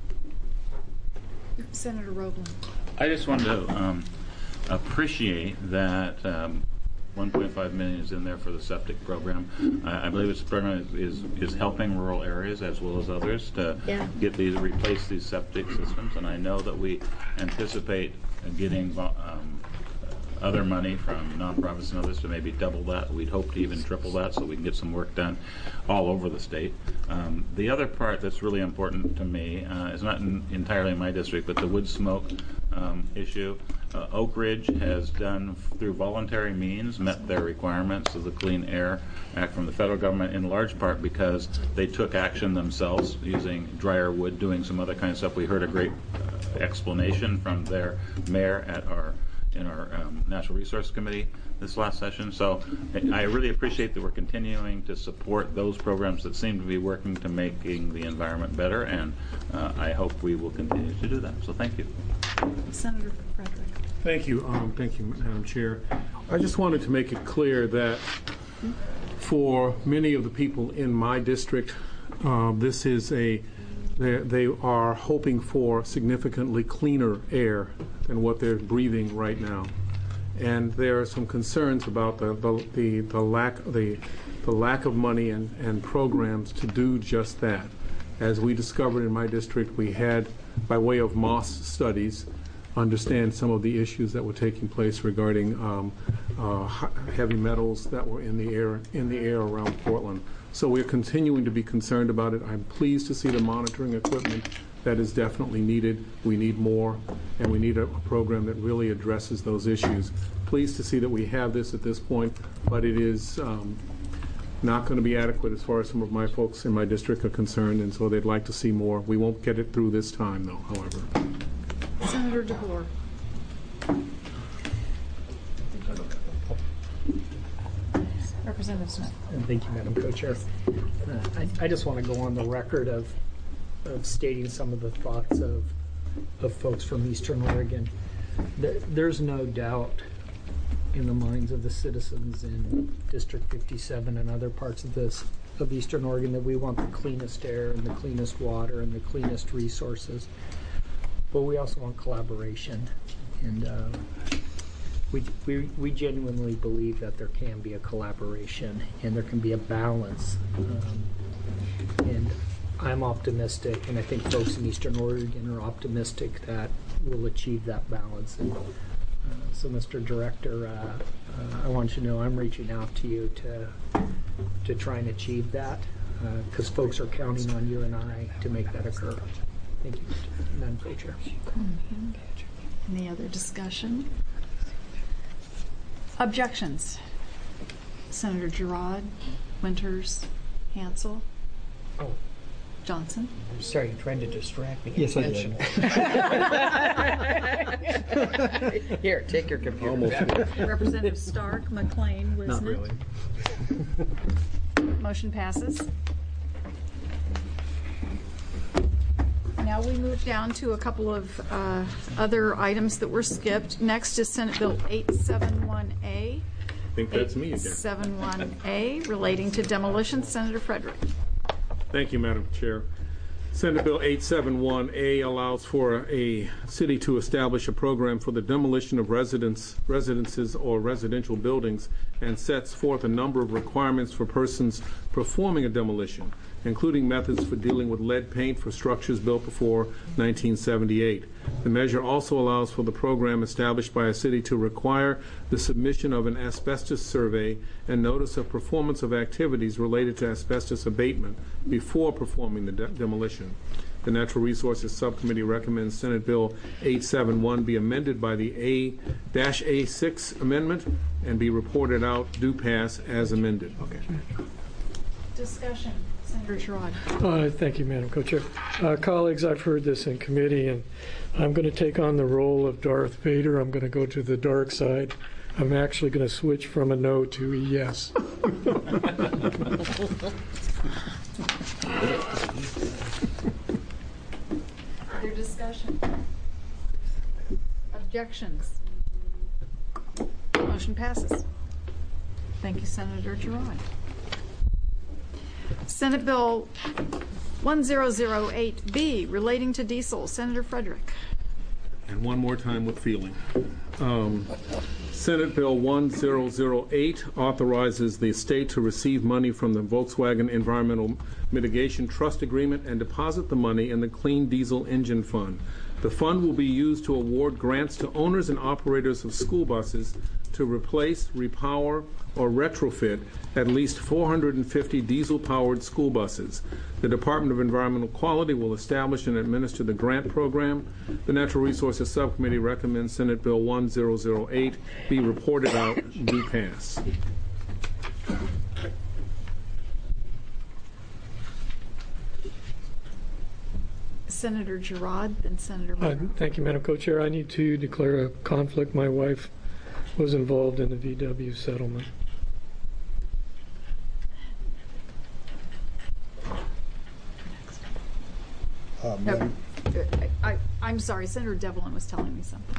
Senator Roebling. I just wanted to appreciate that 1.5 million is in there for the septic program. I believe this program is helping rural areas as well as others to replace these septic systems. And I know that we anticipate getting other money from nonprofits and others to maybe double that. We'd hope to even triple that so we can get some work done all over the state. The other part that's really important to me is not entirely in my district, but the wood smoke issue. Oak Ridge has done, through voluntary means, met their requirements of the Clean Air Act from the federal government, in large part because they took action themselves using drier wood, doing some other kind of stuff. We heard a great explanation from their mayor in our Natural Resource Committee this last session. So I really appreciate that we're continuing to support those programs that seem to be working to making the environment better, and I hope we will continue to do that. So thank you. Senator Frederick. Thank you, Madam Chair. I just wanted to make it clear that for many of the people in my district, this is they are hoping for significantly cleaner air than what they're breathing right now, and there are some concerns about the lack of money and programs to do just that. As we discovered in my district, we had, by way of Moss studies, understand some of the issues that were taking place regarding heavy metals that were in the air around Portland. So we're continuing to be concerned about it. I'm pleased to see the monitoring equipment. That is definitely needed. We need more, and we need a program that really addresses those issues. Pleased to see that we have this at this point, but it is not going to be adequate as far as some of my folks in my district are concerned, and so they'd like to see more. We won't get it through this time, though, however. Senator DeBoer. Representative Smith. Thank you, Madam Co-Chair. I just want to go on the record of stating some of the thoughts of folks from Eastern Oregon. There's no doubt in the minds of the citizens in District 57 and other parts of Eastern Oregon that we want the cleanest air and the cleanest water and the cleanest resources. But we also want collaboration, and we genuinely believe that there can be a collaboration and there can be a balance. And I'm optimistic, and I think folks in Eastern Oregon are optimistic that we'll achieve that balance. And, so, Mr. Director, I want you to know I'm reaching out to you to try and achieve that. because folks are counting on you and I to make that occur. Thank you, Madam Co-Chair. Any other discussion? Objections? Senator Girard, Winters, Hansel. Oh. Johnson. I'm sorry, you're trying to distract me. Yes, I did. Here, take your computer. Representative Stark, McLean, Wisnet. Not really. Motion passes. Now we move down to a couple of other items that were skipped. Next is Senate Bill 871A. I think that's me again. 871A relating to demolition. Senator Frederick. Thank you, Madam Chair. Senate Bill 871A allows for a city to establish a program for the demolition of residences or residential buildings and sets forth a number of requirements for persons performing a demolition, including methods for dealing with lead paint for structures built before 1978. The measure also allows for the program established by a city to require the submission of an asbestos survey and notice of performance of activities related to asbestos abatement before performing the demolition. The Natural Resources Subcommittee recommends Senate Bill 871 be amended by the A-A6 amendment and be reported out, do pass as amended. Okay. Discussion. Senator Girard. Thank you, Madam Co-Chair. Colleagues, I've heard this in committee, and I'm going to take on the role of Darth Vader. I'm going to go to the dark side. I'm actually going to switch from a no to a yes. Other discussion? Objections? Motion passes. Thank you, Senator Girard. Senate Bill 1008B relating to diesel. Senator Frederick. And one more time with feeling. Senate Bill 1008 authorizes the state to receive money from the Volkswagen Environmental Mitigation Trust Agreement and deposit the money in the Clean Diesel Engine Fund. The fund will be used to award grants to owners and operators of school buses to replace, repower, or retrofit at least 450 diesel-powered school buses. The Department of Environmental Quality will establish and administer the grant program. The Natural Resources Subcommittee recommends Senate Bill 1008 be reported out, do pass. Senator Girard, then Senator Monroe. Thank you, Madam Co-Chair. I need to declare a conflict. My wife was involved in the VW settlement. I'm sorry, Senator Devlin was telling me something.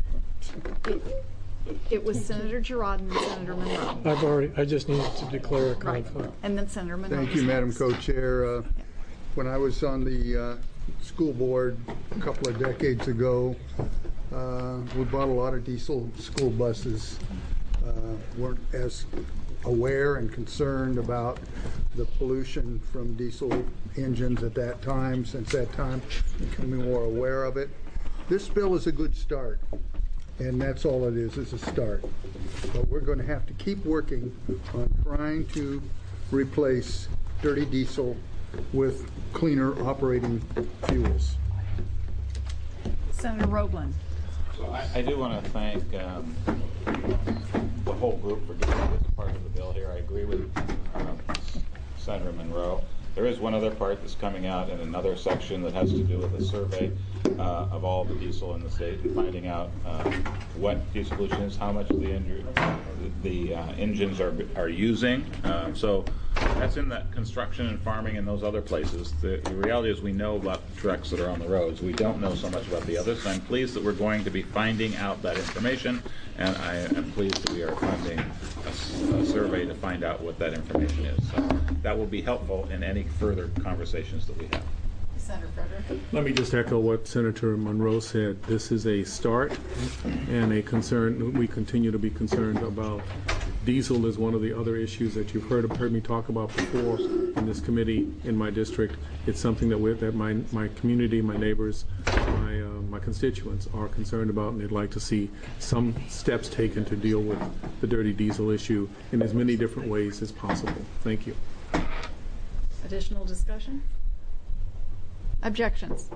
It was Senator Girard and then Senator Monroe. I just needed to declare a conflict. Right. And then Senator Monroe. Thank you, Madam Co-Chair. When I was on the school board a couple of decades ago, we bought a lot of diesel school buses. Weren't as aware and concerned about the pollution from diesel engines at that time. Since that time, becoming more aware of it. This bill is a good start, and that's all it is a start. But we're going to have to keep working on trying to replace dirty diesel with cleaner operating fuels. Senator Roeblen. So I do want to thank the whole group for doing this part of the bill here. I agree with Senator Monroe. There is one other part that's coming out in another section that has to do with a survey of all the diesel in the state and finding out what diesel pollution is, how much of the engines are using. So that's in that construction and farming and those other places. The reality is we know about the trucks that are on the roads. We don't know so much about the others. So I'm pleased that we're going to be finding out that information, and I am pleased that we are funding a survey to find out what that information is. So that will be helpful in any further conversations that we have. Senator Frederick. Let me just echo what Senator Monroe said. This is a start and a concern. We continue to be concerned about diesel is one of the other issues that you've heard me talk about before in this committee in my district. It's something that my community, my neighbors, my constituents are concerned about, and they'd like to see some steps taken to deal with the dirty diesel issue in as many different ways as possible. Thank you. Additional discussion? Objections?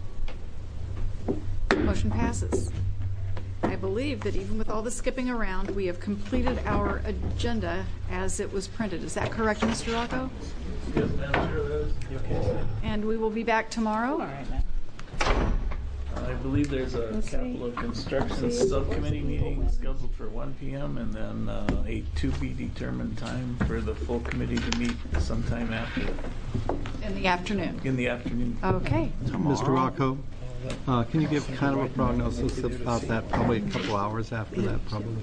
Motion passes. I believe that even with all the skipping around, we have completed our agenda as it was printed. Is that correct, Mr. Rocco? Yes, Madam Chair, that is. And we will be back tomorrow? I believe there's a capital construction subcommittee meeting scheduled for 1 p.m. and then a to-be-determined time for the full committee to meet sometime after. In the afternoon? In the afternoon. Okay. Mr. Rocco, can you give kind of a prognosis about that? Probably a couple hours after that, probably.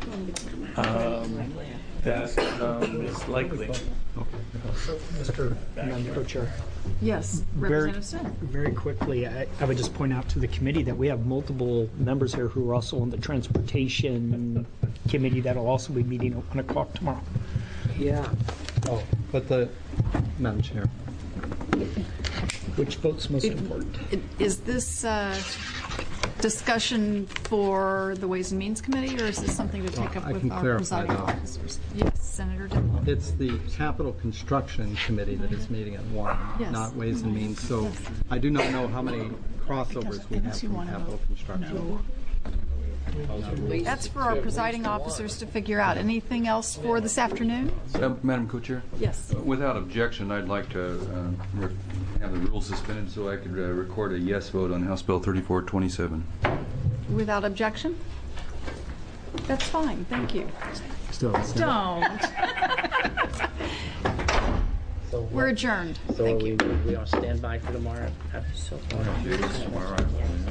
That is likely. Mr. Co-Chair. Yes, Representative Smith. Very quickly, I would just point out to the committee that we have multiple members here who are also on the Transportation Committee that'll also be meeting at 1 o'clock tomorrow. Yeah. Oh, but the, Madam Chair. Which vote's most important? Is this discussion for the Ways and Means Committee, or is this something to take up I with can our clarify presiding that. officers? Yes, Senator Dillon. It's the Capital Construction Committee that is meeting at 1, Yes. not Ways and Means. So I do not know how many crossovers we have from Capital Construction. That's for our presiding officers to figure out. Anything else for this afternoon? Madam Co-Chair? Yes. Without objection, I'd like to have the rules suspended so I could record a yes vote on House Bill 3427. Without objection? That's fine, thank you. Still. Don't. We're adjourned. So Thank you. we are standby for tomorrow. Tomorrow.